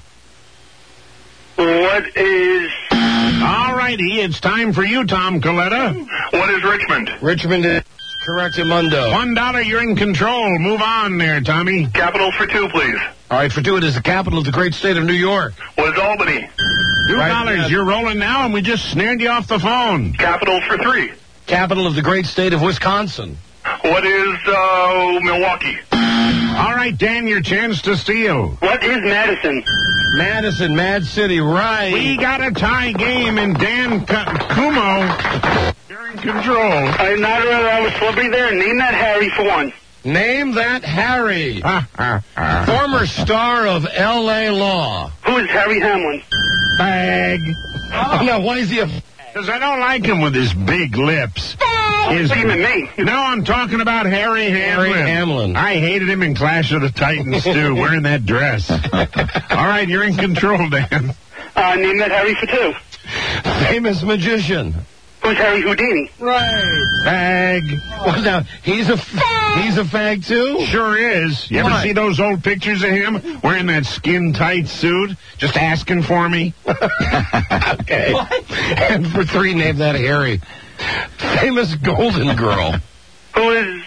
What is... All righty, it's time for you, Tom Coletta. What is Richmond? Richmond is correctamundo. One dollar, you're in control. Move on there, Tommy. Capital for two, please. All right, for two, it is the capital of the great state of New York. What is Albany? Two Right, dollars, yeah. you're rolling now, and we just snared you off the phone. Capital for three. Capital of the great state of Wisconsin. What is, uh, Milwaukee? All right, Dan, your chance to steal. What is Madison? Madison, Mad City, right. We got a tie game, and Dan K- Kumo, you're in control. I'm not around a celebrity there. Name that Harry for one. Name that Harry. Former star of L A Law. Who is Harry Hamlin? Bag. Oh, no, why is he a... Because I don't like him with his big lips. His, What do you mean, me? no, I'm talking about Harry Hamlin. Harry Hamlin. I hated him in Clash of the Titans, too, wearing that dress. All right, you're in control, Dan. Uh, name that Harry for two. Famous magician. Who's Harry Houdini? Right. Bag. Well, now, he's a, he's a fag, too? Sure is. You ever Why? see those old pictures of him wearing that skin-tight suit, just asking for me? Okay. And for three, name that Harry. Famous Golden Girl. Who is...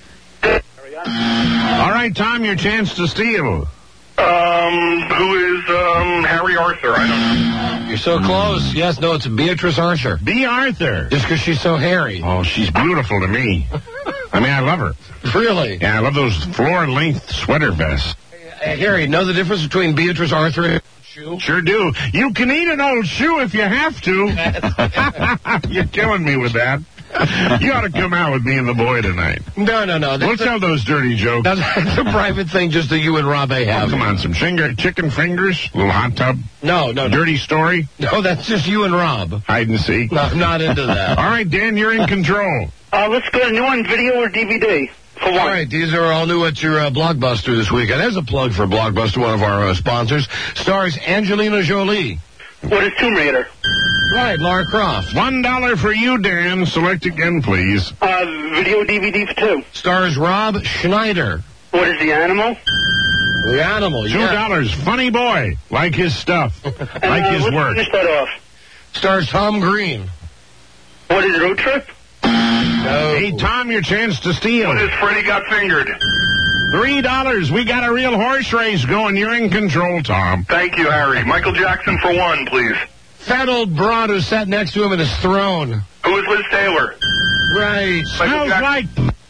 All right, Tom, your chance to steal. Um, who is, um, Harry Arthur? I don't know. You're so close. Yes, no, it's Beatrice Arthur. B. Arthur. Just because she's so hairy. Oh, she's beautiful to me. I mean, I love her. Really? Yeah, I love those floor-length sweater vests. Hey, Harry, know the difference between Beatrice Arthur and shoe? Sure do. You can eat an old shoe if you have to. You're killing me with that. You ought to come out with me and the boy tonight. No, no, no. We'll tell those dirty jokes. That's a private thing just that you and Rob A have. Oh, come on, some finger, chicken fingers, little hot tub. No, no, no. Dirty story. No, that's just you and Rob. Hide and seek. No, I'm not into that. All right, Dan, you're in control. Uh, let's go to new on video or D V D. For one. All right, these are all new at your uh, Blockbuster this weekend. There's a plug for Blockbuster, one of our uh, sponsors. Stars Angelina Jolie. What is Tomb Raider? Right, Lara Croft. One dollar for you, Dan. Select again, please. Uh, video D V D for two. Stars Rob Schneider. What is The Animal? The Animal, Two yeah. dollars. Funny boy. Like his stuff. And, like uh, his let's work. finish that off. Stars Tom Green. What is Road Trip? No. Hey, Tom, your chance to steal. What is Freddy Got Fingered? Three dollars. We got a real horse race going. You're in control, Tom. Thank you, Harry. Michael Jackson for one, please. Fat old broad who sat next to him in his throne. Who is Liz Taylor? Right. Smells Jackson. like...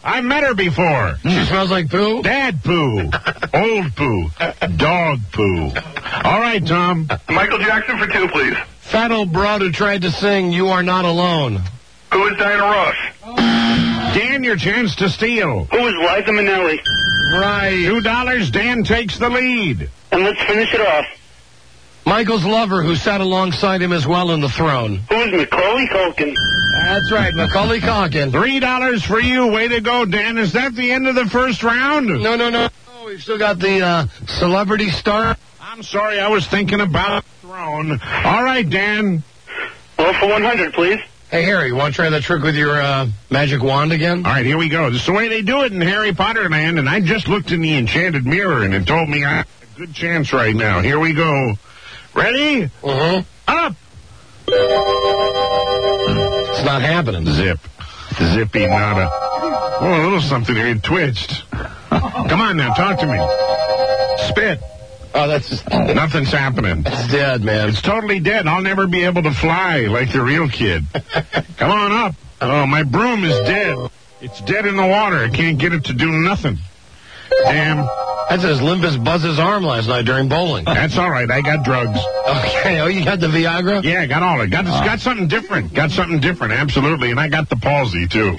I met her before. She smells like poo? Dad poo. Old poo. Dog poo. All right, Tom. Michael Jackson for two, please. Fat old broad who tried to sing You Are Not Alone. Who is Diana Ross? Dan, your chance to steal. Who is Liza Minnelli? Right. Two dollars, Dan takes the lead. And let's finish it off. Michael's lover who sat alongside him as well in the throne. Who is Macaulay Culkin? That's right, Macaulay Culkin. Three dollars for you. Way to go, Dan. Is that the end of the first round? No, no, no. Oh, we've still got the uh, celebrity star. I'm sorry, I was thinking about the throne. All right, Dan. Well, for one hundred, please. Hey, Harry, you want to try that trick with your uh, magic wand again? All right, here we go. This is the way they do it in Harry Potter land, and I just looked in the enchanted mirror, and it told me I have a good chance right now. Here we go. Ready? Uh-huh. Up! It's not happening. Zip. Zippy nada. Oh, a little something here. It twitched. Come on now, talk to me. Spit. Oh, that's just... Nothing's happening. It's dead, man. It's totally dead. I'll never be able to fly like the real kid. Come on up. Oh, my broom is dead. It's dead in the water. I can't get it to do nothing. Damn. That's as limp as Buzz's arm last night during bowling. That's all right. I got drugs. Okay. Oh, you got the Viagra? Yeah, I got all of it. Got, uh. got something different. Got something different, absolutely. And I got the palsy, too.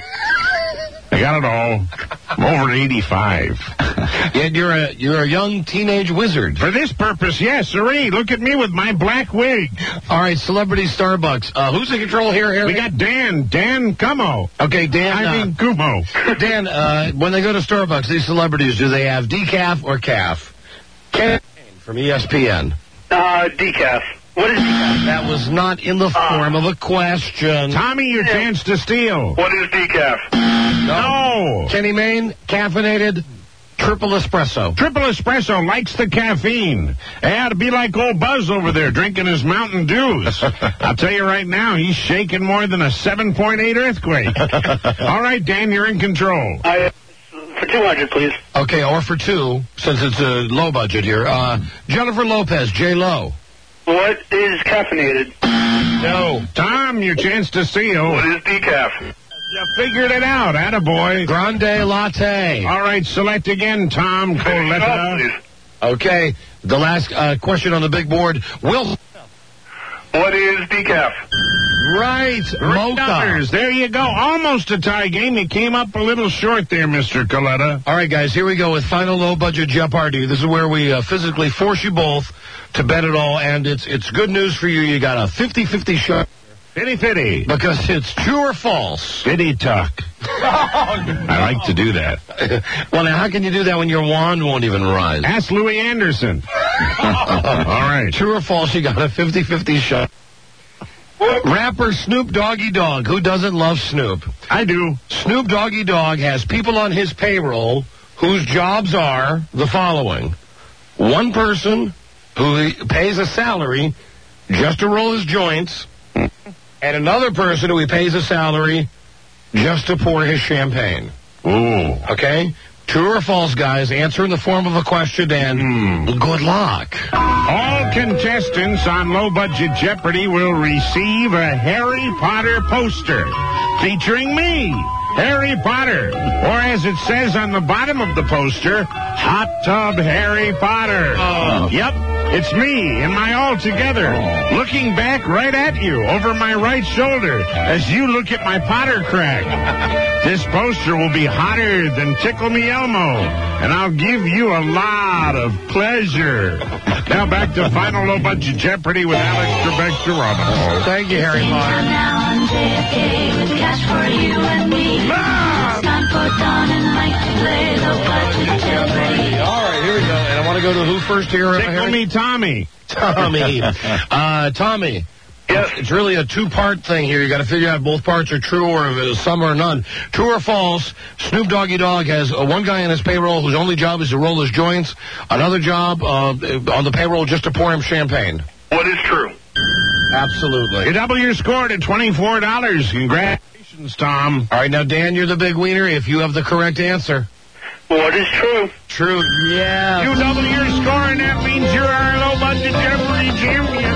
I got it all. I'm over eighty-five. Yet you're a you're a young teenage wizard. For this purpose, yes, sirree. Look at me with my black wig. All right, Celebrity Starbucks. Uh, who's in control here, Harry? We got Dan. Dan Kumo. Okay, Dan. I uh, mean Kumo. Dan, uh, when they go to Starbucks, these celebrities, do they have decaf or calf? Ken from E S P N. Uh, decaf. What is decaf? That was not in the form uh, of a question. Tommy, your chance to steal. What is decaf? No. Kenny Mayne, caffeinated, triple espresso. Triple espresso likes the caffeine. It ought to be like old Buzz over there drinking his Mountain Dews. I'll tell you right now, he's shaking more than a seven point eight earthquake. All right, Dan, you're in control. I, for two hundred, please. Okay, or for two, since it's a low budget here. Uh, Jennifer Lopez, J-Lo. What is caffeinated? No. Tom, your chance to steal. What is decaf? You figured it out, attaboy. Grande latte. All right, select again, Tom Coletta. Okay, the last uh, question on the big board. Will. What is decaf? Right, mocha. There you go. Almost a tie game. You came up a little short there, Mister Coletta. All right, guys, here we go with final low-budget Jeopardy. This is where we uh, physically force you both to bet it all, and it's it's good news for you. You got a fifty-fifty shot. Fitty-fitty. Because it's true or false. Fitty tuck. I like to do that. Well, now, how can you do that when your wand won't even rise? Ask Louis Anderson. All right. True or false, you got a fifty-fifty shot. Rapper Snoop Doggy Dogg. Who doesn't love Snoop? I do. Snoop Doggy Dogg has people on his payroll whose jobs are the following. One person who he pays a salary just to roll his joints, and another person who he pays a salary just to pour his champagne. Ooh. Okay? True or false, guys? Answer in the form of a question, and mm. good luck. All contestants on Low Budget Jeopardy will receive a Harry Potter poster featuring me, Harry Potter. Or as it says on the bottom of the poster, Hot Tub Harry Potter. Oh. Yep. It's me and my all-together, oh. looking back right at you over my right shoulder as you look at my Potter crack. This poster will be hotter than Tickle Me Elmo, and I'll give you a lot of pleasure. Now back to Final Low Budget Jeopardy with Alex Trebek Geronimo. Thank you, Harry Potter. Now on J F K with cash for you and me. Ah! It's time for Don and Mike to play Low Budget Jeopardy. All right, here we go. And I want to go to who first here? Tickle Harry? me, Tommy. Tommy. uh, Tommy. Yes. It's really a two-part thing here. You got to figure out if both parts are true or if it's some or none. True or false, Snoop Doggy Dogg has uh, one guy on his payroll whose only job is to roll his joints, another job uh, on the payroll just to pour him champagne. What is true? Absolutely. You double your score to twenty-four dollars. Congratulations, Tom. All right, now, Dan, you're the big wiener if you have the correct answer. What is true? True, yeah. You double your score, and that means you're our Low Budget Jeopardy champion.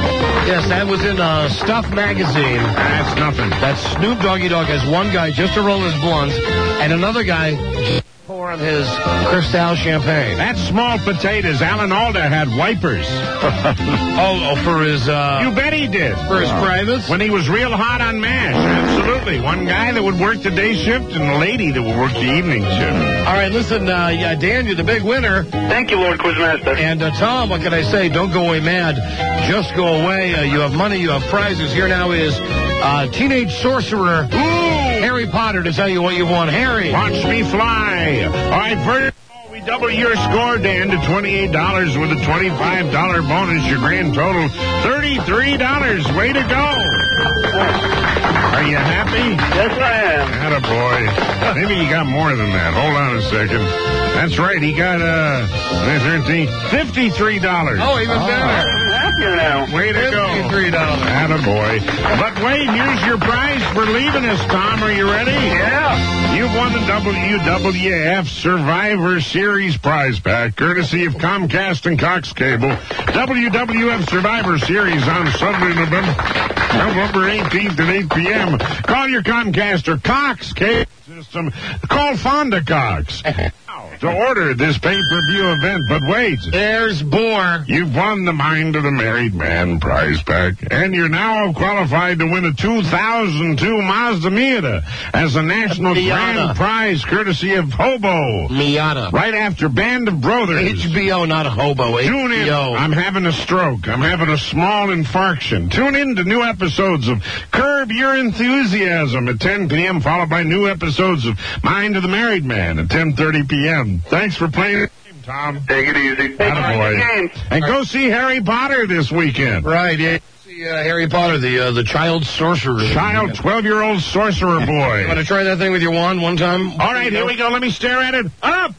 Yes, that was in uh, Stuff Magazine. That's nothing. That Snoop Doggy Dogg has one guy just to roll his blunts, and another guy just pour on his Cristal champagne. That's small potatoes. Alan Alda had wipers. oh, oh, for his... Uh, you bet he did. For his privates? When he was real hot on MASH, absolutely. One guy that would work the day shift and a lady that would work the evening shift. All right, listen, uh, yeah, Dan, you're the big winner. Thank you, Lord Quizmaster. And uh, Tom, what can I say? Don't go away mad. Just go away. Uh, you have money. You have prizes. Here now is uh, Teenage Sorcerer Ooh. Harry Potter to tell you what you want. Harry. Watch me fly. All right, first of all, we double your score, Dan, to twenty-eight dollars with a twenty-five dollars bonus. Your grand total, thirty-three dollars. Way to go. Are you happy? Yes, I am. Attaboy. Maybe you got more than that. Hold on a second. That's right. He got, uh, thirteen, fifty-three dollars. Oh, even better. I'm happier now. Way to go. fifty-three dollars. Attaboy. But wait, here's your prize for leaving us, Tom. Are you ready? Yeah. You've won the W W F Survivor Series prize pack, courtesy of Comcast and Cox Cable. W W F Survivor Series on Sunday, November, November eighteenth at eight p.m. Call your Comcast or Cox Cable system. Call Fonda Cox to order this pay-per-view event. But wait. There's more. You've won the Mind of the Married Man prize pack, and you're now qualified to win a two thousand two Mazda Miata as a national Miata. grand prize courtesy of Hobo. Miata. Right after Band of Brothers. H B O, not Hobo. Tune in. H B O. I'm having a stroke. I'm having a small infarction. Tune in to new episodes of Curb Your Enthusiasm at ten p.m., followed by new episodes of Mind of the Married Man at ten thirty p.m. Thanks for playing the game, Tom. Take it easy. Attaboy. And go see Harry Potter this weekend. Right, yeah. See uh, Harry Potter, the uh, the child sorcerer. Child, twelve-year-old sorcerer boy. You want to try that thing with your wand one time? All right, here we go. Let me stare at it. Up!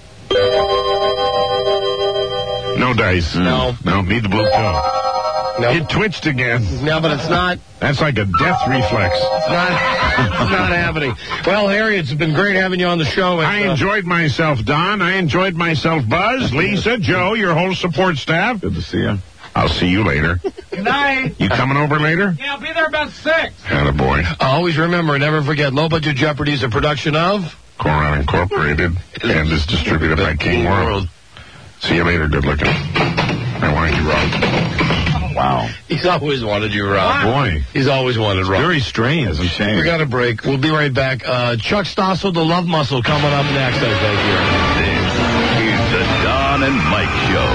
No dice. No. No, need the blue pill. No. It twitched again. No, but it's not. That's like a death reflex. It's not, it's not happening. Well, Harry, it's been great having you on the show. I uh, enjoyed myself, Don. I enjoyed myself, Buzz, Lisa, Joe, your whole support staff. Good to see you. I'll see you later. Good night. You coming over later? Yeah, I'll be there about six. Attaboy. Always remember, never forget, Low Budget Jeopardy is a production of Coron Incorporated and is distributed by King World. See you later, good looking. I want you, Rob. Wow. He's always wanted you, Rob. Boy. He's always wanted Rob. Very strange. Hasn't changed. We got a break. We'll be right back. Uh, Chuck Stossel, the Love Muscle, coming up next, I think, here. This is the Don and Mike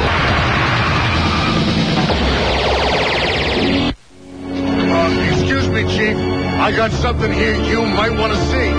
Show. Uh, excuse me, Chief. I got something here you might want to see.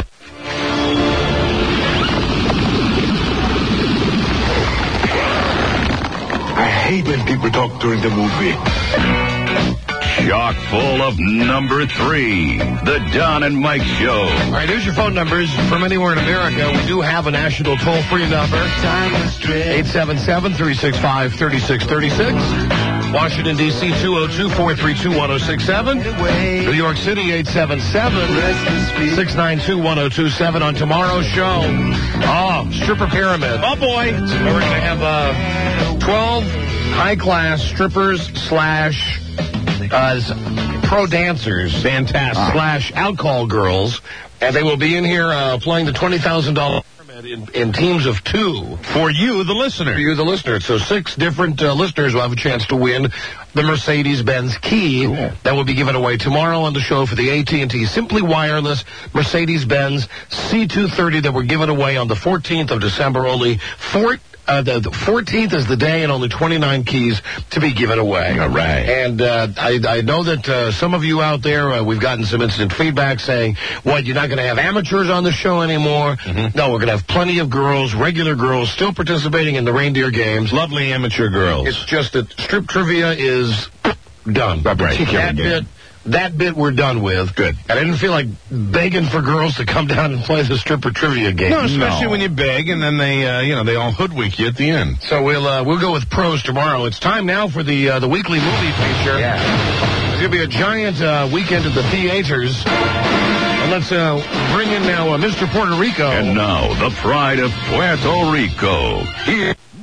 I hate when people talk during the movie. Chock full of number three, the Don and Mike Show. All right, here's your phone numbers from anywhere in America. We do have a national toll-free number, eight seven seven, three six five, three six three six. Washington, D C, two oh two, four three two, one oh six seven. New York City, eight seven seven, six nine two, one oh two seven. On tomorrow's show, oh, Stripper Pyramid. Oh, boy. We're going to have uh, twelve high-class strippers slash uh, pro dancers. Fantastic. Slash alcohol girls. And they will be in here uh, playing the twenty thousand dollars in, in teams of two. For you, the listener. For you, the listener. So six different uh, listeners will have a chance to win the Mercedes-Benz key cool. that will be given away tomorrow on the show for the A T and T Simply Wireless Mercedes-Benz C two thirty that were given away on the fourteenth of December. Only four... Uh, the, the fourteenth is the day and only twenty-nine keys to be given away. All right. And uh, I, I know that uh, some of you out there, uh, we've gotten some instant feedback saying, what, you're not going to have amateurs on the show anymore? Mm-hmm. No, we're going to have plenty of girls, regular girls, still participating in the reindeer games. Lovely amateur girls. It's just that strip trivia is done. Right. That bit, that bit we're done with. Good. And I didn't feel like begging for girls to come down and play the stripper trivia game. No, especially no. when you beg and then they, uh, you know, they all hoodwink you at the end. So we'll uh, we'll go with pros tomorrow. It's time now for the uh, the weekly movie feature. Yeah. It's going to be a giant uh, weekend at the theaters. And let's uh, bring in now uh, Mister Puerto Rico. And now, the pride of Puerto Rico. Here,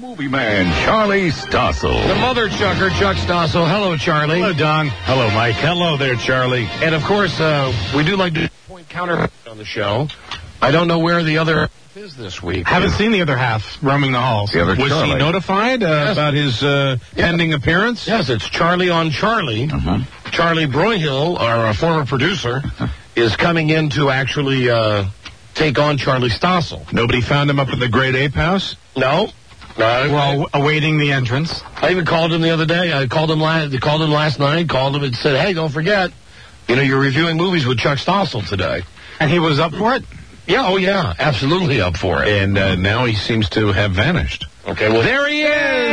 movie man, Charlie Stossel. The mother chucker, Chuck Stossel. Hello, Charlie. Hello, Don. Hello, Mike. Hello there, Charlie. And, of course, uh, we do like to point counter on the show. I don't know where the other is this week. Haven't seen the other half roaming the halls. The other Was Charlie. he notified uh, yes. about his uh, yeah. pending appearance? Yes, it's Charlie on Charlie. Uh-huh. Charlie Broyhill, our uh, former producer, uh-huh. is coming in to actually uh, take on Charlie Stossel. Nobody found him up at the Great Ape House? No. No, well, awaiting the entrance. I even called him the other day. I called him last. Called him last night. Called him and said, "Hey, don't forget, you know, you're reviewing movies with Chuck Stossel today." And he was up for it. Yeah. Oh, yeah. Absolutely up for it. And uh, now he seems to have vanished. Okay. Well, there he is.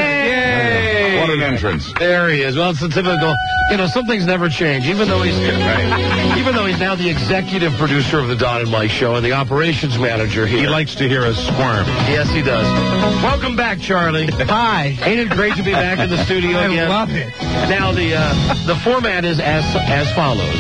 Yay! What an entrance. There he is. Well, it's a typical. You know, some things never change. Even though he's right. Even though he's now the executive producer of the Don and Mike Show and the operations manager here. He likes to hear us squirm. Yes, he does. Welcome back, Charlie. Hi. Ain't it great to be back in the studio I again? I love it. Now, the uh, the format is as as follows.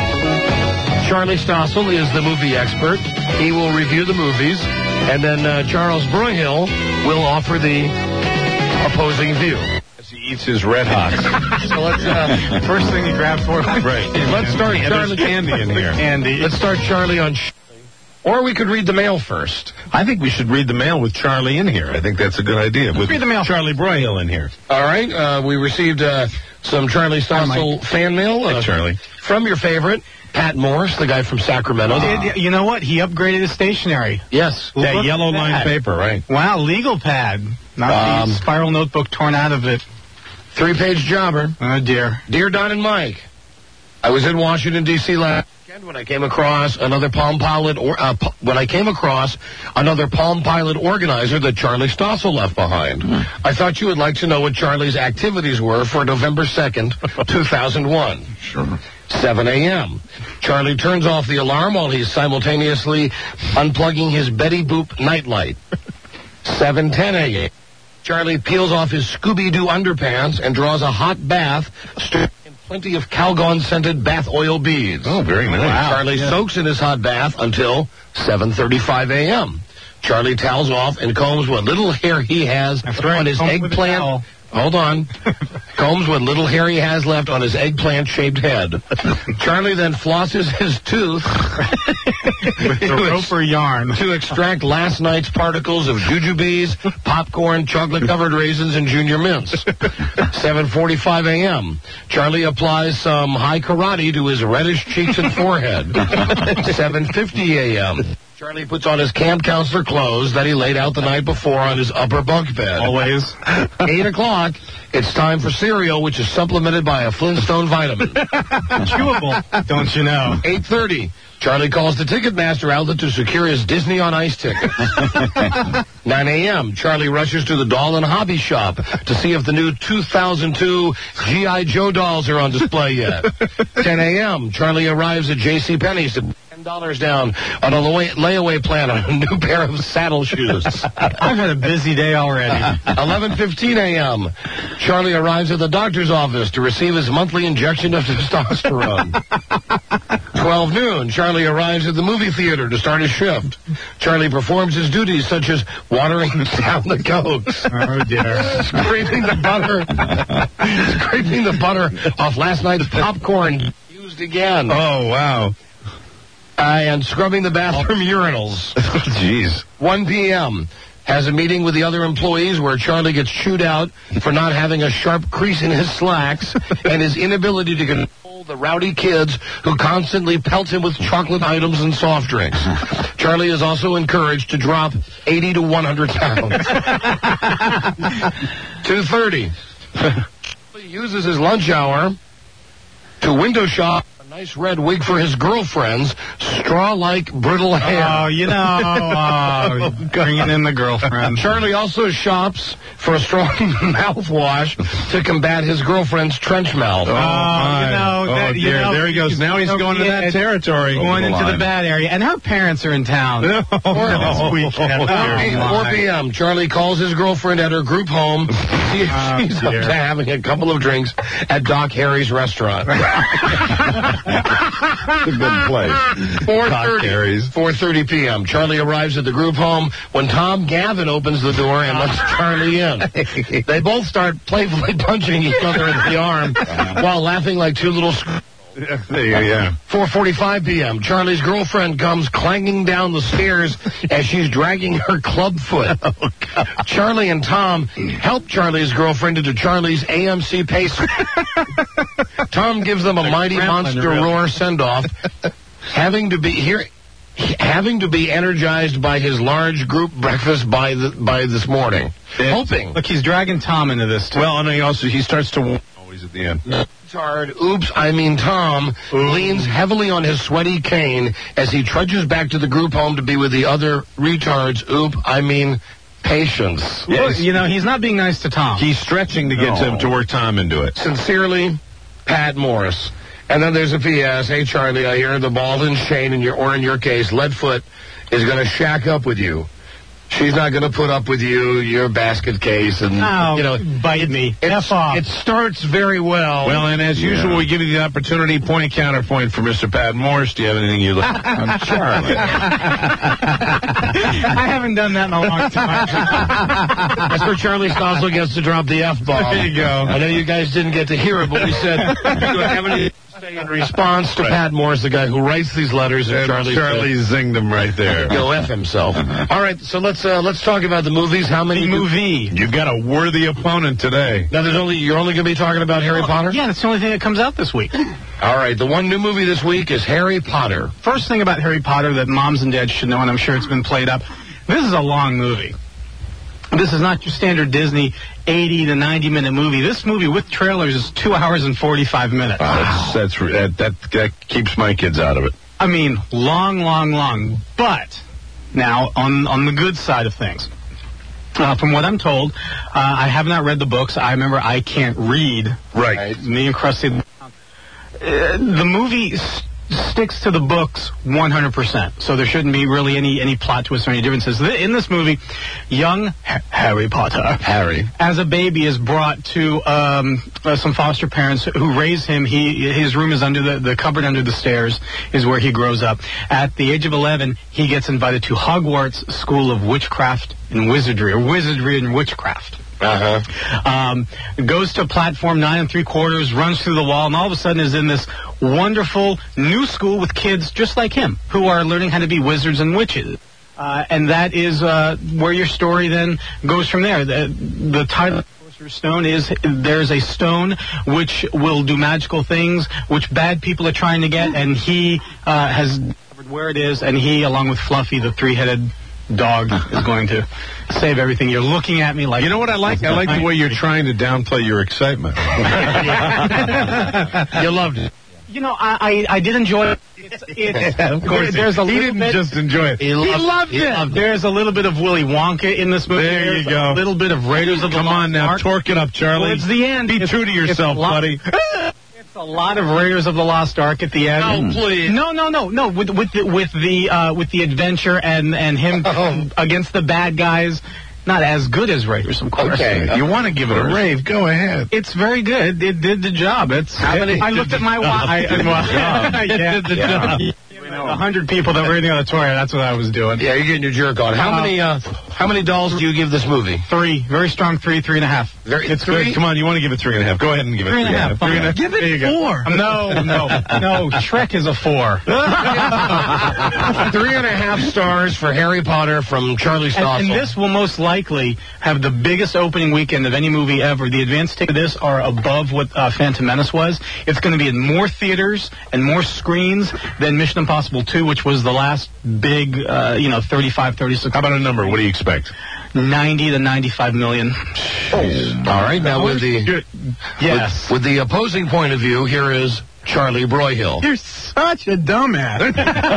Charlie Stossel is the movie expert. He will review the movies, and then uh, Charles Broyhill will offer the opposing view. As he eats his Red Hots. So let's uh, first thing you grab for right. Let's start and Charlie. There's candy in here. Candy. Let's start Charlie on. Sh- or we could read the mail first. I think we should read the mail with Charlie in here. I think that's a good idea. With read the mail. Charlie Broyhill in here. All right. Uh, we received uh, some Charlie Stossel fan mail. Uh, hey, Charlie. From your favorite, Pat Morris, the guy from Sacramento. Uh, you know what? He upgraded his stationery. Yes. That Look yellow line that. paper, right? Wow, legal pad. Not Um, the spiral notebook torn out of it. Three-page jobber. Oh, dear. Dear Don and Mike, I was in Washington, D C last weekend when I came across another Palm Pilot, or uh, p- when I came across another Palm Pilot organizer that Charlie Stossel left behind. Mm. I thought you would like to know what Charlie's activities were for November second, two thousand one. Sure. seven a.m. Charlie turns off the alarm while he's simultaneously unplugging his Betty Boop nightlight. seven ten a.m. Charlie peels off his Scooby-Doo underpants and draws a hot bath stirred in plenty of Calgon-scented bath oil beads. Oh, very nice. Wow. Charlie yeah. soaks in his hot bath until seven thirty-five a.m. Charlie towels off and combs what little hair he has That's right. on his Comb with a eggplant. towel. Hold on. Combs what little hair he has left on his eggplant-shaped head. Charlie then flosses his tooth with the rope or yarn to extract last night's particles of jujubes, popcorn, chocolate-covered raisins, and junior mints. seven forty-five a.m. Charlie applies some high karate to his reddish cheeks and forehead. seven fifty a.m. Charlie puts on his camp counselor clothes that he laid out the night before on his upper bunk bed. Always. Eight o'clock, it's time for cereal, which is supplemented by a Flintstone vitamin. Chewable, don't you know? eight thirty, Charlie calls the Ticketmaster outlet to secure his Disney on Ice ticket. nine a.m., Charlie rushes to the doll and hobby shop to see if the new two thousand two G I. Joe dolls are on display yet. ten a.m., Charlie arrives at JCPenney's to ten dollars down on a lay- layaway plan on a new pair of saddle shoes. I've had a busy day already. eleven fifteen a.m., Charlie arrives at the doctor's office to receive his monthly injection of testosterone. twelve noon, Charlie arrives at the movie theater to start his shift. Charlie performs his duties such as watering down the cokes. Oh, dear. Scraping the butter. Scraping the butter off last night's popcorn used again. Oh, wow. Uh, and scrubbing the bathroom urinals. Jeez. one p.m. has a meeting with the other employees where Charlie gets chewed out for not having a sharp crease in his slacks and his inability to control the rowdy kids who constantly pelt him with chocolate items and soft drinks. Charlie is also encouraged to drop eighty to one hundred pounds. two thirty. He uses his lunch hour to window shop a nice red wig for his girlfriend's straw-like brittle hair. Oh, you know, uh, bringing in the girlfriend. Charlie also shops for a strong mouthwash to combat his girlfriend's trench mouth. Oh, my. you know, Oh, that, you dear. know, There he goes. Now he's you know, going to that yeah, territory. Going into the bad area. And her parents are in town. No, For no. this weekend. Oh, four my. p.m. Charlie calls his girlfriend at her group home. She, Oh, she's up dear. to having a couple of drinks at Doc Harry's restaurant. It's a good place. four thirty p.m. Charlie arrives at the group home when Tom Gavin opens the door and lets Charlie in. They both start playfully punching each other in the arm while laughing like two little sc- Yeah, yeah. four forty-five p.m. Charlie's girlfriend comes clanging down the stairs as she's dragging her club foot. Oh, Charlie and Tom help Charlie's girlfriend into Charlie's A M C pace. Tom gives them a like mighty monster roar send-off, having to be here, having to be energized by his large group breakfast by the by this morning. It's, Hoping. Look, he's dragging Tom into this, too. Well, and he also he starts to always at the end. Hard. Oops, I mean Tom Ooh. leans heavily on his sweaty cane as he trudges back to the group home to be with the other retards. Oop, I mean patience. Yes. You know, he's not being nice to Tom. He's stretching to get no. to, to work Tom into it. Sincerely, Pat Morris. And then there's a P S. Hey, Charlie, I hear the ball and chain, in your, or in your case, Leadfoot, is going to shack up with you. She's not going to put up with you, your basket case, and, oh, you know, bite me. F off. It starts very well. Well, and as yeah. usual, we give you the opportunity, point counterpoint for Mister Pat Morris. Do you have anything you'd like? I'm Charlie. I haven't done that in a long time. That's where Charlie Stossel gets to drop the F-bomb. There you go. I know you guys didn't get to hear it, but we said, do you have any in response to right. Pat Morris, the guy who writes these letters, and, and Charlie, Charlie zinged him right there. Go F himself. All right, so let's uh, let's talk about the movies. How many? The movie. You've got a worthy opponent today. Now, there's only you're only going to be talking about Harry oh, Potter? Yeah, that's the only thing that comes out this week. All right, the one new movie this week is Harry Potter. First thing about Harry Potter that moms and dads should know, and I'm sure it's been played up, this is a long movie. This is not your standard Disney eighty to ninety minute movie. This movie with trailers is two hours and forty-five minutes. Wow. That's, that's that, that that keeps my kids out of it. I mean, long, long, long. But now on on the good side of things, uh, from what I'm told, uh, I have not read the books. I remember I can't read. Right. Me and Krusty. Uh, the movie st- sticks to the books one hundred percent. So there shouldn't be really any any plot twists or any differences. In this movie, young ha- Harry Potter, Harry, as a baby, is brought to um, uh, some foster parents who raise him. He his room is under the, the cupboard under the stairs is where he grows up. At the age of eleven, he gets invited to Hogwarts School of Witchcraft and Wizardry, or Wizardry and Witchcraft. Uh-huh. Um, goes to platform nine and three quarters, runs through the wall, and all of a sudden is in this wonderful new school with kids just like him who are learning how to be wizards and witches. Uh, and that is uh, where your story then goes from there. The, the title of the Sorcerer's Stone is there's a stone which will do magical things, which bad people are trying to get, and he uh, has discovered where it is, and he, along with Fluffy, the three-headed dog, is going to save everything. You're looking at me like... You know what I like? I like the way you're trying to downplay your excitement. You loved it. You know, I I, I did enjoy it. It's, it's, yeah, of course. There's a he little didn't bit, just enjoy it. He loved, he loved it. He loved There's a little bit of Willy Wonka in this movie. There There's you go. A little bit of Raiders of the Come Lost on now, Ark. torque it up, Charlie. Towards the end. Be it's, true to yourself, buddy. It's a lot of Raiders of the Lost Ark at the end. No, please. No, no, no, no. With with the with the uh, with the adventure and and him oh. against the bad guys. Not as good as Raiders, of course. Okay. You want to give it a rave? Go ahead. It's very good. It did the job. It's. How many? I looked at my watch. I, I, it did the yeah. job. You know, a hundred people that were in the auditorium. That's what I was doing. Yeah, you're getting your jerk on. How uh, many? Uh, how many dolls do you give this movie? Three. Very strong. Three. Three and a half. Very, it's three? good. Come on, you want to give it three and a half? Go ahead and give it three, three and a half. Three and a half. Give it four. No, no, no. Shrek is a four. Three and a half stars for Harry Potter from Charlie Stossel. And, and this will most likely have the biggest opening weekend of any movie ever. The advance tickets for this are above what uh, Phantom Menace was. It's going to be in more theaters and more screens than Mission Impossible two, which was the last big, uh, you know, thirty-five, thirty-six. How about a number? What do you expect? ninety to ninety-five million. Oh. All right, now with the yes, with, with the opposing point of view, here is Charlie Broyhill. You're such a dumbass.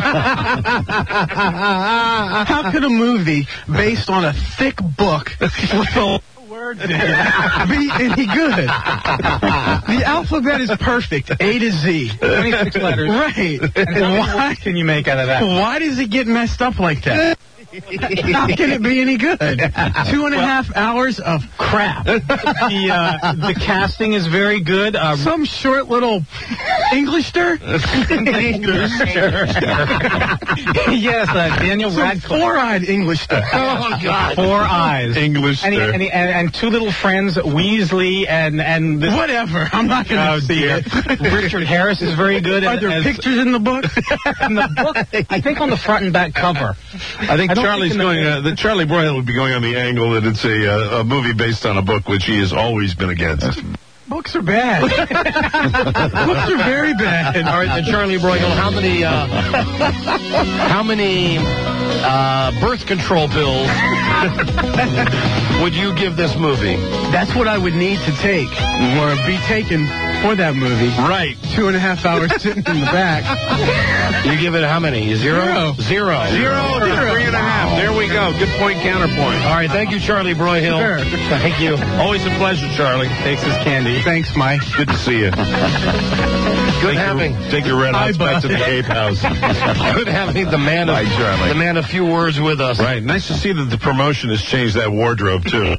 How could a movie based on a thick book with a words in it be any good? The alphabet is perfect, A to Z. twenty-six letters. Right. And why can you make out of that? Why does it get messed up like that? How can it be any good? Two and a half hours of crap. The, uh, the casting is very good. Uh, Some short little Englishster? Englishster. Yes, uh, Daniel Some Radcliffe. four-eyed Englishster. Oh, God. Four eyes. Englishster. And, he, and, he, and, and two little friends, Weasley and... and this, Whatever. I'm not going to Oh, see dear. it. Richard Harris is very good. Are as- there as- pictures in the book? in the book, I think on the front and back cover. I think I don't Charlie's think in the- going. Uh, the Charlie Broyle would be going on the angle that it's a, uh, a movie based on a book, which he has always been against. Books are bad. Books are very bad. All right, then Charlie Broyle, how many, uh, how many uh, birth control pills would you give this movie? That's what I would need to take, or be taken for that movie. Right. Two and a half hours sitting in the back. You give it how many? Zero? Zero. Zero. Zero to three and a half. There we go. Good point, counterpoint. All right, thank you, Charlie Broyhill. Sure. Thank you. Always a pleasure, Charlie. Takes his candy. Thanks, Mike. Good to see you. Good take having. Your, take your red hots back to the Cape House. Good having the man of Bye, Charlie. the man of few words with us. Right. Nice to see that the promotion has changed that wardrobe too.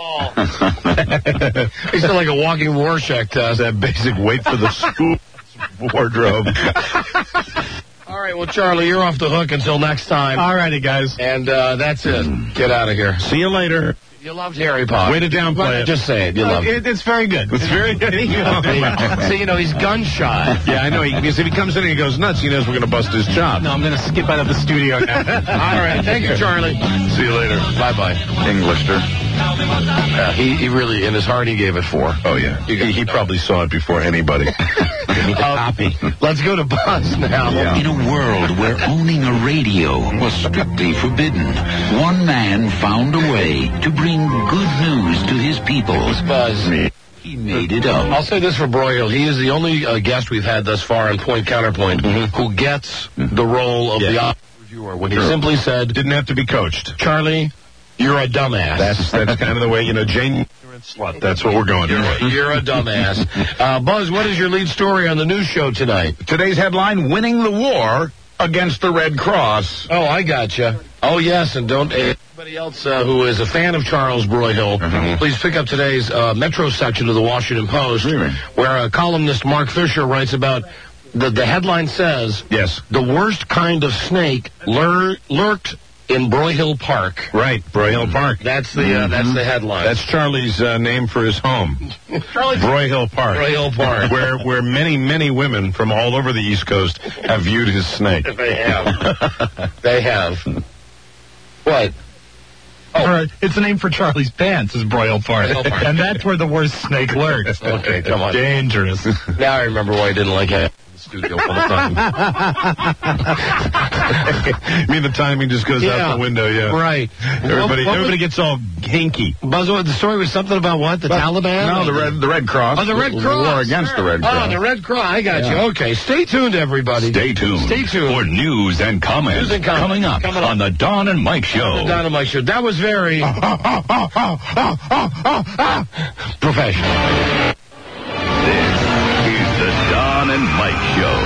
He's still like a walking Rorschach test. That basic wait for the scoop wardrobe. All right, well, Charlie, you're off the hook until next time. All righty, guys. And uh, that's it. Get out of here. See you later. You loved Harry Potter. Way to downplay it. Just say it. You Uh, loved it. it. It's very good. It's very good. See, you know, he's gun shy. Yeah, I know. He, because if he comes in and he goes nuts, he knows we're going to bust his chops. No, I'm going to skip out of the studio now. All right, thank you, Charlie. See you later. Bye-bye. Englishster. Uh, he, he really, in his heart, he gave it four. Oh, yeah. He, he probably saw it before anybody. Give me the Uh, copy. Let's go to Buzz now. Yeah. In a world where owning a radio was strictly forbidden, one man found a way to bring good news to his people. Buzz. Me. He made it up. I'll say this for Broyhill. He is the only uh, guest we've had thus far on Point Counterpoint Mm-hmm. who gets the role of Yeah. the opera reviewer when he Sure. simply said, Didn't have to be coached. Charlie, you're a dumbass. That's that's kind of the way, you know, Jane slut. That's what we're going You're, to. you're a dumbass. Uh, Buzz, what is your lead story on the news show tonight? Today's headline, Winning the War Against the Red Cross. Oh, I gotcha. Oh, yes, and don't... Uh, anybody else uh, who is a fan of Charles Broyhill, Mhm. please pick up today's uh, Metro section of the Washington Post, Really? where uh, columnist Mark Fisher writes about... The, the headline says... Yes. The worst kind of snake lur- lurked in Broyhill Park. Right, Broyhill Park. That's the uh, that's the headline. That's Charlie's uh, name for his home. Broyhill Park. Broyhill Park. Where where many, many women from all over the East Coast have viewed his snake. They have. They have. What? Oh. It's the name for Charlie's pants, is Broyhill Park. Broyhill Park. And that's where the worst snake lurks. Okay, come on. Dangerous. Now I remember why I didn't like it. Studio all the time. You mean the timing just goes Yeah. out the window, yeah. Right. Everybody What- what everybody was- gets all hinky. Buzz, what, the story was something about what? The Taliban? No, the Red the Red Cross. Oh, the Red The Cross. war against the Red Cross. Oh, the Red Cross. I got you. Yeah. Okay, stay tuned, everybody. Stay tuned. Stay tuned. For news and comments. News and comments. Coming up Coming up. on the Don and Mike Show. The Dynamite Show. That was very professional. This is the Don and Mike Show.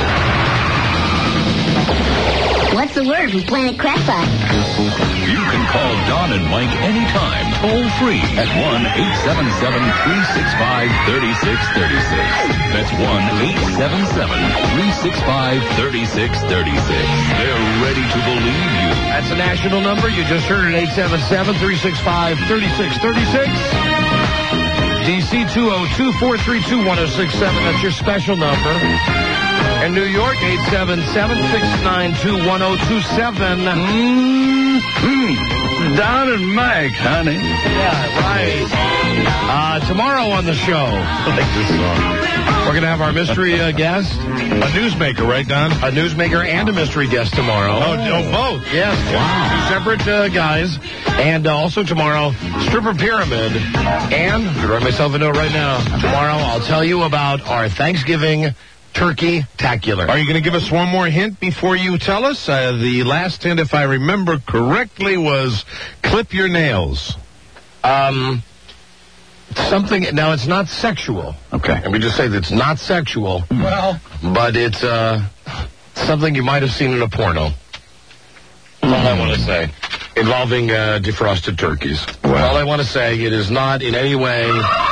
What's the word from Planet Crackpot? You can call Don and Mike anytime, toll free at one eight seven seven, three six five, three six three six. That's one eight seven seven, three six five, three six three six. They're ready to believe you. That's a national number. You just heard it, eight seven seven, three six five, three six three six. D C two oh two, four three two, one oh six seven. That's your special number. In New York, eight seven seven, six nine two, one oh two seven. Mm-hmm. Don and Mike, honey. Yeah, right. Uh, tomorrow on the show, I like this song. we're going to have our mystery uh, guest. A newsmaker, right, Don? A newsmaker and a mystery guest tomorrow. Oh, oh both. Yes. Wow. Two separate uh, guys. And uh, also tomorrow, Stripper Pyramid. And, I'm going to write myself a note right now. Tomorrow, I'll tell you about our Thanksgiving Turkey-tacular. Are you going to give us one more hint before you tell us? Uh, the last hint, if I remember correctly, was clip your nails. Um, something, now it's not sexual. Okay. Let me just say that it's not sexual. Well, But it's uh, something you might have seen in a porno. That's all I want to say. involving uh, defrosted turkeys. Well, all I want to say, it is not in any way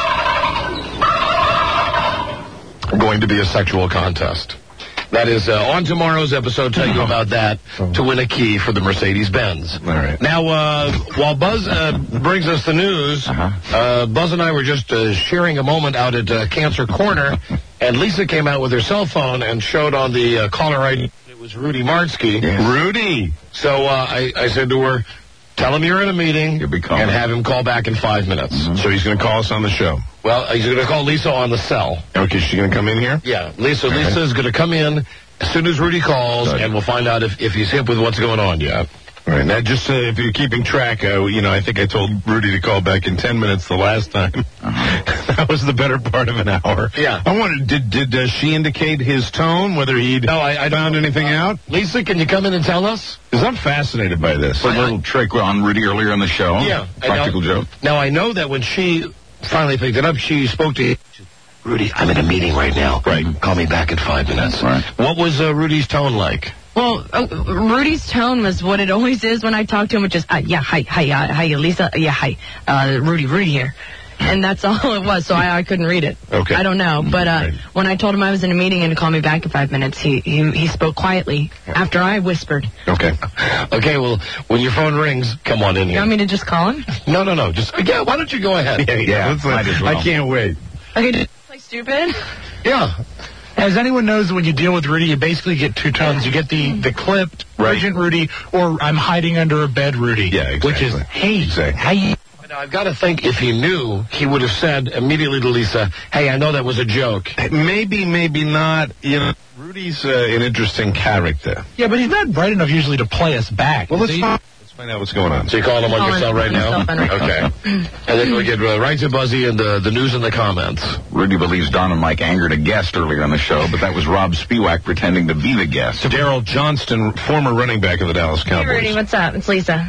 going to be a sexual contest. That is uh, on tomorrow's episode. Tell you about that to win a key for the Mercedes-Benz. All right. Now, uh, while Buzz uh, brings us the news, uh-huh. uh, Buzz and I were just uh, sharing a moment out at uh, Cancer Corner, and Lisa came out with her cell phone and showed on the uh, caller I D it was Rudy Martzke. Yes. Rudy. So uh, I, I said to her, tell him you're in a meeting and have him call back in five minutes. Mm-hmm. So he's going to call us on the show. Well, he's going to call Lisa on the cell. Okay, she's going to come in here? Yeah, Lisa. Okay. Lisa is going to come in as soon as Rudy calls, Good. and we'll find out if, if he's hip with what's going on yet. All right, now just uh, if you're keeping track, uh, you know, I think I told Rudy to call back in ten minutes the last time. Uh-huh. That was the better part of an hour. Yeah. I wanted, did did uh, she indicate his tone, whether he'd no, I, I found anything uh, out? Lisa, can you come in and tell us? Because I'm fascinated by this. A little trick on Rudy earlier in the show. Yeah. Practical now, joke. Now, I know that when she finally picked it up, she spoke to Rudy, I'm in a meeting right now. Right. Call me back in five minutes. Right. What was uh, Rudy's tone like? Well, uh, Rudy's tone was what it always is when I talk to him, which is, uh, yeah, hi, hi, uh, hi, Lisa, yeah, hi, uh, Rudy, Rudy here. And that's all it was, so I, I couldn't read it. Okay. I don't know, but uh, right. when I told him I was in a meeting and to call me back in five minutes, he, he, he spoke quietly after I whispered. Okay. Okay, well, when your phone rings, come on in here. You want me to just call him? No, no, no, just, yeah, why don't you go ahead? Yeah, yeah, let's, might as well. I can't wait. Okay, just play stupid? Yeah. As anyone knows, when you deal with Rudy, you basically get two tones. You get the, the clipped, Right. urgent Rudy, or I'm hiding under a bed Rudy. Yeah, exactly. Which is, hey, Exactly. how you... Now, I've got to think if he knew, he would have said immediately to Lisa, hey, I know that was a joke. Maybe, maybe not. You know, Rudy's uh, an interesting character. Yeah, but he's not bright enough usually to play us back. Well, let's See? find, let's find out what's going on. So you call him on your cell right now? Okay. And then we'll get uh, right to Buzzy and the, the news and the comments. Rudy believes Don and Mike angered a guest earlier on the show, but that was Rob Spiewak pretending to be the guest. Daryl Johnston, former running back of the Dallas Hey, Cowboys. Rudy, what's up? It's Lisa.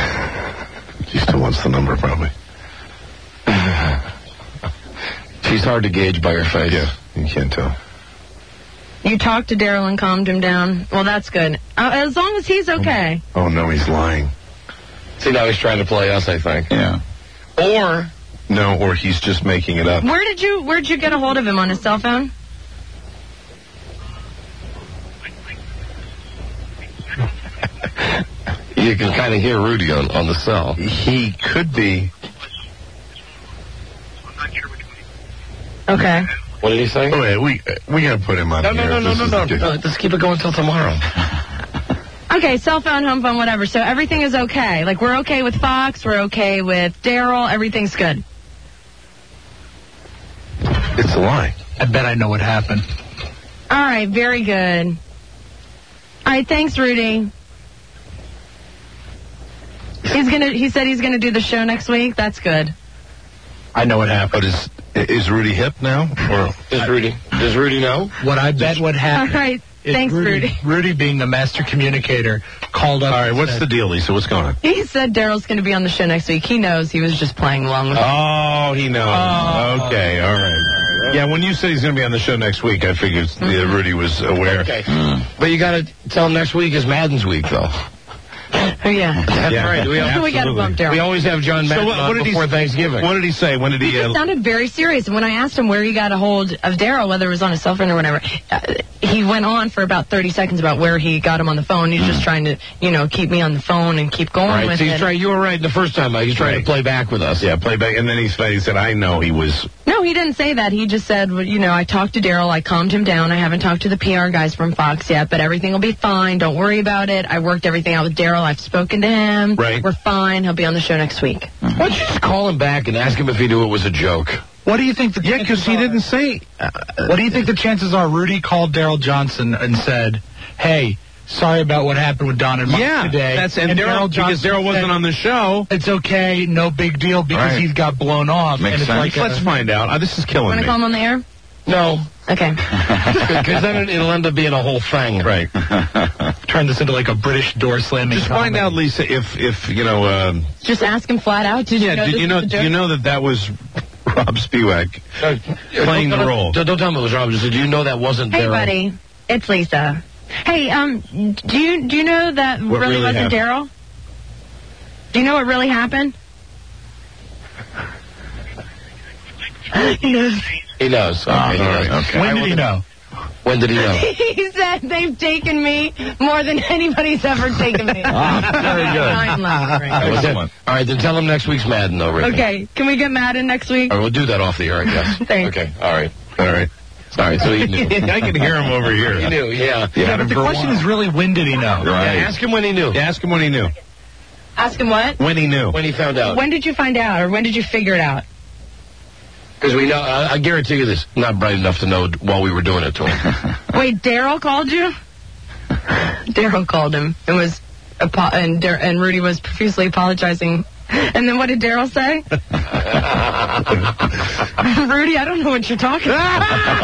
He still wants the number, probably. She's hard to gauge by her face. Yeah, you can't tell. You talked to Daryl and calmed him down. Well, that's good. Uh, as long as he's okay. Oh, no, he's lying. See, now he's trying to play us, I think. Yeah. Or... No, or he's just making it up. Where did you Where did you get a hold of him? On his cell phone? You can kind of hear Rudy on, on the cell. He could be... Okay. What did he say? Oh, wait, we, we got to put him on No, no, here. no, no, This no, is no, ridiculous. no. Let's keep it going until tomorrow. Okay, cell phone, home phone, whatever. So everything is okay. Like, we're okay with Fox. We're okay with Daryl. Everything's good. It's a lie. I bet I know what happened. All right, very good. All right, thanks, Rudy. He's gonna. He said he's gonna do the show next week. That's good. I know what happened. But is, is Rudy hip now? Or Does Rudy, does Rudy know? What I bet what All happened right, is thanks, Rudy, Rudy. Rudy, being the master communicator, called up. All right, and what's said, the deal, Lisa? What's going on? He said Daryl's gonna be on the show next week. He knows. He was just playing along with. Oh, he knows. Oh. Okay, all right. Yeah, when you said he's going to be on the show next week, I figured Mm-hmm. uh, Rudy was aware. Okay. But you got to tell him next week is Madden's week, though. Oh yeah. That's Yeah, right. We, we got to bump Daryl. we always have John Madden So what, on what did before he, Thanksgiving. What did he say? When did he... It Uh, sounded very serious. And when I asked him where he got a hold of Daryl, whether it was on his cell phone or whatever, uh, he went on for about thirty seconds about where he got him on the phone. He's just trying to, you know, keep me on the phone and keep going Right, with so he's it. trying, you were right the first time. uh, He's trying Right. to play back with us. yeah, play back. And then he, he said, I know he was... No, he didn't say that. He just said, well, you know, I talked to Daryl. I calmed him down. I haven't talked to the P R guys from Fox yet, but everything will be fine. Don't worry about it. I worked everything out with Daryl. I've spoken to him. Right. We're fine. He'll be on the show next week. Why don't you just call him back and ask him if he knew it was a joke? What do you think the Yeah, because he didn't say... Uh, what do you think the chances are Rudy called Daryl Johnson and said, hey, sorry about what happened with Don and Mike Yeah, today. that's and, Daryl because Daryl wasn't on the show. It's okay, no big deal, because Right. he's got blown off. Makes and it's sense. like Let's a, find out. Uh, this is killing Want me. to call him on the air? No. Okay. Because then it'll end up being a whole thing. Right. turn this into like a British door slamming. Just find comedy. out, Lisa, if, if you know... Um, Just ask him flat out. Did yeah, you know did this you know, was a joke? you know that that was Rob Spiewak playing don't, the role? Don't, don't tell me it was Rob. Just, do you know that wasn't Hey, Daryl? buddy. It's Lisa. Hey, um, do you do you know that What really, really wasn't happened? Daryl? Do you know what really happened? He knows. He knows. Okay, he knows. Okay. When did he know? When did he know? He said they've taken me more than anybody's ever taken me. Ah, very good. Nine left, right. All right, then, all right, then tell him next week's Madden, though, Rick. Okay, can we get Madden next week? All right, we'll do that off the air, I guess. Thanks. Okay, all right, all right. All right, so he knew. I can hear him over here. He knew, yeah. Yeah, but the question is really, when did he know? Right. Yeah, ask him when he knew. Yeah, ask him when he knew. Ask him what? When he knew. When he found out. When did you find out, or when did you figure it out? Because we know, I, I guarantee you this, not bright enough to know while we were doing it to him. Wait, Daryl called you? Daryl called him and was, apo- and Dar- and Rudy was profusely apologizing. And then what did Daryl say? Rudy, I don't know what you're talking about.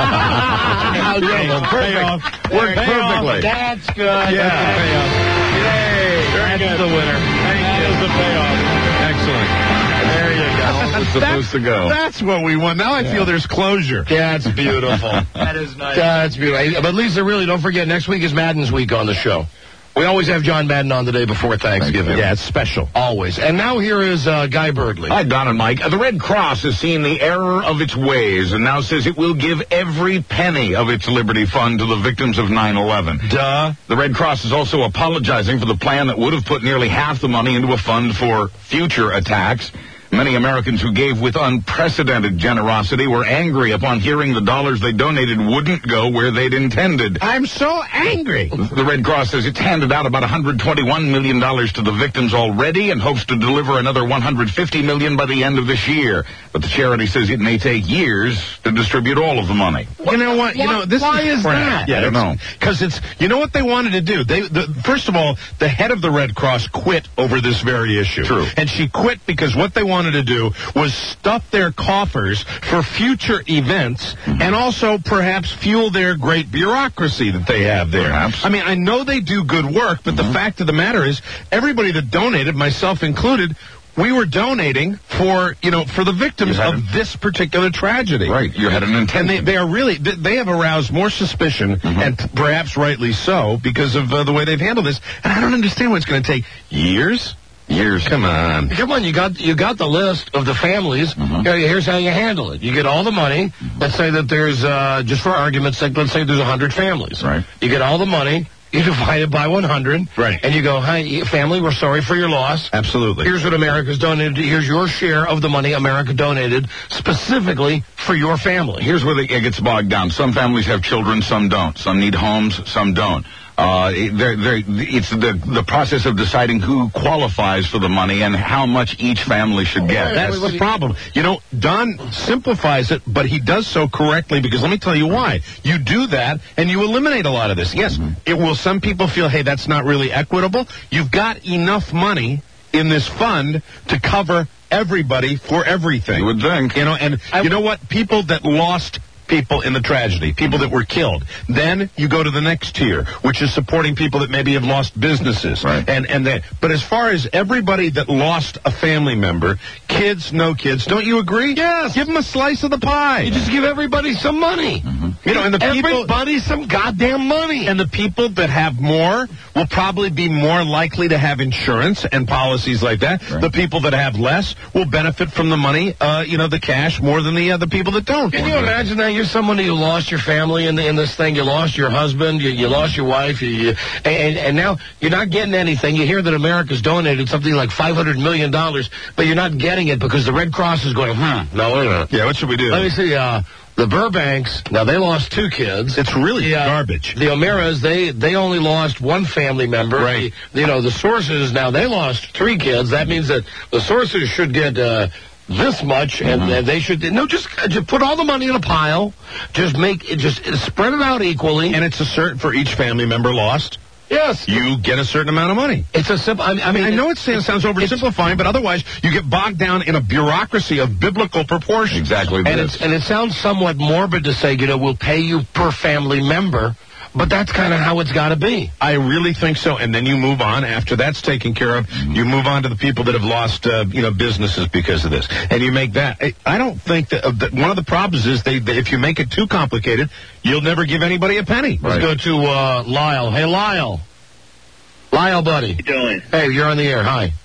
Payoff. Worked perfectly. That's good. Yeah. That's the payoff. Yay. That's the winner. Thank you. That was the payoff. Excellent. There you go. It's supposed to go. That's what we want. Now I feel there's closure. That's beautiful. That is nice. That's beautiful. But Lisa, really, don't forget, next week is Madden's week on the show. We always have John Madden on the day before Thanksgiving. Yeah, it's special. Always. And now here is uh, Guy Bergley. Hi, Don and Mike. Uh, the Red Cross has seen the error of its ways and now says it will give every penny of its Liberty Fund to the victims of nine eleven. Duh. The Red Cross is also apologizing for the plan that would have put nearly half the money into a fund for future attacks. Many Americans who gave with unprecedented generosity were angry upon hearing the dollars they donated wouldn't go where they'd intended. I'm so angry. The Red Cross says it's handed out about one hundred twenty-one million dollars to the victims already and hopes to deliver another one hundred fifty million dollars by the end of this year. But the charity says it may take years to distribute all of the money. You know what? You know this. Why is crap. that? Yeah, I don't know. Because it's. You know what they wanted to do? They. The, first of all, the head of the Red Cross quit over this very issue. True. And she quit because what they wanted to do was stuff their coffers for future events mm-hmm. and also perhaps fuel their great bureaucracy that they have there. Perhaps. I mean, I know they do good work, but mm-hmm. the fact of the matter is, everybody that donated, myself included, we were donating for, you know, for the victims of an, this particular tragedy. Right. You had an intention. And they, they are really, they, they have aroused more suspicion, mm-hmm. and p- perhaps rightly so, because of uh, the way they've handled this. And I don't understand what it's going to take. Years? Years. Come on. Come on, you got you got the list of the families. Mm-hmm. Here, here's how you handle it. You get all the money. Mm-hmm. Let's say that there's, uh, just for argument's sake, let's say there's one hundred families. Right. You get all the money. You divide it by one hundred. Right. And you go, hi, family, we're sorry for your loss. Absolutely. Here's what America's donated. Here's your share of the money America donated specifically for your family. Here's where it gets bogged down. Some families have children, some don't. Some need homes, some don't. Uh, they're, they're, it's the the process of deciding who qualifies for the money and how much each family should get. That's the problem. You know, Don simplifies it, but he does so correctly, because let me tell you why. You do that, and you eliminate a lot of this. Yes, mm-hmm. it will. Some people feel, hey, that's not really equitable. You've got enough money in this fund to cover everybody for everything. You would think. You know, and I, you know what? People that lost people in the tragedy, people that were killed. Then you go to the next tier, which is supporting people that maybe have lost businesses. Right. And and they, but as far as everybody that lost a family member, kids, no kids, don't you agree? Yes. Give them a slice of the pie. You just give everybody some money. Mm-hmm. You know, and the people, everybody some goddamn money. And the people that have more will probably be more likely to have insurance and policies like that. Right. The people that have less will benefit from the money, uh, you know, the cash, more than the other people that don't. Can you imagine that? You're somebody who lost your family in, the, in this thing. You lost your husband. You, you lost your wife. You, you, and, and now you're not getting anything. You hear that America's donated something like five hundred million dollars, but you're not getting it because the Red Cross is going, hmm, no, wait a minute. Yeah, what should we do? Let me see. Uh, the Burbanks, now they lost two kids. It's really the, uh, garbage. The O'Mearas, they, they only lost one family member. Right. The, you know, the Sources, now they lost three kids. That means that the Sources should get... Uh, this much, and mm-hmm. uh, they should no just just put all the money in a pile, just make it just spread it out equally, and it's a certain for each family member lost. Yes, you get a certain amount of money. It's a simple. I mean, I, mean, I know it sounds, sounds oversimplifying, but otherwise you get bogged down in a bureaucracy of biblical proportions. Exactly, and it's and it sounds somewhat morbid to say, you know, we'll pay you per family member. But that's kind of how it's got to be. I really think so. And then you move on. After that's taken care of, mm-hmm. you move on to the people that have lost, uh, you know, businesses because of this. And you make that. I, I don't think that, uh, that one of the problems is they, they, if you make it too complicated, you'll never give anybody a penny. Let's right. go to uh, Lyle. Hey, Lyle. Lyle, buddy. How you doing? Hey, you're on the air. Hi.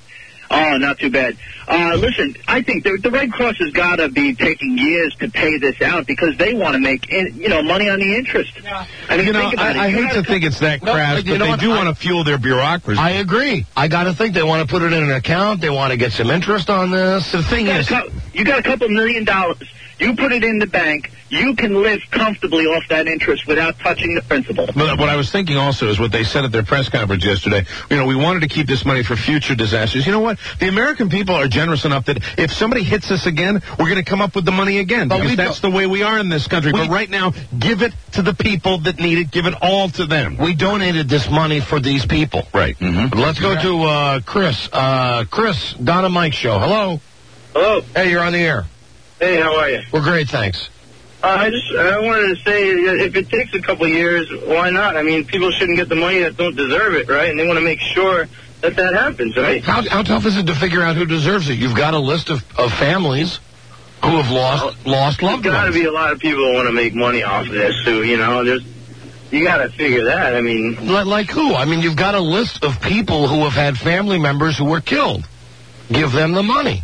Oh, not too bad. Uh, listen, I think the, the Red Cross has got to be taking years to pay this out because they want to make, in, you know, money on the interest. Yeah. I mean, you know, think about I, it. I You hate gotta to think it's that No, crass, you but know they what? do I- want to fuel their bureaucracy. I agree. I got to think they want to put it in an account. They want to get some interest on this. The thing You got, is, a, cou- you got a couple million dollars. You put it in the bank. You can live comfortably off that interest without touching the principal. But what I was thinking also is what they said at their press conference yesterday. You know, we wanted to keep this money for future disasters. You know what? The American people are generous enough that if somebody hits us again, we're going to come up with the money again. But Because we that's the way we are in this country. We- but right now, give it to the people that need it. Give it all to them. we donated this money for these people. Right. Mm-hmm. Let's go to uh, Chris. Uh, Chris, Don and Mike show. Hello. Hello. Hey, you're on the air. Hey, how are you? We're great, thanks. Uh, I just I wanted to say, if it takes a couple of years, why not? I mean, people shouldn't get the money that don't deserve it, right? And they want to make sure that that happens, right? How, how tough is it to figure out who deserves it? You've got a list of, of families who have lost lost loved There's got to ones. be a lot of people who want to make money off of this, too. You know, there's you got to figure that. I mean, Like, like who? I mean, you've got a list of people who have had family members who were killed. Give them the money.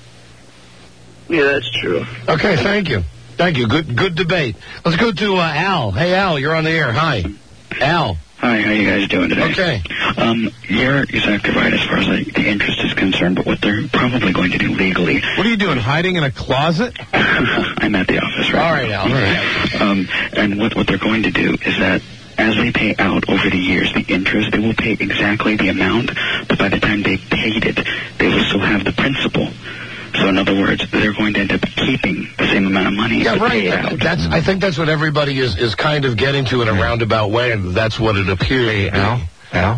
yeah, that's true. Okay, thank you. Thank you. Good good debate. Let's go to uh, Al. Hey, Al, you're on the air. Hi. Al. Hi, how you guys doing today? Okay. Um, you're exactly right as far as like, the interest is concerned, but what they're probably going to do legally... What are you doing, hiding in a closet? I'm at the office right All right, Al. All right. Um, and what, what they're going to do is that as they pay out over the years, the interest, they will pay exactly the amount, but by the time they paid it, they will still have the principal. So in other words, they're going to end up keeping the same amount of money. Yeah, to pay it right. out. That's. I think that's what everybody is, is kind of getting to in a roundabout way, and that's what it appears. Hey, Al, Al,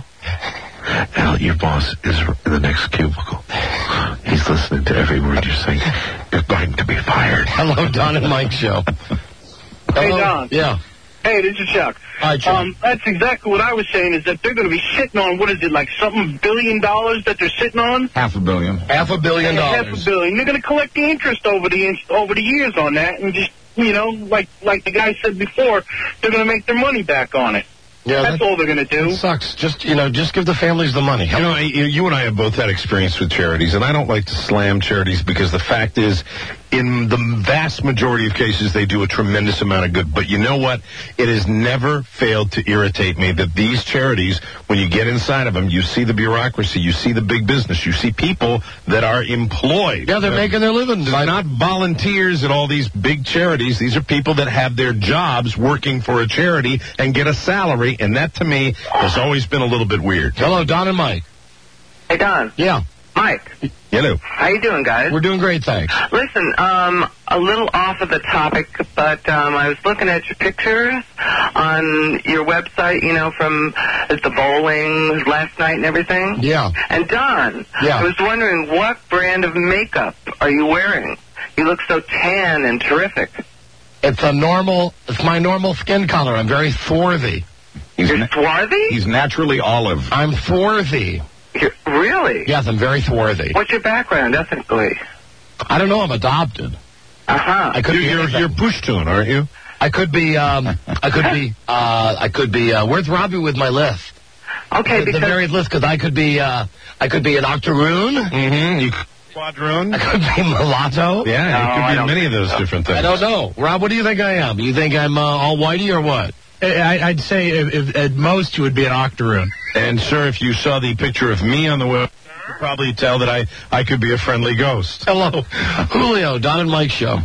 Al, your boss is in the next cubicle. He's listening to every word you're saying. You're going to be fired. Hello, Don and Mike show. Hey, Hello? Don. Yeah. Hey, this is Chuck. Hi, Chuck. Um, that's exactly what I was saying, is that they're going to be sitting on, what is it, like something billion dollars that they're sitting on? Half a billion. Half a billion Half dollars. a billion. They're going to collect the interest over the over the years on that, and just, you know, like like the guy said before, they're going to make their money back on it. Yeah, That's that- all they're going to do. It sucks. Just, you know, just give the families the money. You know, you you and I have both had experience with charities, and I don't like to slam charities because the fact is, in the vast majority of cases, they do a tremendous amount of good. But you know what? It has never failed to irritate me that these charities, when you get inside of them, you see the bureaucracy, you see the big business, you see people that are employed. Yeah, they're making their living. They're not volunteers at all these big charities. These are people that have their jobs working for a charity and get a salary, and that to me has always been a little bit weird. Hello, Don and Mike. Hey, Don. Yeah. Mike. Hello. How you doing, guys? We're doing great, thanks. Listen, um, a little off of the topic, but um, I was looking at your pictures on your website, you know, from the bowling last night and everything. Yeah. And Don, Yeah. I was wondering, what brand of makeup are you wearing? You look so tan and terrific. It's a normal, it's my normal skin color. I'm very swarthy. He's You're swarthy? He's naturally olive. I'm swarthy. You're, really? Yes, I'm very swarthy. What's your background ethnically? I don't know. I'm adopted. Uh-huh. I could You're, be you're, anything. you're Pushtun, aren't you? I could be, um, I could be, uh, I could be, uh, where's Robbie with my list? Okay, the, because... the varied list, because I could be, uh, I could be an octoroon. Mm-hmm. You Quadroon. I could be mulatto. Yeah, No, you I could don't be many of think those so. different things. I don't know. Rob, what do you think I am? You think I'm uh, all whitey or what? I, I'd say if, if, at most you would be an octoroon. And sir, if you saw the picture of me on the web, you could probably tell that I, I could be a friendly ghost. Hello. Julio, Don and Mike show.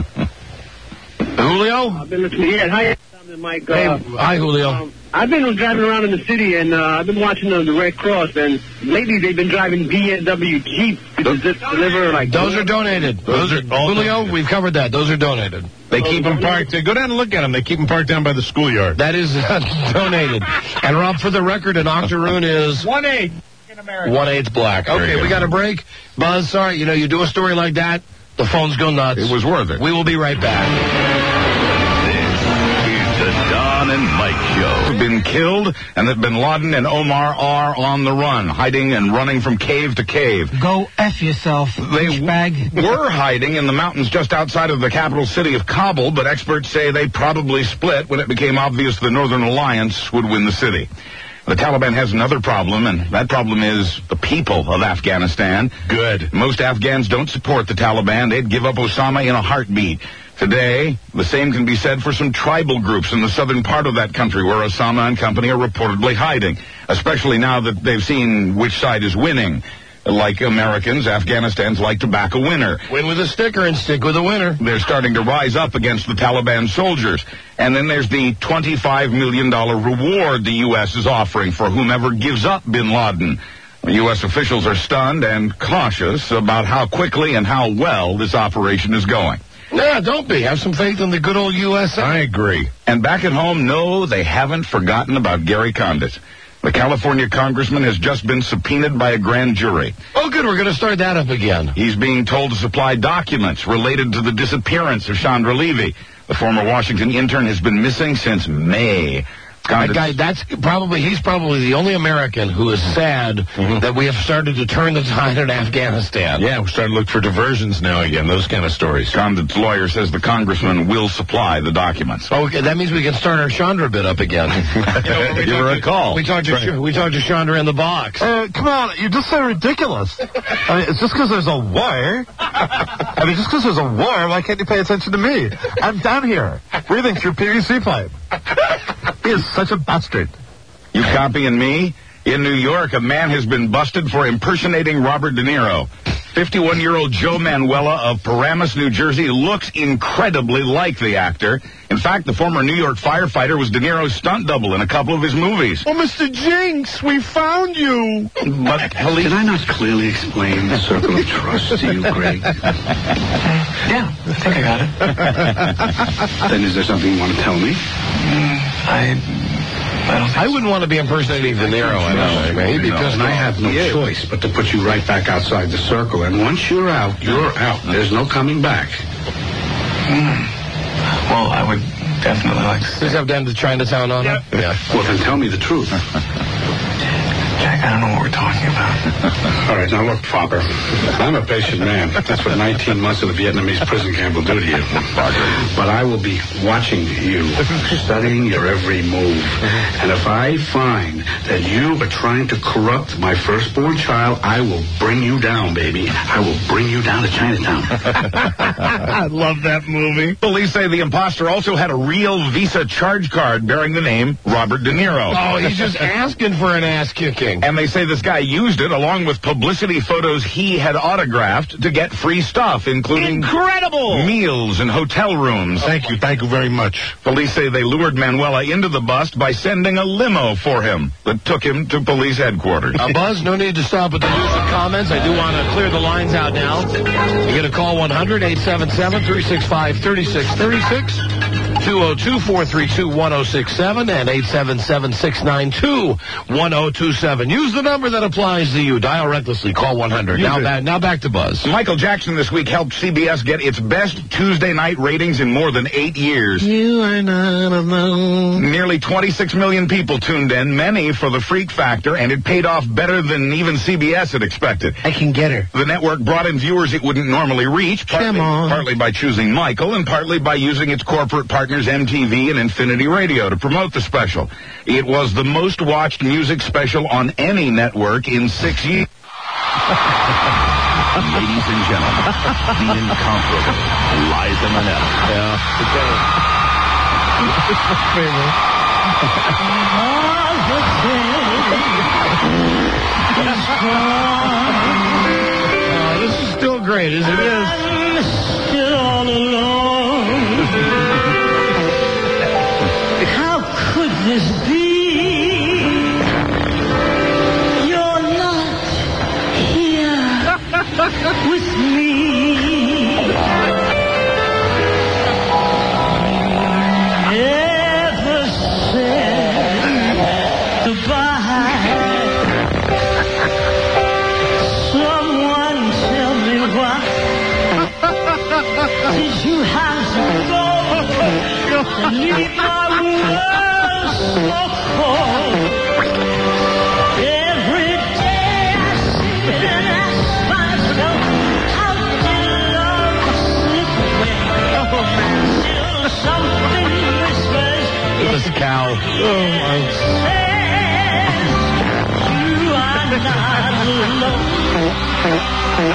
Julio? I've been listening. Yeah, hi, Tom and Mike. Hey, Uh, hi, Julio. um, I've been driving around in the city, and uh, I've been watching uh, the Red Cross, and lately they've been driving B M W Jeeps to just deliver, like... Those are donated. Those are Julio, we've covered that. Those are donated. They keep them parked. Go down and look at them. They keep them parked down by the schoolyard. That is uh, donated. And Rob, for the record, an octoroon is One eight in America. one eighth black. Okay, we got a break. Buzz, sorry, you know, you do a story like that, the phones go nuts. It was worth it. We will be right back. The Don and Mike Show. Have been killed, and that Bin Laden and Omar are on the run, hiding and running from cave to cave. Go F yourself, They bag. were hiding in the mountains just outside of the capital city of Kabul, but experts say they probably split when it became obvious the Northern Alliance would win the city. The Taliban has another problem, and that problem is the people of Afghanistan. Good. Most Afghans don't support the Taliban. They'd give up Osama in a heartbeat. Today, the same can be said for some tribal groups in the southern part of that country where Osama and company are reportedly hiding, especially now that they've seen which side is winning. Like Americans, Afghanistan's like to back a winner. Win with a sticker and stick with a winner. They're starting to rise up against the Taliban soldiers. And then there's the twenty-five million dollars reward the U S is offering for whomever gives up bin Laden. U S officials are stunned and cautious about how quickly and how well this operation is going. Nah, don't be. Have some faith in the good old U S A. I agree. And back at home, no, they haven't forgotten about Gary Condit. The California congressman has just been subpoenaed by a grand jury. Oh, good. We're going to start that up again. He's being told to supply documents related to the disappearance of Chandra Levy. The former Washington intern has been missing since May. That guy, that's probably, he's probably the only American who is sad mm-hmm. that we have started to turn the tide in Afghanistan. Yeah, we're starting to look for diversions now again, those kind of stories. Condit's lawyer says the congressman will supply the documents. Oh, okay, that means we can start our Chandra bit up again. you know, Give her a call. We talked to, right. we talked to Chandra in the box. Uh, come on, you're just so ridiculous. I mean, it's just because there's a war. I mean, just because there's a war, why can't you pay attention to me? I'm down here, breathing through P V C pipe. He is such a bastard. You copying me? In New York, a man has been busted for impersonating Robert De Niro. fifty-one-year-old Joe Manuela of Paramus, New Jersey, looks incredibly like the actor. In fact, the former New York firefighter was De Niro's stunt double in a couple of his movies. Oh, Mister Jinx, we found you. But police... Did I not clearly explain the circle of trust to you, Greg? Yeah, I think I got it. Then is there something you want to tell me? Mm, I... I don't think I wouldn't want to be impersonating De Niro, I know. No, because I have no yeah. choice but to put you right back outside the circle. And once you're out, you're out. There's no coming back. Mm. Well, I would definitely like to see. Does have down to Chinatown on yep. it? Yeah. Well, then tell me the truth. Jack, I don't know what we're talking about. All right, now look, Father. I'm a patient man. That's what nineteen months of the Vietnamese prison camp will do to you. But I will be watching you, studying your every move. And if I find that you are trying to corrupt my firstborn child, I will bring you down, baby. I will bring you down to Chinatown. I love that movie. Police say the imposter also had a real Visa charge card bearing the name Robert De Niro. Oh, he's just asking for an ass kicking. And they say this guy used it along with publicity photos he had autographed to get free stuff, including incredible meals and hotel rooms. Thank you. Thank you very much. Police say they lured Manuela into the bust by sending a limo for him that took him to police headquarters. Uh, Buzz, no need to stop at the news and comments. I do want to clear the lines out now. You get a call one hundred, eight seven seven, three six five, three six three six. two oh two, four three two, one oh six seven and eight seven seven, six nine two, one oh two seven. Use the number that applies to you. Dial recklessly. Call one hundred. Now, ba- now back to Buzz. Michael Jackson this week helped C B S get its best Tuesday night ratings in more than eight years. You are not alone. Nearly twenty-six million people tuned in, many for the Freak Factor, and it paid off better than even C B S had expected. I can get her. The network brought in viewers it wouldn't normally reach, partly, Come on. partly by choosing Michael and partly by using its corporate partners M T V and Infinity Radio to promote the special. It was the most watched music special on any network in six years. Ladies and gentlemen, the incomparable Liza Minnelli. Yeah. uh, this is still great, isn't it? I'm still all alone. How could this be? You're not here with me. Never said goodbye. Someone tell me why did you have to go and leave my world so cold? Every day I sit and ask myself, how did love slip away? Still something whispers This cow. oh,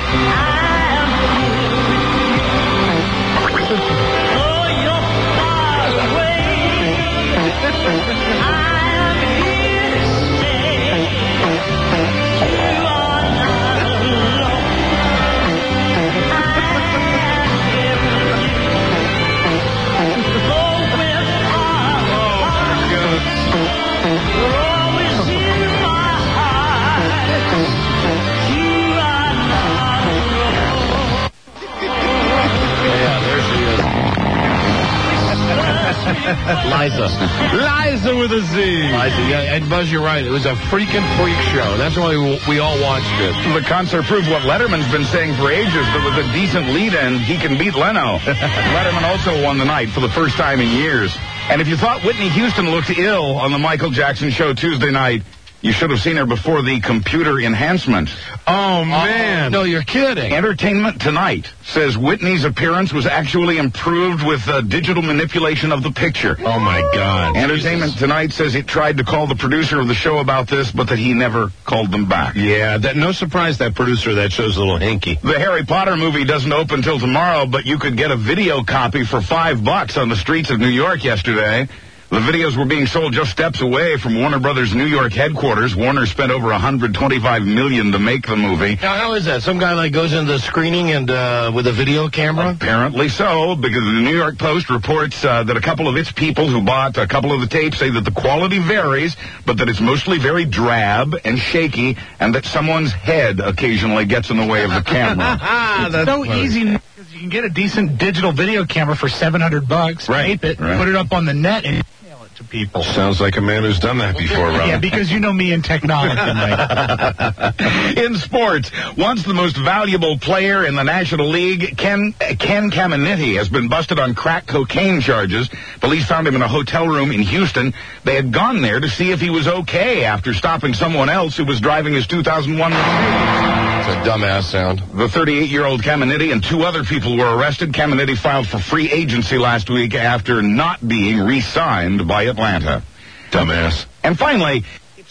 Liza. Liza with a Z. Liza, yeah, and Buzz, you're right. It was a freaking freak show. That's why we, we all watched it. The concert proved what Letterman's been saying for ages, that with a decent lead-in, he can beat Leno. Letterman also won the night for the first time in years. And if you thought Whitney Houston looked ill on the Michael Jackson show Tuesday night, you should have seen her before the computer enhancement. Oh, man. Oh, no, you're kidding. Entertainment Tonight says Whitney's appearance was actually improved with uh, digital manipulation of the picture. Oh, my God. Entertainment Jesus. Tonight says it tried to call the producer of the show about this, but that he never called them back. Yeah, that no surprise that producer of that show's a little hinky. The Harry Potter movie doesn't open till tomorrow, but you could get a video copy for five bucks on the streets of New York yesterday. The videos were being sold just steps away from Warner Brothers' New York headquarters. Warner spent over one hundred twenty-five million dollars to make the movie. Now, how is that? Some guy like goes into the screening and uh, with a video camera? Apparently so, because the New York Post reports uh, that a couple of its people who bought a couple of the tapes say that the quality varies, but that it's mostly very drab and shaky, and that someone's head occasionally gets in the way of the camera. It's so funny. easy because you can get a decent digital video camera for seven hundred bucks, Right, tape it, right. put it up on the net, and mail it to people. Sounds like a man who's done that before, Rob. Yeah, because you know me in technology, Mike. In sports, once the most valuable player in the National League, Ken Ken Caminiti, has been busted on crack cocaine charges. Police found him in a hotel room in Houston. They had gone there to see if he was okay after stopping someone else who was driving his two thousand one Mercedes. It's a dumbass sound. The thirty-eight-year-old Caminiti and two other people were arrested. Caminiti filed for free agency last week after not being re-signed by Atlanta. Dumbass. And finally, it's,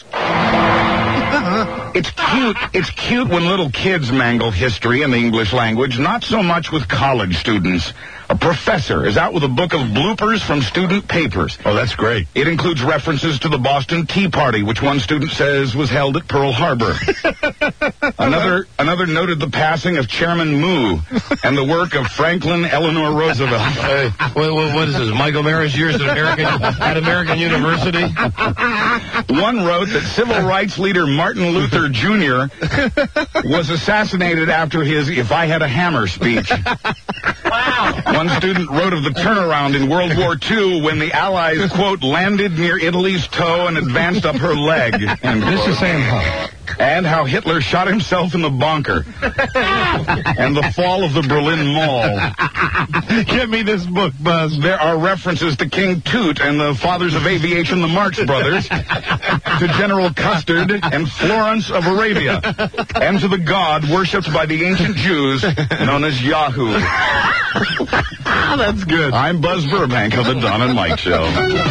it's cute. It's cute when little kids mangle history and the English language, not so much with college students. A professor is out with a book of bloopers from student papers. Oh, that's great. It includes references to the Boston Tea Party, which one student says was held at Pearl Harbor. another another noted the passing of Chairman Moo and the work of Franklin Eleanor Roosevelt. Hey, what, what, what is this? Michael Mara's years at American, at American University? One wrote that civil rights leader Martin Luther Junior was assassinated after his "If I Had a Hammer" speech. Wow. One student wrote of the turnaround in World War Two when the Allies, quote, landed near Italy's toe and advanced up her leg. End This quote. is Sam Hunt. And how Hitler shot himself in the bunker. And the fall of the Berlin Mall. Give me this book, Buzz. There are references to King Tut and the fathers of aviation, the Marx Brothers, to General Custard and Florence of Arabia, and to the god worshipped by the ancient Jews known as Yahoo. That's good. I'm Buzz Burbank of the Don and Mike Show.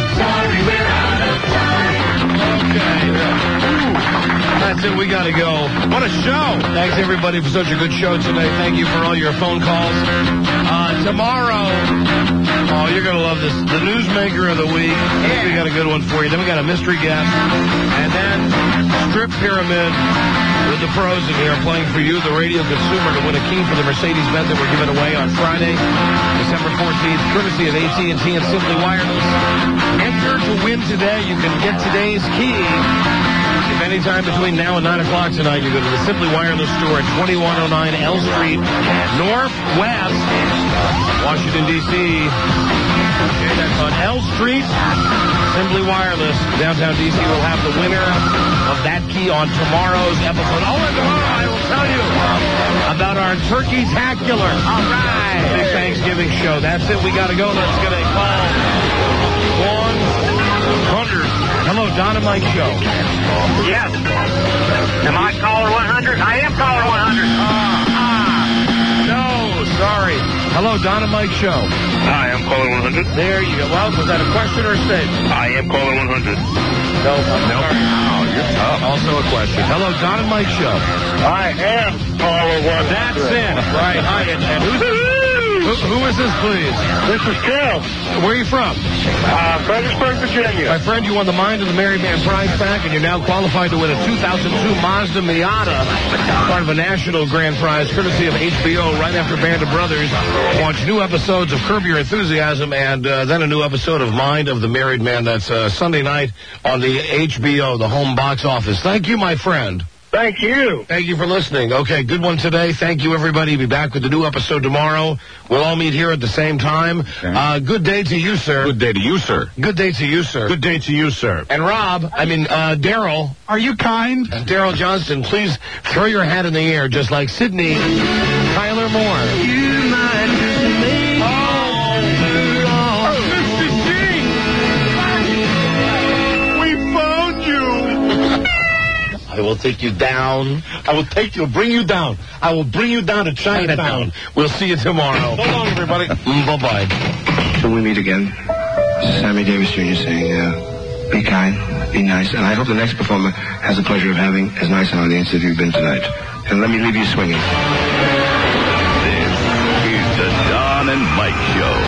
That's it. We got to go. What a show. Thanks, everybody, for such a good show today. Thank you for all your phone calls. Uh, tomorrow, oh, you're going to love this. The Newsmaker of the Week. I think we got a good one for you. Then we got a mystery guest. And then Strip Pyramid with the pros in here playing for you, the radio consumer, to win a key for the Mercedes-Benz that we're giving away on Friday, December fourteenth, courtesy of A T and T and Simply Wireless. Enter to win today. You can get today's key. If any time between now and nine o'clock tonight, you go to the Simply Wireless store at twenty-one oh nine L Street, Northwest, Washington, D C Okay, that's on L Street, Simply Wireless, downtown D C will have the winner of that key on tomorrow's episode. Oh, and tomorrow I will tell you about our Turkey-tacular. All right. Big Thanksgiving show. That's it. We got to go. Let's get a call. one hundred. Hello, Don and Mike Show. Yes. Am I caller one hundred? I am caller one hundred. Ah, ah. No, sorry. Hello, Don and Mike Show. I am caller one hundred. There you go. Well, was that a question or a statement? I am caller one hundred. No, no. Oh, you're tough. Also a question. Hello, Don and Mike Show. I am caller one. That's it. Right. Hi, and, and who's who, who is this, please? This is Cal. Where are you from? Uh, Fredericksburg, Virginia. My friend, you won the Mind of the Married Man prize pack, and you're now qualified to win a two thousand two Mazda Miata, part of a national grand prize, courtesy of H B O, right after Band of Brothers launch new episodes of Curb Your Enthusiasm, and uh, then a new episode of Mind of the Married Man. That's uh, Sunday night on the H B O, the home box office. Thank you, my friend. Thank you. Thank you for listening. Okay, good one today. Thank you, everybody. Be back with the new episode tomorrow. We'll all meet here at the same time. Okay. Uh, good day to you, sir. Good day to you, sir. Good day to you, sir. Good day to you, sir. And Rob, I mean, uh, Daryl. Are you kind? Daryl Johnston, please throw your hat in the air just like Sydney Tyler Moore. You might just make We found you. I will take you down. I will take you, bring you down. I will bring you down to Chinatown. We'll see you tomorrow. So long, everybody. Mm, bye-bye. Till we meet again, this is Sammy Davis Junior saying, uh, be kind, be nice, and I hope the next performer has the pleasure of having as nice an audience as you've been tonight. And let me leave you swinging. This is the Don and Mike Show.